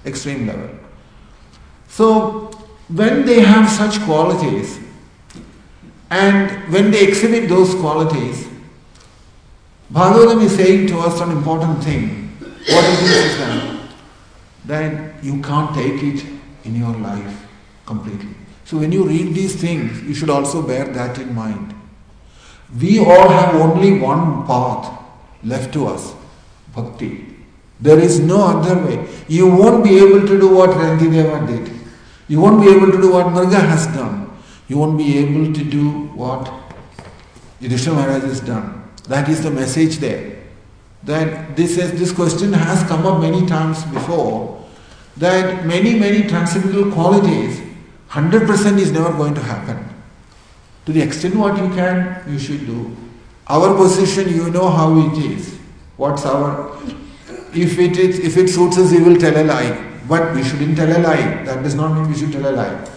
So, when they have such qualities, and when they exhibit those qualities, Bhagavatam is saying to us an important thing. What it is that you can't take it in your life completely. So when you read these things, you should also bear that in mind. We all have only one path left to us, bhakti. There is no other way. You won't be able to do what Rantideva did. You won't be able to do what Nriga has done. You won't be able to do what Yudhishthira Maharaj has done. That is the message there. That this question has come up many times before, that many transcendental qualities, 100% is never going to happen. To the extent what you can, you should do. Our position, you know how it is. What's our... If it suits us, we will tell a lie. But we shouldn't tell a lie. That does not mean we should tell a lie.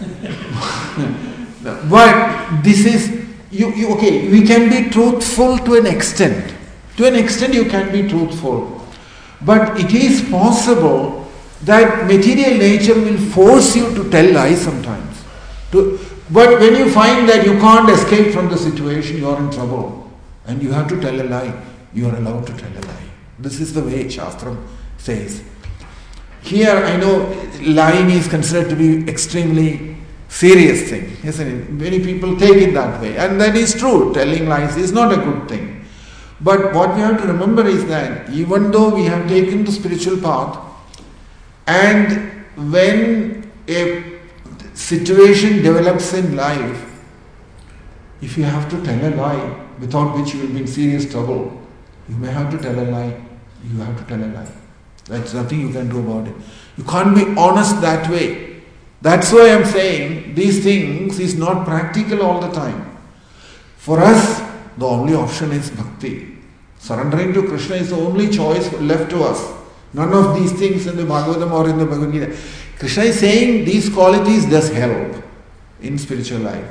But this is... Okay, we can be truthful to an extent. To an extent you can be truthful. But it is possible that material nature will force you to tell lies sometimes. But when you find that you can't escape from the situation, you are in trouble. And you have to tell a lie. You are allowed to tell a lie. This is the way Shastram says. Here I know lying is considered to be extremely serious thing, isn't it? Many people take it that way, and that is true. Telling lies is not a good thing. But what we have to remember is that even though we have taken the spiritual path, and when a situation develops in life, if you have to tell a lie, without which you will be in serious trouble, you may have to tell a lie. You have to tell a lie. That's nothing you can do about it. You can't be honest that way. That's why I'm saying these things is not practical all the time. For us, the only option is bhakti. Surrendering to Krishna is the only choice left to us. None of these things in the Bhagavatam or in the Bhagavad Gita. Krishna is saying these qualities does help in spiritual life.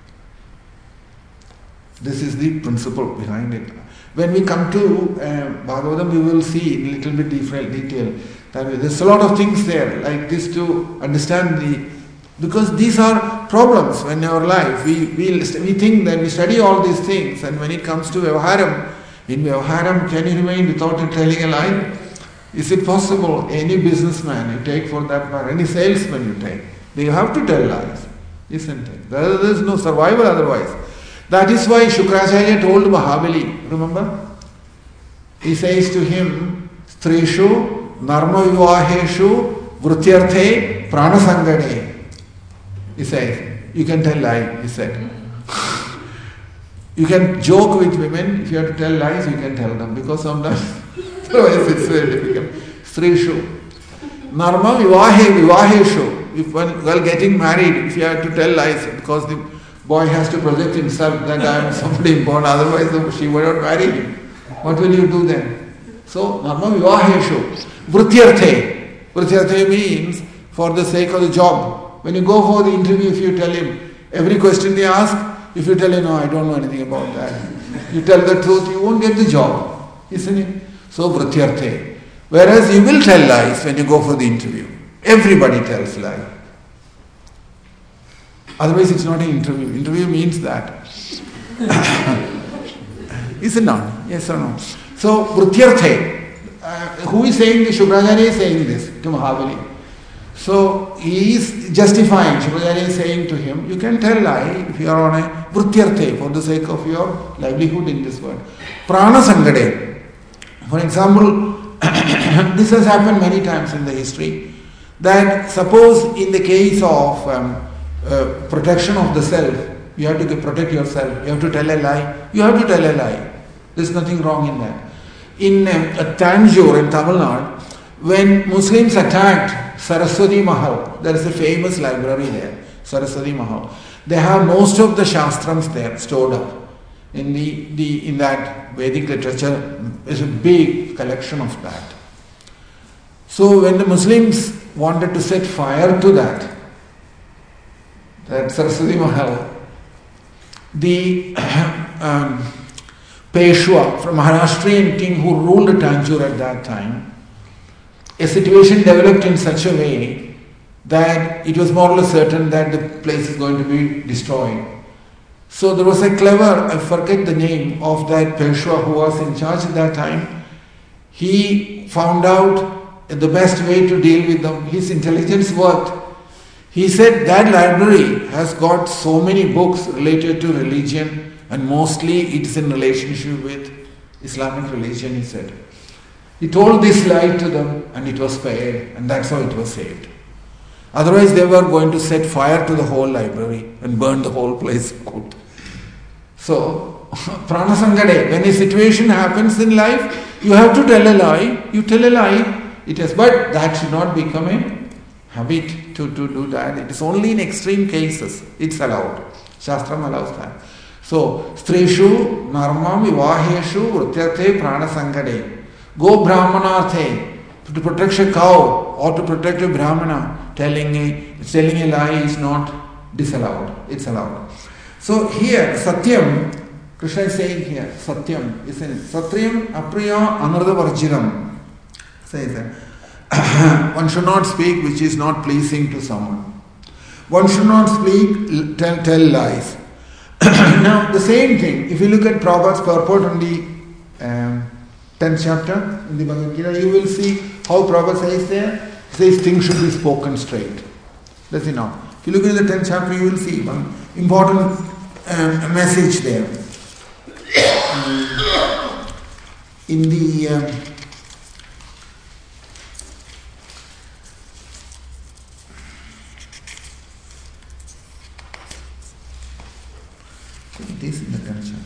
This is the principle behind it. When we come to Bhagavatam, we will see in a little bit detail that there's a lot of things there like this to understand because these are problems in our life. We think that we study all these things, and when it comes to Vyavaharam, in Vyavaharam, can you remain without telling a lie? Is it possible? Any businessman you take for that matter, any salesman you take, they have to tell lies, isn't it? There is no survival otherwise. That is why Shukracharya told Mahabali, remember? He says to him, Strishu, Narma Vivaheshu, Vrutyarthe, Pranasangane. He says, you can tell lie, he said. You can joke with women. If you have to tell lies, you can tell them, because sometimes otherwise it's very difficult. Strishu. Narma vivaheshu. If while getting married, if you have to tell lies, because the boy has to project himself that I am somebody important, otherwise she would not marry him. What will you do then? So, narma vivaheshu. Vrityarthe. Vrityarthe means for the sake of the job. When you go for the interview, if you tell him every question they ask, if you tell him, no, I don't know anything about that, you tell the truth, you won't get the job. Isn't it? So, vrityarthe. Whereas you will tell lies when you go for the interview. Everybody tells lies. Otherwise it's not an interview. Interview means that. Is it not? Yes or no? So, vrityarthe. Who is saying this? Shukracharya is saying this to Mahabali. So, he is justifying. Shukracharya is saying to him, you can tell lie if you are on a vrityarthe, for the sake of your livelihood in this world. Prana sangade. For example, this has happened many times in the history, that suppose in the case of protection of the self, you have to protect yourself, you have to tell a lie, you have to tell a lie. There's nothing wrong in that. In Tanjore in Tamil Nadu, when Muslims attacked Saraswati Mahal, there is a famous library there, Saraswati Mahal. They have most of the Shastrams there stored up. In that Vedic literature is a big collection of that. So when the Muslims wanted to set fire to that Saraswati Mahal, the Peshwa, from Maharashtrian king who ruled Tanjore at that time, a situation developed in such a way that it was more or less certain that the place is going to be destroyed. So there was a clever, I forget the name of that Peshwa who was in charge at that time. He found out the best way to deal with them. His intelligence worked. He said that library has got so many books related to religion, and mostly it is in relationship with Islamic religion, he said. He told this lie to them and it was spared, and that's how it was saved. Otherwise they were going to set fire to the whole library and burn the whole place out. So, prana sangade, when a situation happens in life, you have to tell a lie, you tell a lie, it is, but that should not become a habit to do that. It is only in extreme cases, it's allowed. Shastram allows that. So, strishu, narma, vivaheshu, vrityarthe, prana sangade. Go brahmanarthe, to protect a cow or to protect a brahmana, telling a lie is not disallowed, it's allowed. So here, Satyam, Krishna is saying here, Satyam, isn't it? Satyam apriya anartha varjidam. Says that. One should not speak which is not pleasing to someone. One should not speak, tell lies. Now, the same thing, if you look at Prabhupada's purport in the 10th chapter in the Bhagavad Gita, you will see how Prabhupada says there, he says things should be spoken straight. That's enough. If you look at the 10th chapter, you will see one important message there. In the it is in the 10th chapter.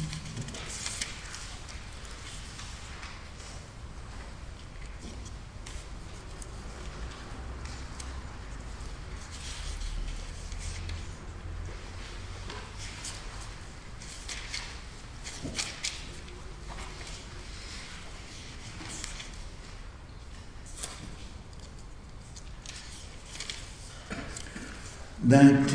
That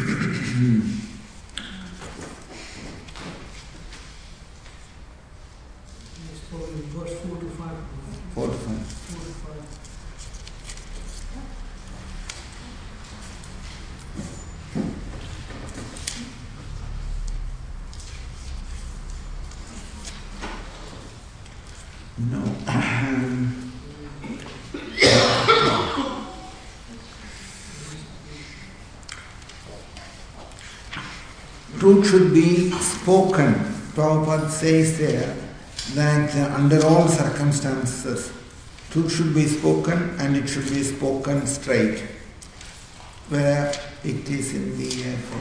verse 4 to 5. 4 to 5. No. Truth should be spoken. Prabhupada says there that under all circumstances, truth should be spoken and it should be spoken straight. where it is in the...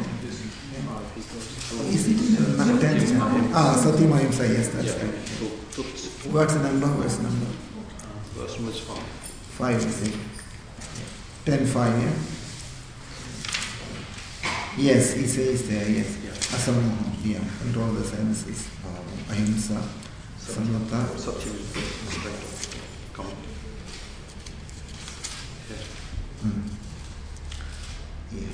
is it in the 10th chapter? Satyam Ahimsa, yes, that's right. What's the number? Verse number? Verse number is 5. 5, is it? 10:5, yeah? Yes, he says there, yes. Asamoha, yeah, control the senses. Ahimsa, Samata. Satyam is coming. Yeah.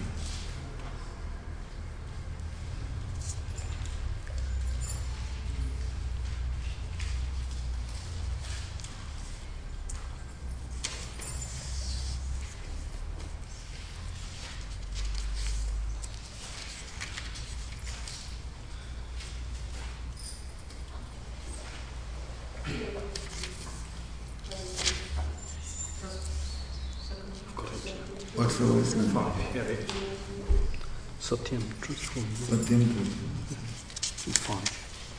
What's the verse number? 5. Yeah, right. Satyam, truthful. Satyam, truthful. 5.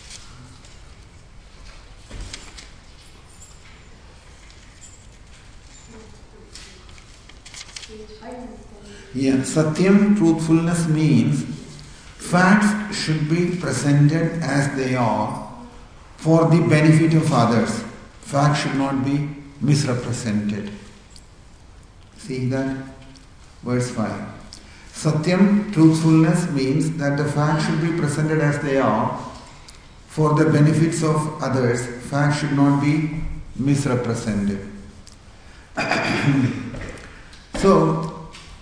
Yeah, Satyam, truthfulness means facts should be presented as they are for the benefit of others. Facts should not be misrepresented. See that? Verse 5. Satyam, truthfulness means that the facts should be presented as they are for the benefits of others. Facts should not be misrepresented. So,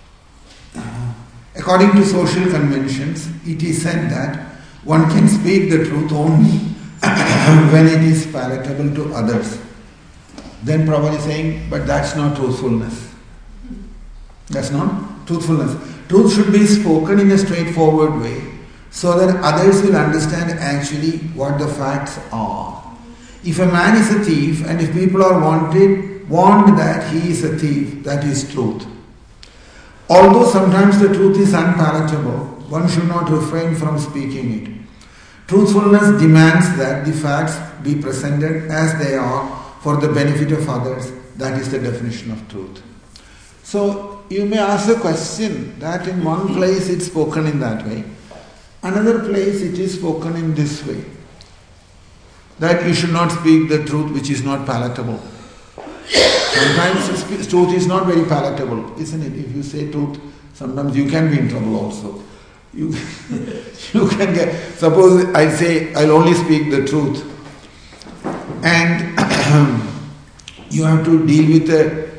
according to social conventions, it is said that one can speak the truth only when it is palatable to others. Then Prabhupada is saying, but that's not truthfulness. That's not truthfulness. Truth should be spoken in a straightforward way so that others will understand actually what the facts are. If a man is a thief and if people are warned that he is a thief, that is truth. Although sometimes the truth is unpalatable, one should not refrain from speaking it. Truthfulness demands that the facts be presented as they are for the benefit of others. That is the definition of truth. So, you may ask the question that in one place it's spoken in that way, another place it is spoken in this way. That you should not speak the truth which is not palatable. Sometimes truth is not very palatable, isn't it? If you say truth, sometimes you can be in trouble also. You can get, suppose I say I'll only speak the truth and you have to deal with a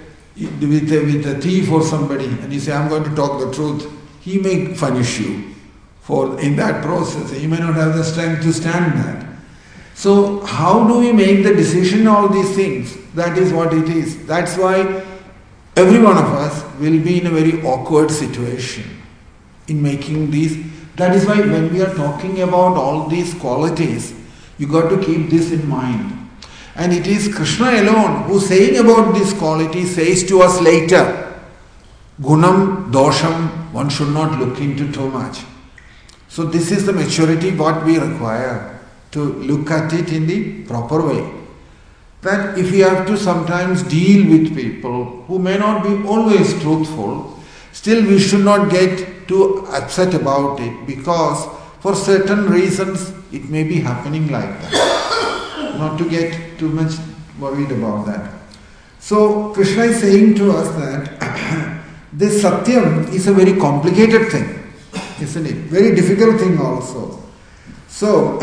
thief or somebody and you say I'm going to talk the truth, he may punish you in that process. He may not have the strength to stand that. So how do we make the decision all these things? That is what it is. That's why every one of us will be in a very awkward situation in making these. That is why when we are talking about all these qualities, you got to keep this in mind. And it is Krishna alone who, saying about this quality, says to us later, Gunam, Dosham, one should not look into too much. So this is the maturity what we require, to look at it in the proper way. That if we have to sometimes deal with people who may not be always truthful, still we should not get too upset about it, because for certain reasons it may be happening like that. Not to get too much worried about that. So Krishna is saying to us that this Satyam is a very complicated thing, isn't it? Very difficult thing also. So,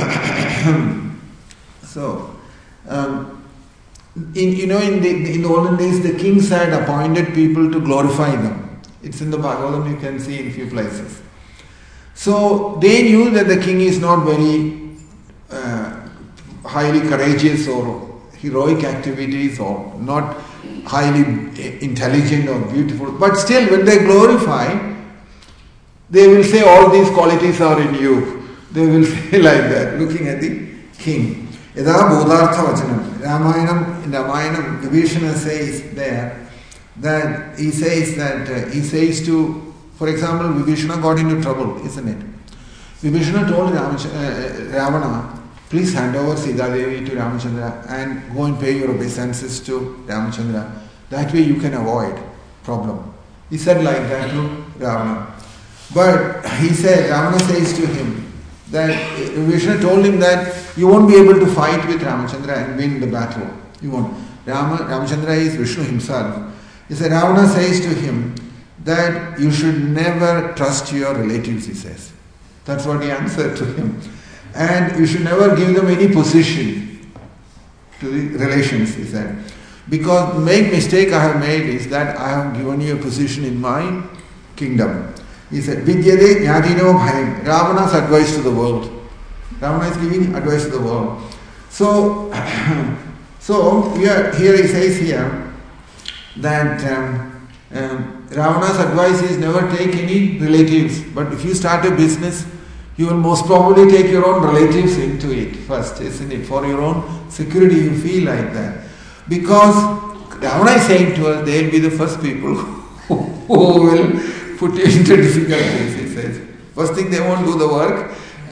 in the olden days, the kings had appointed people to glorify them. It's in the Bhagavatam, you can see in a few places. So they knew that the king is not very highly courageous or heroic activities, or not highly intelligent or beautiful. But still, when they glorify, they will say all these qualities are in you. They will say like that, looking at the king. Yada bodhartha vachanam. In Ramayana, Vibhishana says there that he says to, for example, Vibhishana got into trouble, isn't it? Vibhishana told Ravana, please hand over Sita Devi to Ramachandra and go and pay your obeisances to Ramachandra. That way you can avoid problem. He said like that to Ravana. But he said, Ravana says to him that Vishnu told him that you won't be able to fight with Ramachandra and win the battle. You won't. Ramachandra is Vishnu himself. He said, Ravana says to him that you should never trust your relatives, he says. That's what he answered to him. And you should never give them any position to the relations, he said. Because the main mistake I have made is that I have given you a position in my kingdom. He said, Vidyade Jnatino Bhayam. Ravana's advice to the world. Ravana is giving advice to the world. So here he says here that Ravana's advice is never take any relatives. But if you start a business, you will most probably take your own relatives into it first, isn't it? For your own security, you feel like that. Because Ravana is saying to us, they will be the first people who will put you into difficulties, he says. First thing, they won't do the work.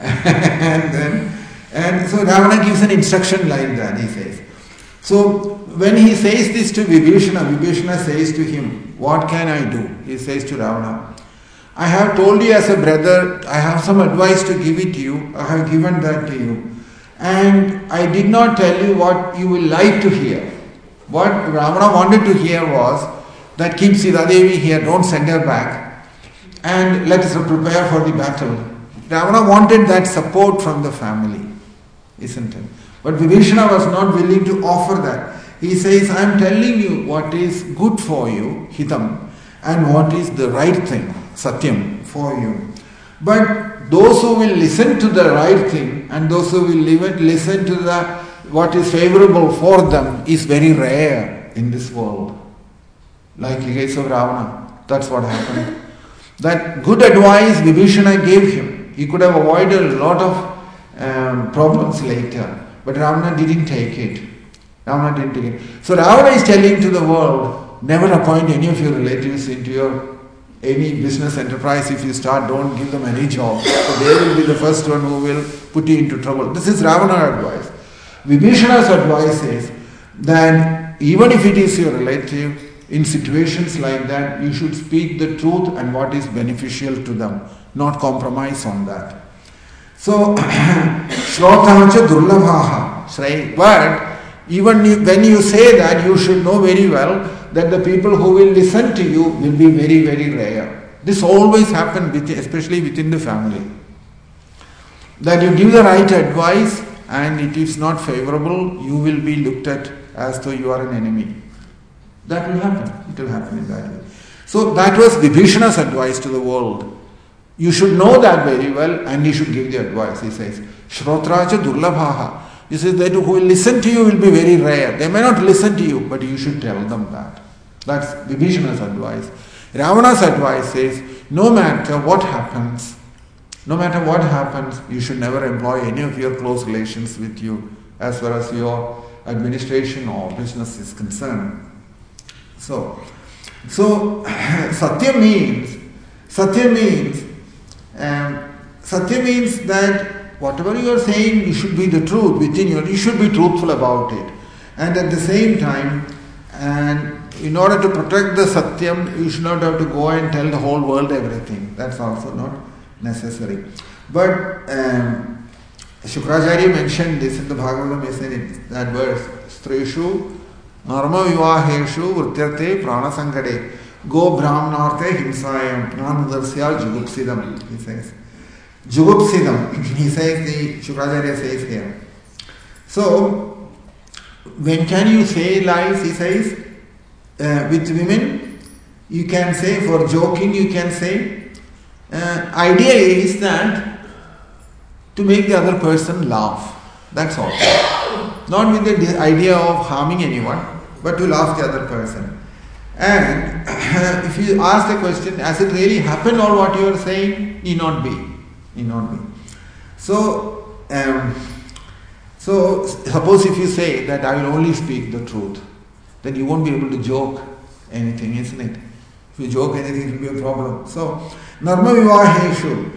and so Ravana gives an instruction like that, he says. So when he says this to Vibhishana says to him, what can I do? He says to Ravana, I have told you as a brother, I have some advice to give it to you. I have given that to you. And I did not tell you what you will like to hear. What Ravana wanted to hear was that keep Sitadevi here, don't send her back, and let us prepare for the battle. Ravana wanted that support from the family, isn't it? But Vibhishana was not willing to offer that. He says, I am telling you what is good for you, hitam, and what is the right thing, satyam, for you. But those who will listen to the right thing and those who will listen to what is favorable for them is very rare in this world. Like the case of Ravana, that's what happened. That good advice Vibhishana gave him. He could have avoided a lot of problems later. But Ravana didn't take it. So Ravana is telling to the world, never appoint any of your relatives into any business enterprise. If you start, don't give them any job. So they will be the first one who will put you into trouble. This is Ravana's advice. Vibhishana's advice is that even if it is your relative, in situations like that, you should speak the truth and what is beneficial to them, not compromise on that. So, Shrotacha Durlabhaha. But even when you say that, you should know very well that the people who will listen to you will be very, very rare. This always happens, especially within the family. That you give the right advice and it is not favorable, you will be looked at as though you are an enemy. That will happen. It will happen in that way. So that was Vibhishana's advice to the world. You should know that very well and you should give the advice. He says, Shrotracha Durlabhaha. He says that who will listen to you will be very rare. They may not listen to you, but you should tell them that. That's Vibhishana's advice. Ravana's advice says, no matter what happens, you should never employ any of your close relations with you as far as your administration or business is concerned. So Satya means that whatever you are saying, you should be the truth within you. You should be truthful about it. And at the same time, and in order to protect the Satyam, you should not have to go and tell the whole world everything. That's also not necessary. But Shukracharya mentioned this in the Bhagavatam, he said it, that verse, Streshu Narma Vivaheshu Vrityarte Prana Sankade Go Brahmanarte Himsayam Nanudarsya Jugupsidam, he says. Jugupsidam, he says, the Shukracharya says here. So, when can you say lies, he says, with women, you can say, for joking you can say. Idea is that to make the other person laugh. That's all. Not with the idea of harming anyone, but to laugh the other person. And if you ask the question, has it really happened or what you are saying? Need not be. So suppose if you say that I will only speak the truth, then you won't be able to joke anything, isn't it? If you joke anything, it will be a problem. So, Narma Vivaheshu.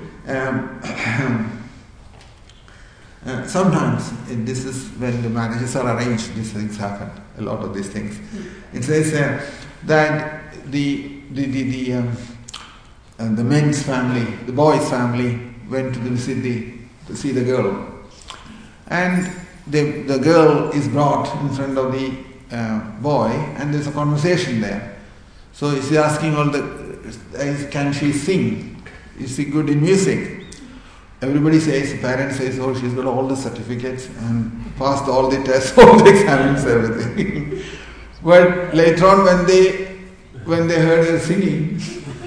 Sometimes, this is when the marriages are arranged, these things happen. A lot of these things. It says that the men's family, the boy's family, went to to see the girl, and the girl is brought in front of the boy, and there's a conversation there. So he's asking can she sing? Is she good in music? Everybody says, the parents says, oh, she's got all the certificates and passed all the tests, all the exams, everything. But later on, when they heard her singing,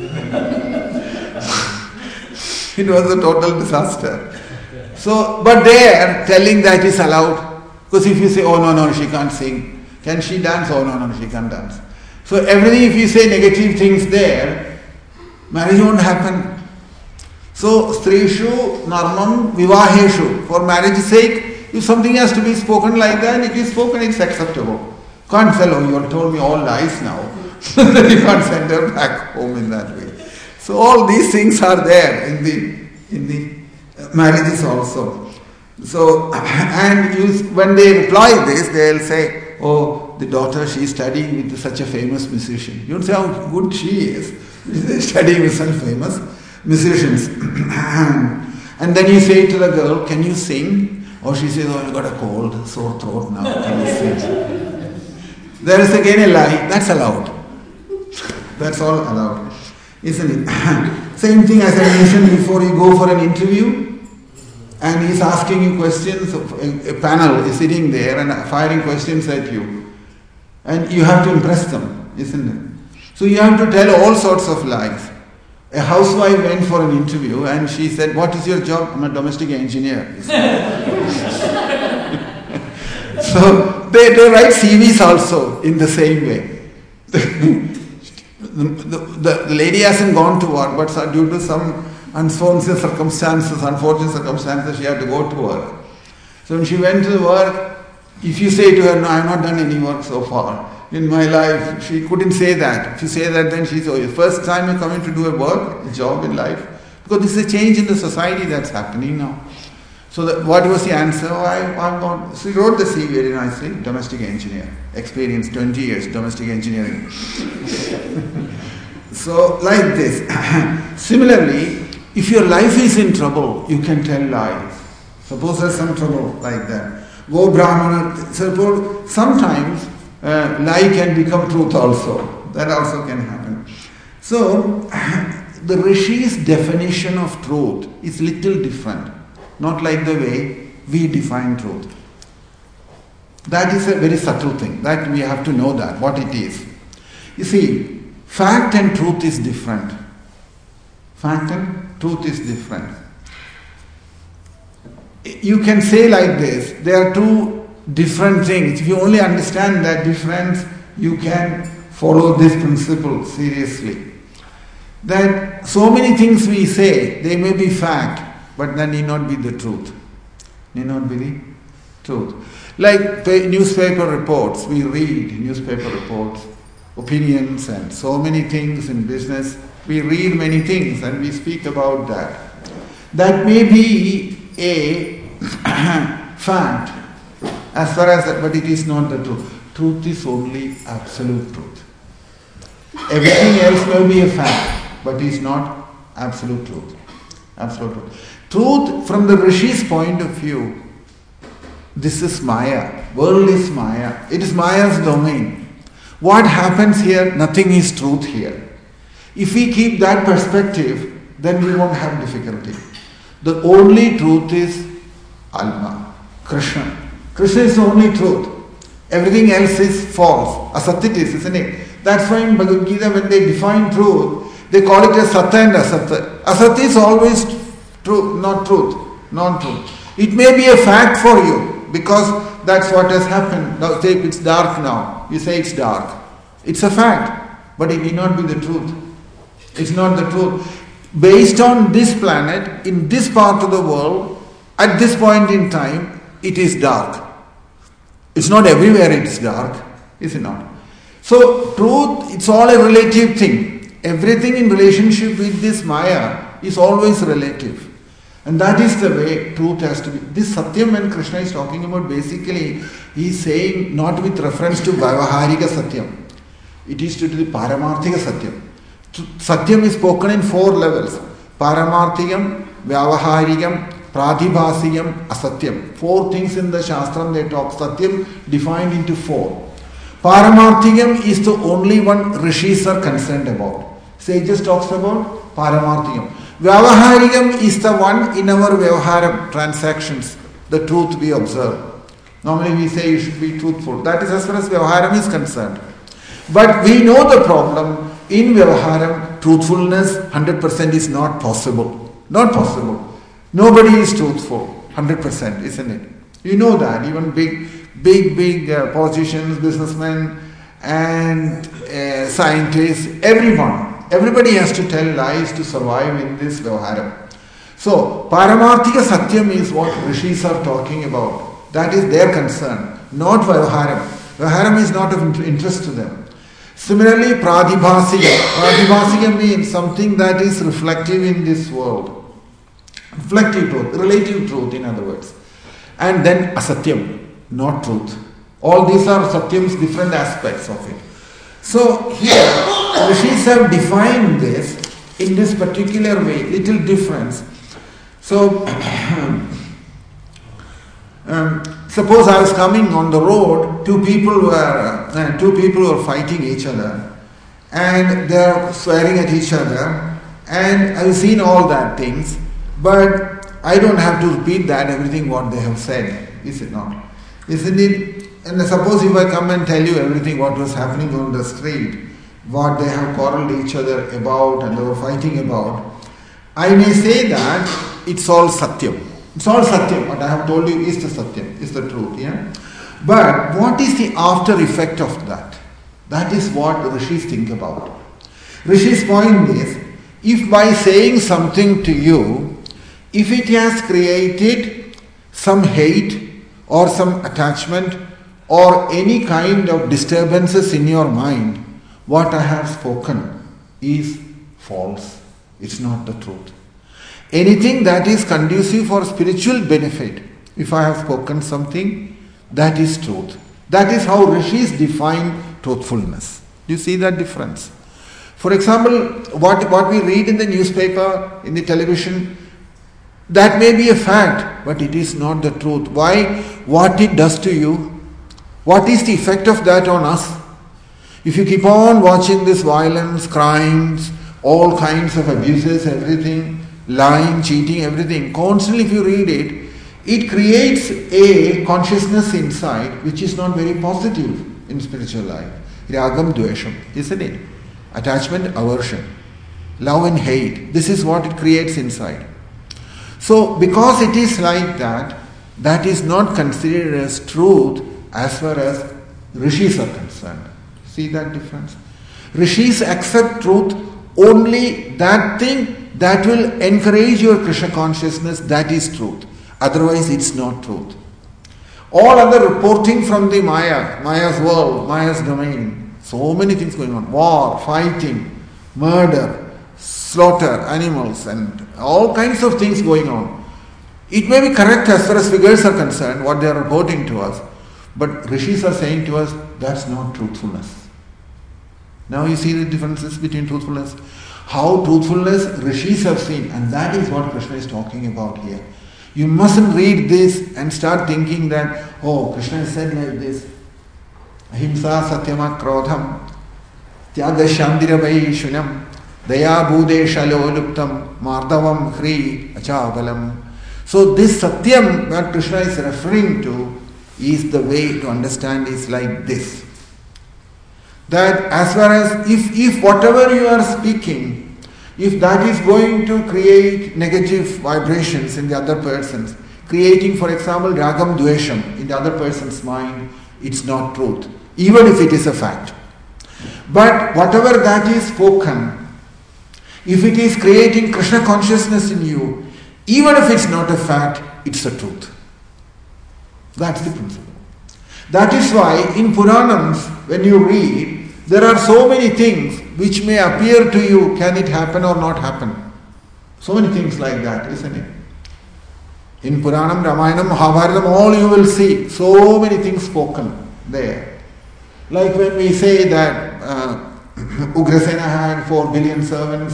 it was a total disaster. So, but they are telling that is allowed, because if you say, oh no, she can't sing, can she dance? Oh no, she can't dance. So everything, if you say negative things there, marriage won't happen. So, strishu narmam vivaheshu, for marriage's sake, if something has to be spoken like that, it is spoken, it's acceptable. Can't say, oh, you have told me all lies now. Then you can't send her back home in that way. So all these things are there in the marriages also. So, and when they reply this, they'll say, oh, the daughter, she is studying with such a famous musician. You don't say how good she is. She's studying with such famous musicians. And then you say to the girl, can you sing? Or she says, oh, you got a cold, sore throat now, can you sing? There is again a lie, that's allowed. That's all allowed, isn't it? Same thing as I mentioned before, you go for an interview and he's asking you questions, a panel is sitting there and firing questions at you. And you have to impress them, isn't it? So you have to tell all sorts of lies. A housewife went for an interview and she said, what is your job? I'm a domestic engineer. So they write CVs also in the same way. The lady hasn't gone to work, but due to some unfortunate circumstances, she had to go to work. So when she went to work, if you say to her, no, I have not done any work so far in my life, she couldn't say that. If you say that, then she's, oh, first time you're coming to do a job in life. Because this is a change in the society that's happening now. So what was the answer? Oh, she wrote the CV very nicely, domestic engineer, experience 20 years, domestic engineering. So like this. Similarly, if your life is in trouble, you can tell lies. Suppose there's some trouble like that. Go Brahmana, suppose sometimes lie can become truth also. That also can happen. So, the Rishi's definition of truth is little different. Not like the way we define truth. That is a very subtle thing. That we have to know that, what it is. You see, fact and truth is different. Fact and truth is different. You can say like this, there are two different things. If you only understand that difference, you can follow this principle seriously. That so many things we say, they may be fact, but that need not be the truth. Need not be the truth. Like newspaper reports, we read newspaper reports, opinions and so many things in business. We read many things and we speak about that. That may be a fact as far as that, but it is not the truth. Truth is only absolute truth. Everything else may be a fact, but it is not absolute truth. Absolute truth. Truth from the Rishi's point of view, this is Maya. World is Maya. It is Maya's domain. What happens here, nothing is truth here. If we keep that perspective, then we won't have difficulty. The only truth is Alma, Krishna. Krishna is the only truth. Everything else is false. Asat it is, isn't it? That's why in Bhagavad Gita, when they define truth, they call it as Satta and Asat. Asat is always truth, not truth, non-truth. It may be a fact for you, because that's what has happened. Now say it's dark now. You say it's dark. It's a fact, but it may not be the truth. It's not the truth. Based on this planet, in this part of the world, at this point in time, it is dark. It's not everywhere it is dark, is it not? So, truth, it's all a relative thing. Everything in relationship with this Maya is always relative. And that is the way truth has to be. This Satyam when Krishna is talking about, basically, he is saying not with reference to Vyavaharika Satyam. It is to the Paramarthika Satyam. Satyam is spoken in 4 levels. Paramarthikam, Vyavaharikam, Pratibhasikam, Asatyam. 4 things in the Shastram they talk. Satyam defined into 4. Paramarthikam is the only one rishis are concerned about. Sages talks about Paramarthikam. Vyavaharikam is the one in our Vyavaharam transactions, the truth we observe. Normally we say you should be truthful. That is as far as Vyavaharam is concerned. But we know the problem. In Vyavaharam, truthfulness 100% is not possible. Not possible. Nobody is truthful 100%, isn't it? You know that. Even big politicians, businessmen and scientists, everybody has to tell lies to survive in this Vyavaharam. So, Paramarthika Satyam is what rishis are talking about. That is their concern, not Vyavaharam. Vyavaharam is not of interest to them. Similarly, Pratibhasika. Pratibhasika means something that is reflective in this world. Reflective truth, relative truth in other words. And then Asatyam, not truth. All these are Satyam's different aspects of it. So here, rishis have defined this in this particular way, little difference. So, suppose I was coming on the road, two people were fighting each other, and they are swearing at each other, and I've seen all that things, but I don't have to repeat that everything what they have said, is it not? Isn't it? And suppose if I come and tell you everything what was happening on the street, what they have quarreled each other about and they were fighting about, I may say that it's all Satyam. It's all Satyam. What I have told you is the Satyam, is the truth. Yeah? But what is the after effect of that? That is what the rishis think about. Rishi's point is, if by saying something to you, if it has created some hate or some attachment or any kind of disturbances in your mind, what I have spoken is false. It's not the truth. Anything that is conducive for spiritual benefit, if I have spoken something, that is truth. That is how rishis define truthfulness. Do you see that difference? For example, what we read in the newspaper, in the television, that may be a fact, but it is not the truth. Why? What it does to you? What is the effect of that on us? If you keep on watching this violence, crimes, all kinds of abuses, everything, lying, cheating, everything, constantly if you read it, it creates a consciousness inside which is not very positive in spiritual life. Ragam Dvesham, isn't it? Attachment, aversion, love and hate. This is what it creates inside. So because it is like that, that is not considered as truth as far as rishis are concerned. See that difference? Rishis accept truth only that thing that will encourage your Krishna consciousness, that is truth. Otherwise it's not truth. All other reporting from the Maya's world, Maya's domain, so many things going on. War, fighting, murder, slaughter, animals and all kinds of things going on. It may be correct as far as figures are concerned, what they are reporting to us. But rishis are saying to us, that's not truthfulness. Now you see the differences between truthfulness. How truthfulness rishis have seen, and that is what Krishna is talking about here. You mustn't read this and start thinking that, oh, Krishna has said like this. Ahimsa satyama krodham tyaga shandira vaishunam daya bhude shaloluptam mardavam hri achabalam. So this satyam that Krishna is referring to is the way to understand is like this. That as far as if whatever you are speaking, if that is going to create negative vibrations in the other person's, creating, for example, ragam dvesham in the other person's mind, it's not truth, even if it is a fact. But whatever that is spoken, if it is creating Krishna consciousness in you, even if it's not a fact, it's the truth. That's the principle. That is why in Puranams, when you read, there are so many things which may appear to you, can it happen or not happen? So many things like that, isn't it? In Puranam, Ramayana, Mahabharatam, all you will see, so many things spoken there. Like when we say that Ugrasena had 4 billion servants,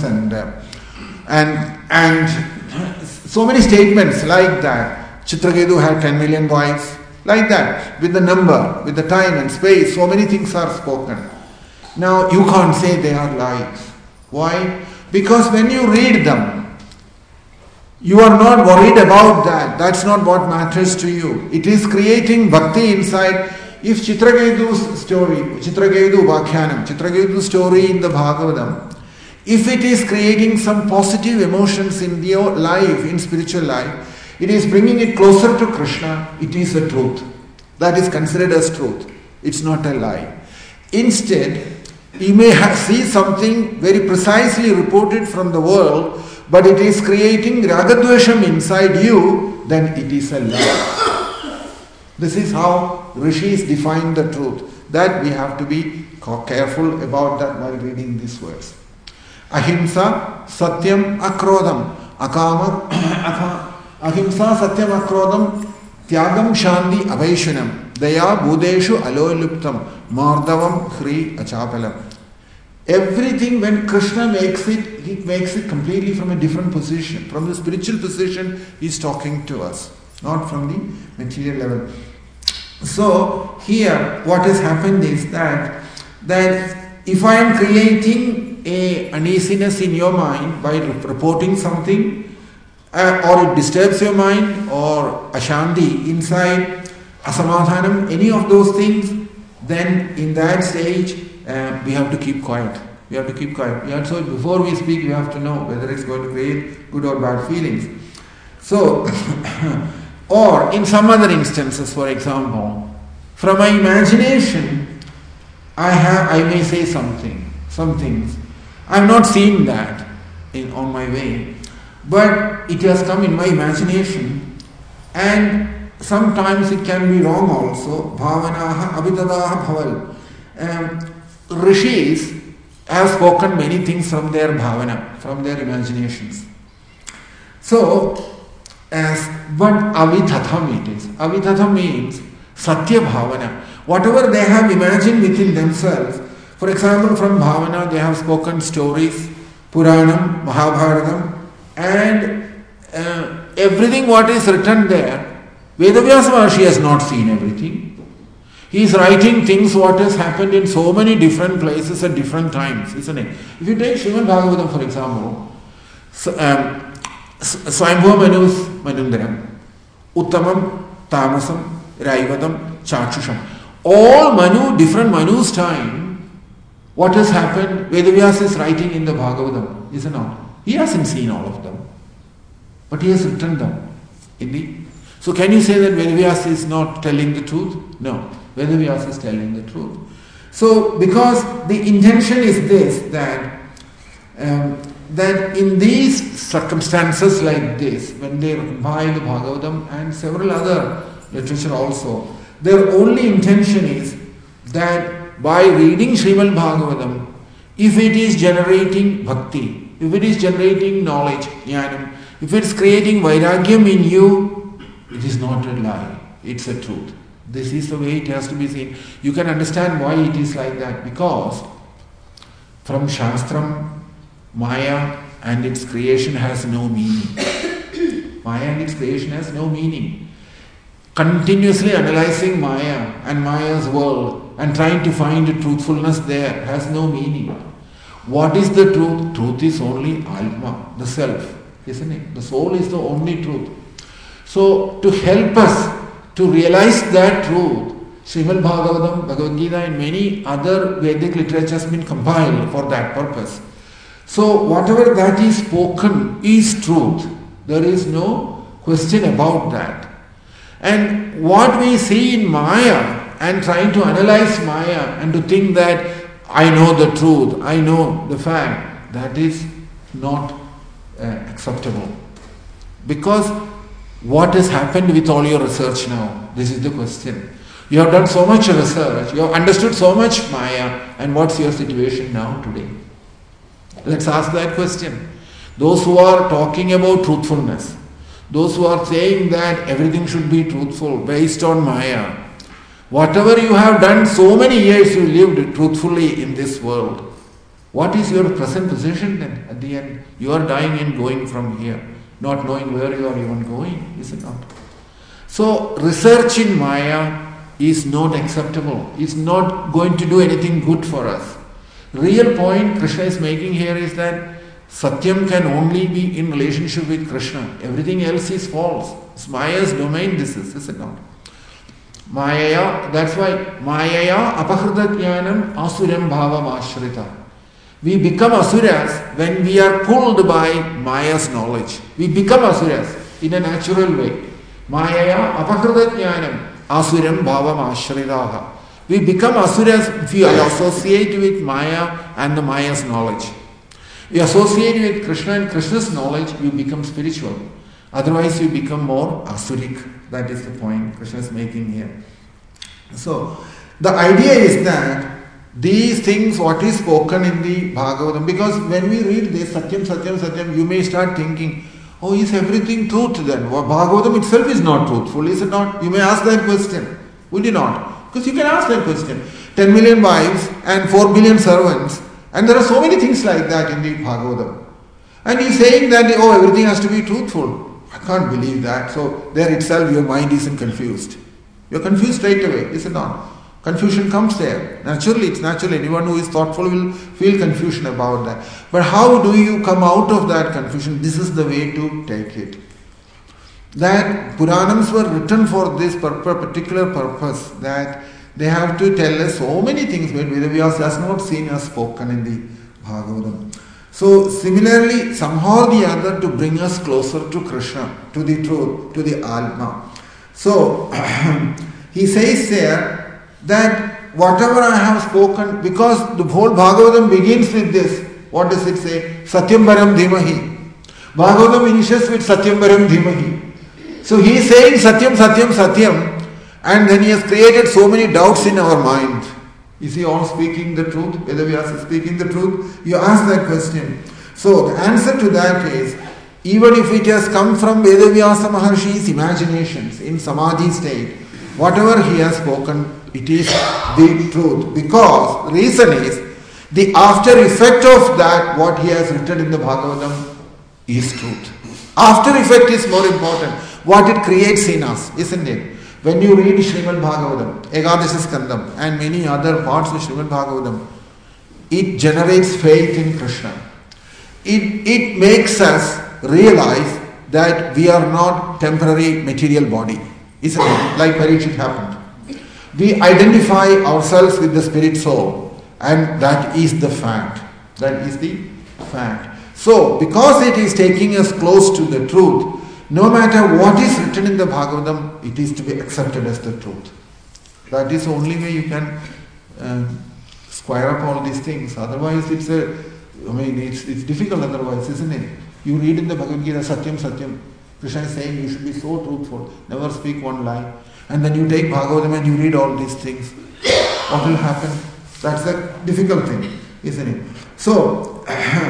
and so many statements like that. Chitraketu had 10 million wives, like that, with the number, with the time and space. So many things are spoken. Now you can't say they are lies. Why? Because when you read them, you are not worried about that. That's not what matters to you. It is creating bhakti inside. If Chitraketu's story, Chitraketu Vakyanam, Chitraketu's story in the Bhagavatam, if it is creating some positive emotions in your life, in spiritual life, it is bringing it closer to Krishna, it is a truth. That is considered as truth. It's not a lie. Instead, you may see something very precisely reported from the world, but it is creating ragadvesham inside you, then it is a lie. This is how rishis define the truth. That we have to be careful about that while reading this verse. Ahimsa satyam akrodam akama ahimsa satyam akrodam tyagam shanti avaishunam daya budeshu aloyluptam mardavam hri achapalam. Everything, when Krishna makes it, he makes it completely from a different position. From the spiritual position, he is talking to us, not from the material level. So here what has happened is that if I am creating a uneasiness in your mind by reporting something, or it disturbs your mind, or ashanti inside, asamadhanam, any of those things, then in that stage we have to keep quiet. We have to keep quiet. So before we speak, we have to know whether it's going to create good or bad feelings. So, or in some other instances, for example, from my imagination, I may say some things. I have not seen that on my way, but it has come in my imagination, and sometimes it can be wrong also. Bhavanaha abhitadaha bhaval. Rishis have spoken many things from their bhavana, from their imaginations. So, but avithatham it is. Avithatham means satya bhavana. Whatever they have imagined within themselves. For example, from bhavana they have spoken stories, Puranam, Mahabharatam, and everything what is written there. Vedavyasa Maharshi has not seen everything. He is writing things what has happened in so many different places at different times, isn't it? If you take Srimad Bhagavatam, for example, Swayambhuva Manu's Manundaram, Uttamam, Tamasam, Raivadam, Chakshusham. All different Manu's time, what has happened, Vedavyasa is writing in the Bhagavatam, is it not? He hasn't seen all of them, but he has written them. So can you say that Vedavyasa is not telling the truth? No. Vedavyasa is telling the truth. So, because the intention is this, that in these circumstances like this, when they compile the Bhagavatam and several other literature also, their only intention is that by reading Srimad Bhagavatam, if it is generating bhakti, if it is generating knowledge, jnanam, if it is creating vairagyam in you, it is not a lie, it's a truth. This is the way it has to be seen. You can understand why it is like that, because from Shastram, Maya and its creation has no meaning. Maya and its creation has no meaning. Continuously analyzing Maya and Maya's world and trying to find truthfulness there has no meaning. What is the truth? Truth is only Atma, the self, isn't it? The soul is the only truth. So, to help us to realize that truth, Srimad Bhagavatam, Bhagavad Gita and many other Vedic literature has been compiled for that purpose. So whatever that is spoken is truth. There is no question about that. And what we see in Maya and trying to analyze Maya and to think that I know the truth, I know the fact, that is not acceptable. Because what has happened with all your research now? This is the question. You have done so much research, you have understood so much Maya, and what's your situation now today? Let's ask that question. Those who are talking about truthfulness, those who are saying that everything should be truthful based on Maya, Whatever you have done, so many years you lived truthfully in this world. What is your present position then at the end? You are dying and going from here, not knowing where you are even going, is it not? So research in Maya is not acceptable. It's not going to do anything good for us. Real point Krishna is making here is that Satyam can only be in relationship with Krishna. Everything else is false. It's Maya's domain, this is it not? Maya, that's why Mayaya apahrita jnanam asuram bhavam ashrita. We become asuras when we are pulled by Maya's knowledge. We become asuras in a natural way. Mayaya apahrita jnanam asuram bhavam ashritaha. We become asuras if we associate with Maya and the Maya's knowledge. We associate with Krishna and Krishna's knowledge, you become spiritual. Otherwise you become more asuric. That is the point Krishna is making here. So, the idea is that these things, what is spoken in the Bhagavatam, because when we read this, Satyam, Satyam, Satyam, you may start thinking, oh, is everything truth then? Well, Bhagavatam itself is not truthful, is it not? You may ask that question. Would you not? Because you can ask that question. 10 million wives and 4 billion servants, and there are so many things like that in the Bhagavatam. And he's saying that, oh, everything has to be truthful. I can't believe that. So there itself your mind isn't confused. You're confused straight away, is it not? Confusion comes there. Naturally, it's natural. Anyone who is thoughtful will feel confusion about that. But how do you come out of that confusion? This is the way to take it. That Puranams were written for this particular purpose, that they have to tell us so many things when Vedavyas has not seen or spoken in the Bhagavatam. So similarly, somehow or the other to bring us closer to Krishna, to the truth, to the Atma. So he says there that whatever I have spoken, because the whole Bhagavatam begins with this, what does it say? Satyam Param Dhimahi. Bhagavatam finishes with Satyam Param Dhimahi. So he is saying Satyam, Satyam, Satyam, and then he has created so many doubts in our mind. Is he all speaking the truth? Vedavyasa is speaking the truth? You ask that question. So the answer to that is, even if it has come from Vedavyasa Maharshi's imaginations in Samadhi state, whatever he has spoken, it is the truth. Because reason is, the after effect of that, what he has written in the Bhagavatam, is truth. After effect is more important. What it creates in us, isn't it? When you read Srimad Bhagavatam, Ekadasha Skandam and many other parts of Srimad Bhagavatam, it generates faith in Krishna. It makes us realize that we are not temporary material body. Isn't it? Like Parikshit happened. We identify ourselves with the spirit soul, and that is the fact. That is the fact. So, because it is taking us close to the truth, no matter what is written in the Bhagavatam, it is to be accepted as the truth. That is the only way you can square up all these things. Otherwise, it's difficult otherwise, isn't it? You read in the Bhagavad Gita, Satyam, Satyam. Krishna is saying you should be so truthful, never speak one lie. And then you take Bhagavatam and you read all these things. What will happen? That's a difficult thing, isn't it? So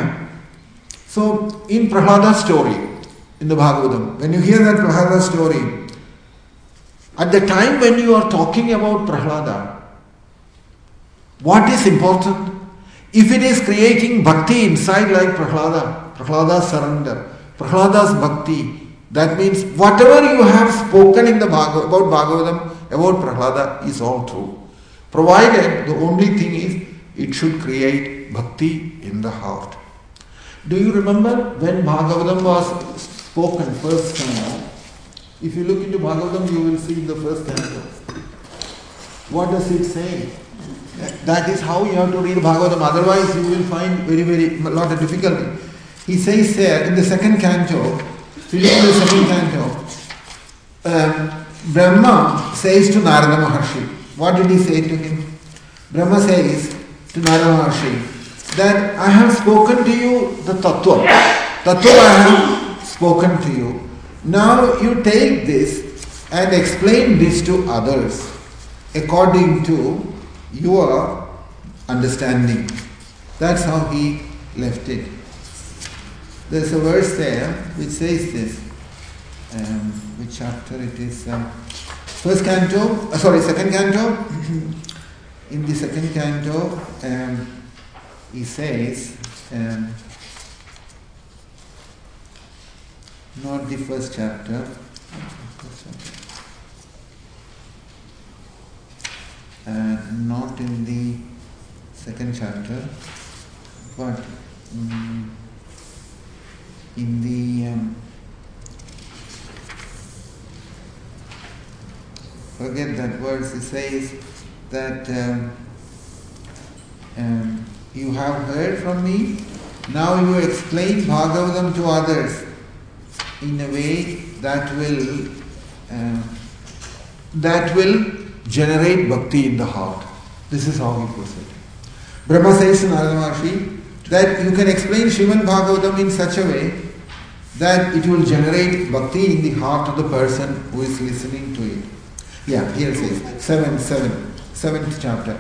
in Prahlada's story, in the Bhagavatam, when you hear that Prahlada story, at the time when you are talking about Prahlada, what is important? If it is creating bhakti inside like Prahlada's surrender, Prahlada's bhakti, that means whatever you have spoken in the about Bhagavatam, about Prahlada is all true. Provided the only thing is, it should create bhakti in the heart. Do you remember when Bhagavatam was spoken first time? If you look into Bhagavatam, you will see the first canto. What does it say? That is how you have to read Bhagavatam. Otherwise, you will find very a lot of difficulty. He says there in the second canto, Brahma says to Narada Maharshi. What did he say to him? Brahma says to Narada Maharshi that I have spoken to you the Tattva. Tattva I have spoken to you. Now you take this and explain this to others according to your understanding. That's how he left it. There's a verse there which says this. Which chapter it is? Second canto. In the second canto, he says, not the first chapter, not in the second chapter, but in the forget that verse. He says that you have heard from me, now you explain Bhagavatam to others in a way that will generate bhakti in the heart. This is how he puts it. Brahma says to Narada Maharshi that you can explain Srimad Bhagavatam in such a way that it will generate bhakti in the heart of the person who is listening to it. Yeah, here it says, 7th chapter,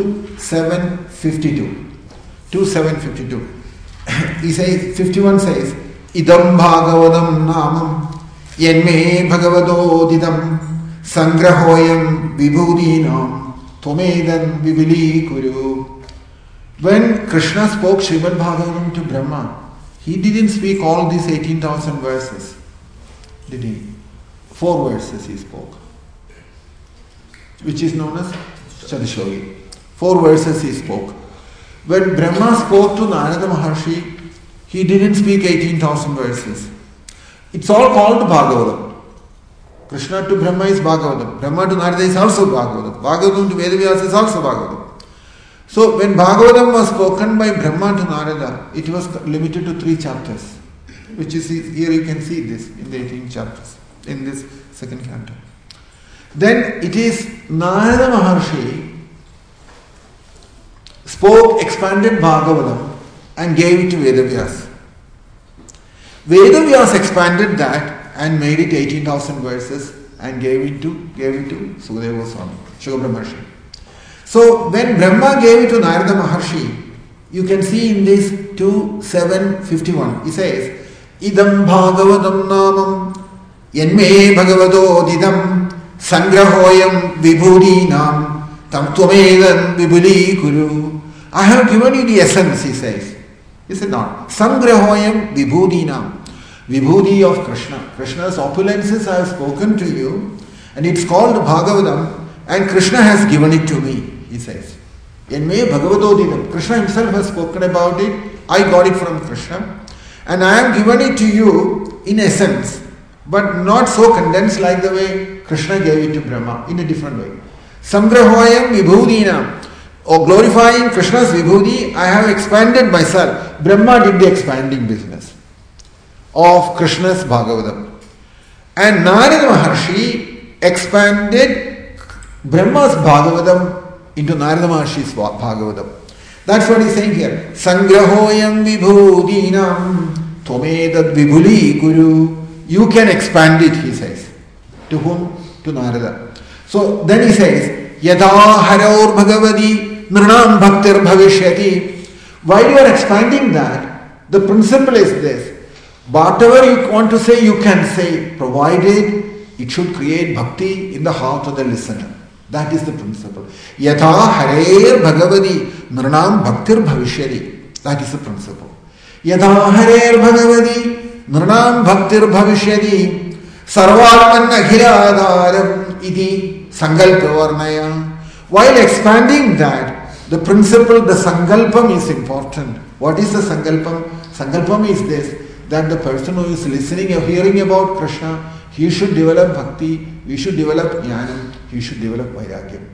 2:752. 2:752. He says, 51 says, Idam Bhagavatam Namam Yenme Bhagavadodidam Sangrahoyam Vibhudinam Tomedan Vibili Kuru. When Krishna spoke Srimad Bhagavatam to Brahma, he didn't speak all these 18,000 verses, did he? 4 verses he spoke, which is known as Chatushogi. 4 verses he spoke. When Brahma spoke to Narada Maharshi, he didn't speak 18,000 verses. It's all called Bhagavatam. Krishna to Brahma is Bhagavatam. Brahma to Narada is also Bhagavatam. Bhagavatam to Vedavyasa is also Bhagavatam. So when Bhagavatam was spoken by Brahma to Narada, it was limited to 3 chapters. Which is, here you can see this in the 18 chapters, in this second canto. Then it is Narada Maharshi spoke, expanded Bhagavatam and gave it to Vedavyas. Vedavyas expanded that and made it 18,000 verses and gave it to Sukadeva Goswami, Shukadeva Maharshi. So when Brahma gave it to Narada Maharshi, you can see in this 2:751, he says, Idam Bhagavatam Namam Yenme Bhagavadodidam Sangrahoyam Vibhudinam Tam Tvamedan Vibuli Kuru. I have given you the essence, he says. He said not. Sangrahoyam Vibhudinam. Vibhudi of Krishna. Krishna's opulences I have spoken to you, and it's called Bhagavatam, and Krishna has given it to me, he says. Yenme Bhagavadodidam. Krishna himself has spoken about it. I got it from Krishna, and I have given it to you in essence, but not so condensed like the way Krishna gave it to Brahma, in a different way. Sangrahoyam Vibhudinam. Or glorifying Krishna's Vibhudi, I have expanded myself. Brahma did the expanding business of Krishna's Bhagavatam. And Narada Maharshi expanded Brahma's Bhagavatam into Narada Maharshi's Bhagavatam. That's what he's saying here. Sangrahoyam Vibhudinam Tvamedad Vibhuli Guru. You can expand it, he says. To whom? To Narada. So then he says, Yada Haraur Bhagavadi Nranam Bhaktir Bhavishyati. While you are expanding that, the principle is this. Whatever you want to say, you can say, provided it should create bhakti in the heart of the listener. That is the principle. Yatha Harer Bhagavadi Nranam Bhaktir Bhavishyati. That is the principle. Yatha Harer Bhagavadi Nranam Bhaktir Bhavishyati Sarvatman Akhiradaram Iti Sankalpa Varnaya. While expanding that, the principle, the Sankalpam is important. What is the Sankalpam? Sankalpam is this, that the person who is listening or hearing about Krishna, he should develop bhakti, we should develop jnanam, he should develop vairagyam.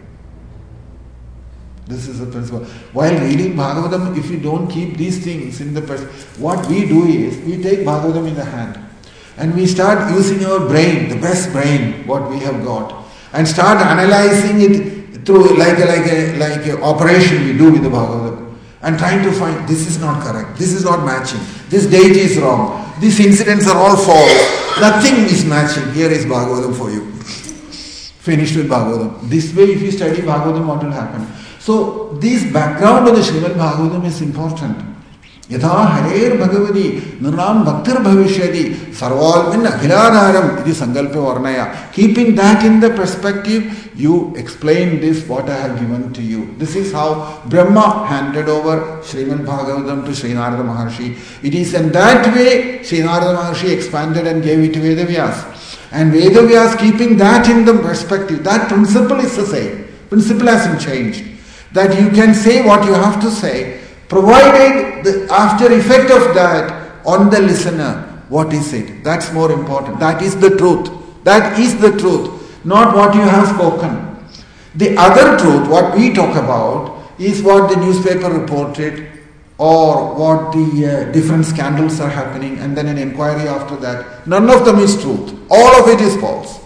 This is the principle. While reading Bhagavatam, if you don't keep these things in the person, what we do is, we take Bhagavatam in the hand and we start using our brain, the best brain, what we have got, and start analyzing it through like a operation we do with the Bhagavatam, and trying to find this is not correct, this is not matching, this date is wrong, these incidents are all false, nothing is matching. Here is Bhagavatam for you. Finished with Bhagavatam. This way if you study Bhagavatam, what will happen? So this background of the Srimad Bhagavatam is important. Yatha Harer Bhagavati Nirnam Bhaktir Bhavishyati Sarvalmin Akhiladharam Iti Sankalpa Varnaya. Keeping that in the perspective, you explain this what I have given to you. This is how Brahma handed over Srimad Bhagavatam to Sri Narada Maharshi. It is in that way Sri Narada Maharshi expanded and gave it to Vedavyas. And Vedavyas, keeping that in the perspective, that principle is the same. Principle hasn't changed. That you can say what you have to say, provided the after effect of that on the listener, what is it? That's more important. That is the truth. That is the truth, not what you have spoken. The other truth, what we talk about, is what the newspaper reported or what the different scandals are happening and then an inquiry after that. None of them is truth. All of it is false.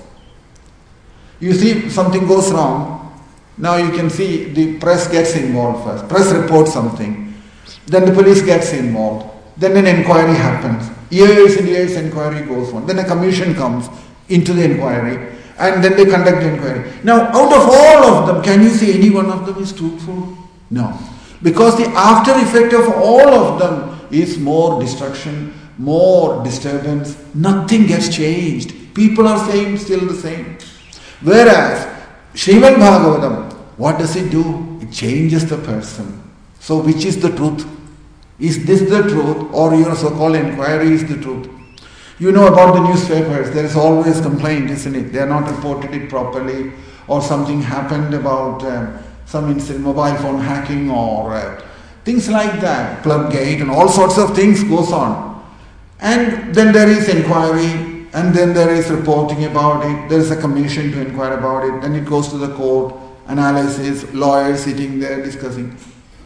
You see something goes wrong, now you can see the press gets involved first. Press reports something. Then the police gets involved. Then an inquiry happens. Years and years inquiry goes on. Then a commission comes into the inquiry and then they conduct the inquiry. Now out of all of them, can you say any one of them is truthful? No. Because the after effect of all of them is more destruction, more disturbance. Nothing gets changed. People are saying still the same. Whereas Srimad Bhagavatam, what does it do? It changes the person. So which is the truth? Is this the truth or your so-called inquiry is the truth? You know about the newspapers, there is always complaint, isn't it? They are not reported it properly, or something happened about some incident, mobile phone hacking or things like that, Plumgate and all sorts of things goes on. And then there is inquiry, and then there is reporting about it, there is a commission to inquire about it, then it goes to the court, analysis, lawyers sitting there discussing.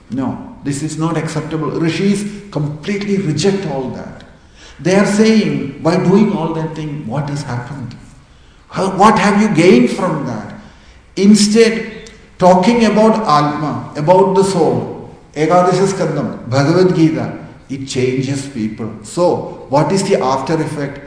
No, this is not acceptable. Rishis completely reject all that. They are saying, by doing all that thing, what has happened? What have you gained from that? Instead, talking about Atma, about the soul, Ekadasha Skandam, Bhagavad Gita, it changes people. So, what is the after effect?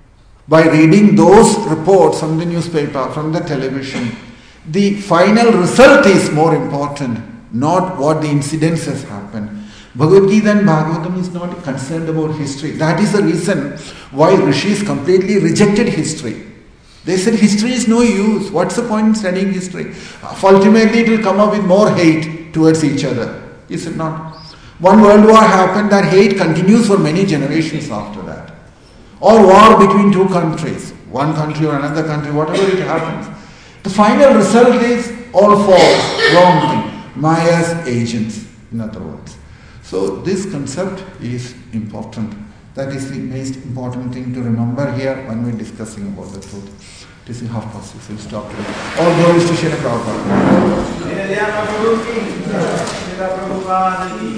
By reading those reports from the newspaper, from the television, the final result is more important, not what the incidents has happened. Bhagavad Gita and Bhagavatam is not concerned about history. That is the reason why Rishis completely rejected history. They said history is no use. What's the point in studying history? Ultimately it will come up with more hate towards each other. Is it not? One world war happened, that hate continues for many generations after that. Or war between two countries, one country or another country, whatever it happens. The final result is all false, wrong thing. Maya's agents, in other words. So this concept is important. That is the most important thing to remember here when we are discussing about the truth. This is 6:30. We'll stop here. All glories to Srila Prabhupada.